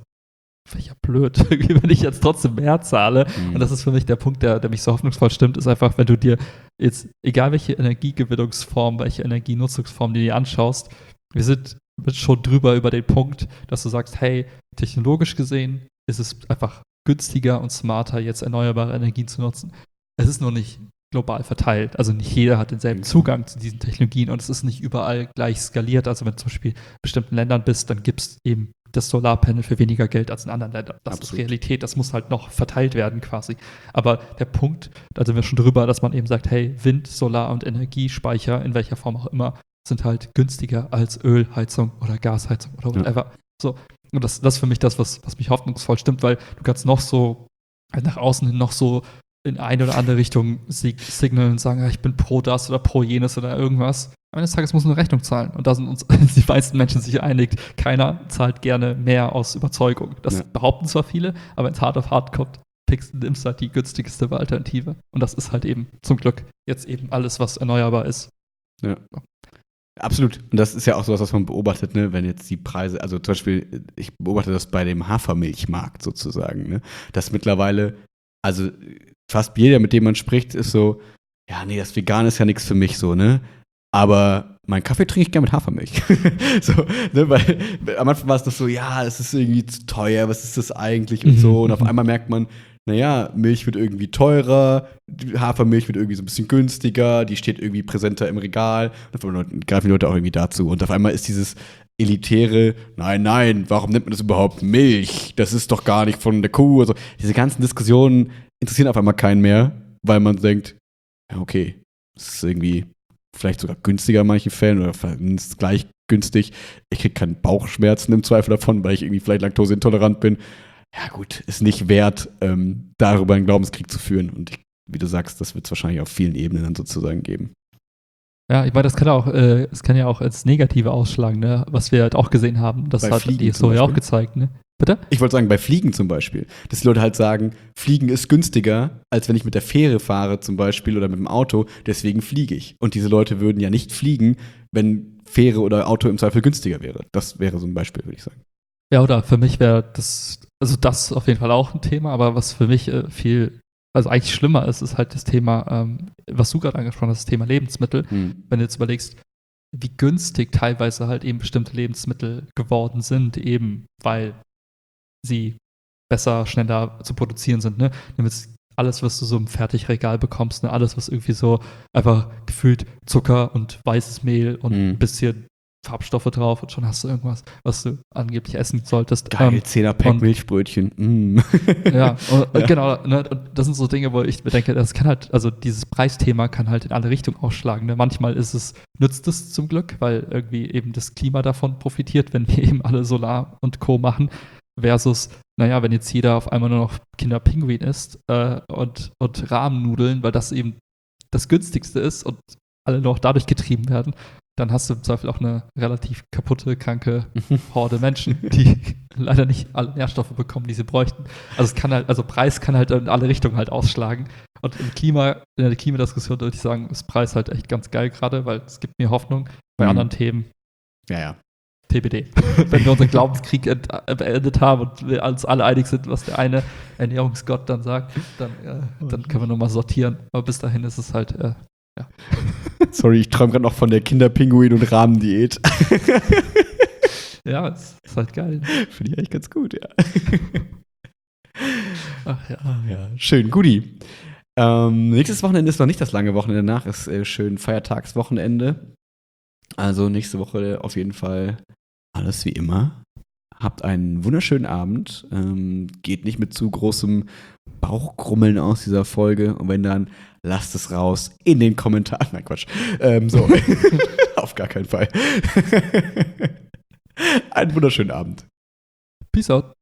Speaker 1: blöd, wenn ich jetzt trotzdem mehr zahle. Und das ist für mich der Punkt, der mich so hoffnungsvoll stimmt, ist einfach, wenn du dir jetzt, egal welche Energiegewinnungsform, welche Energienutzungsform du dir anschaust, wir sind schon drüber über den Punkt, dass du sagst, hey, technologisch gesehen ist es einfach günstiger und smarter, jetzt erneuerbare Energien zu nutzen. Es ist nur nicht global verteilt. Also nicht jeder hat denselben Zugang zu diesen Technologien und es ist nicht überall gleich skaliert. Also wenn du zum Beispiel in bestimmten Ländern bist, dann gibt es eben das Solarpanel für weniger Geld als in anderen Ländern. Das ist Realität, das muss halt noch verteilt werden quasi. Aber der Punkt, da sind wir schon drüber, dass man eben sagt, hey, Wind, Solar und Energiespeicher, in welcher Form auch immer, sind halt günstiger als Ölheizung oder Gasheizung oder whatever. So. Und das ist für mich das, was mich hoffnungsvoll stimmt, weil du kannst noch so nach außen hin noch so in eine oder andere Richtung signalen und sagen, ja, ich bin pro das oder pro jenes oder irgendwas. Am Ende des Tages muss man eine Rechnung zahlen. Und da sind uns die meisten Menschen sich einig. Keiner zahlt gerne mehr aus Überzeugung. Das behaupten zwar viele, aber wenn es hart auf hart kommt, nimmst du halt die günstigste Alternative. Und das ist halt eben zum Glück jetzt eben alles, was erneuerbar ist.
Speaker 2: Ja. Absolut. Und das ist ja auch sowas, was man beobachtet, ne? Wenn jetzt die Preise, also zum Beispiel, ich beobachte das bei dem Hafermilchmarkt sozusagen, ne? Dass mittlerweile, also fast jeder, mit dem man spricht, ist so, ja, nee, das Vegan ist ja nichts für mich so, ne? Aber meinen Kaffee trinke ich gerne mit Hafermilch. So, ne? Weil am Anfang war es doch so, ja, es ist irgendwie zu teuer, was ist das eigentlich und so. Und auf einmal merkt man, naja, Milch wird irgendwie teurer, Hafermilch wird irgendwie so ein bisschen günstiger, die steht irgendwie präsenter im Regal. Und auf einmal greifen die Leute auch irgendwie dazu. Und auf einmal ist dieses elitäre, nein, warum nennt man das überhaupt Milch? Das ist doch gar nicht von der Kuh. Also, diese ganzen Diskussionen interessieren auf einmal keinen mehr, weil man denkt, ja, okay, das ist irgendwie vielleicht sogar günstiger in manchen Fällen oder vielleicht gleich günstig. Ich kriege keine Bauchschmerzen im Zweifel davon, weil ich irgendwie vielleicht laktoseintolerant bin. Ja gut, ist nicht wert, darüber einen Glaubenskrieg zu führen. Und wie du sagst, das wird es wahrscheinlich auf vielen Ebenen dann sozusagen geben.
Speaker 1: Ja, ich meine, das kann ja auch als Negative ausschlagen, ne? Was wir halt auch gesehen haben. Das hat die Historie auch gezeigt, ne? Bitte?
Speaker 2: Ich wollte sagen, bei Fliegen zum Beispiel, dass die Leute halt sagen, Fliegen ist günstiger, als wenn ich mit der Fähre fahre zum Beispiel oder mit dem Auto, deswegen fliege ich. Und diese Leute würden ja nicht fliegen, wenn Fähre oder Auto im Zweifel günstiger wäre. Das wäre so ein Beispiel, würde ich sagen.
Speaker 1: Ja, oder für mich wäre das auf jeden Fall auch ein Thema, aber was für mich also eigentlich schlimmer ist halt das Thema, was du gerade angesprochen hast, das Thema Lebensmittel. Wenn du jetzt überlegst, wie günstig teilweise halt eben bestimmte Lebensmittel geworden sind, eben weil sie besser, schneller zu produzieren sind, ne? Nimm jetzt alles, was du so im Fertigregal bekommst, ne? Alles, was irgendwie so einfach gefühlt Zucker und weißes Mehl und ein bisschen Farbstoffe drauf und schon hast du irgendwas, was du angeblich essen solltest.
Speaker 2: Geil, 10er-Pack Milchbrötchen.
Speaker 1: Ja, genau. Ne, und das sind so Dinge, wo ich mir denke, das kann halt, also dieses Preisthema kann halt in alle Richtungen ausschlagen. Ne? Manchmal nützt es zum Glück, weil irgendwie eben das Klima davon profitiert, wenn wir eben alle Solar und Co. machen, versus, naja, wenn jetzt jeder auf einmal nur noch Kinderpinguin isst und Rahmennudeln, weil das eben das günstigste ist und alle noch dadurch getrieben werden, dann hast du im Zweifel auch eine relativ kaputte, kranke Horde Menschen, die leider nicht alle Nährstoffe bekommen, die sie bräuchten. Also Preis kann halt in alle Richtungen halt ausschlagen. Und in der Klimadiskussion würde ich sagen, ist Preis halt echt ganz geil gerade, weil es gibt mir Hoffnung. Bei anderen Themen
Speaker 2: ja.
Speaker 1: TBD. Wenn wir unseren Glaubenskrieg beendet haben und wir uns alle einig sind, was der eine Ernährungsgott dann sagt, dann können wir nochmal sortieren. Aber bis dahin ist es halt, ja.
Speaker 2: Sorry, ich träume gerade noch von der Kinderpinguin- und Rahmendiät.
Speaker 1: Ja, ist halt geil.
Speaker 2: Finde ich eigentlich ganz gut, ja.
Speaker 1: Ach ja.
Speaker 2: Ja, schön, Guti. Nächstes Wochenende ist noch nicht das lange Wochenende, danach ist schön Feiertagswochenende. Also nächste Woche auf jeden Fall alles wie immer. Habt einen wunderschönen Abend. Geht nicht mit zu großem Bauchkrummeln aus dieser Folge. Und wenn dann, lasst es raus in den Kommentaren. Nein, Quatsch. So. Auf gar keinen Fall. Einen wunderschönen Abend.
Speaker 1: Peace out.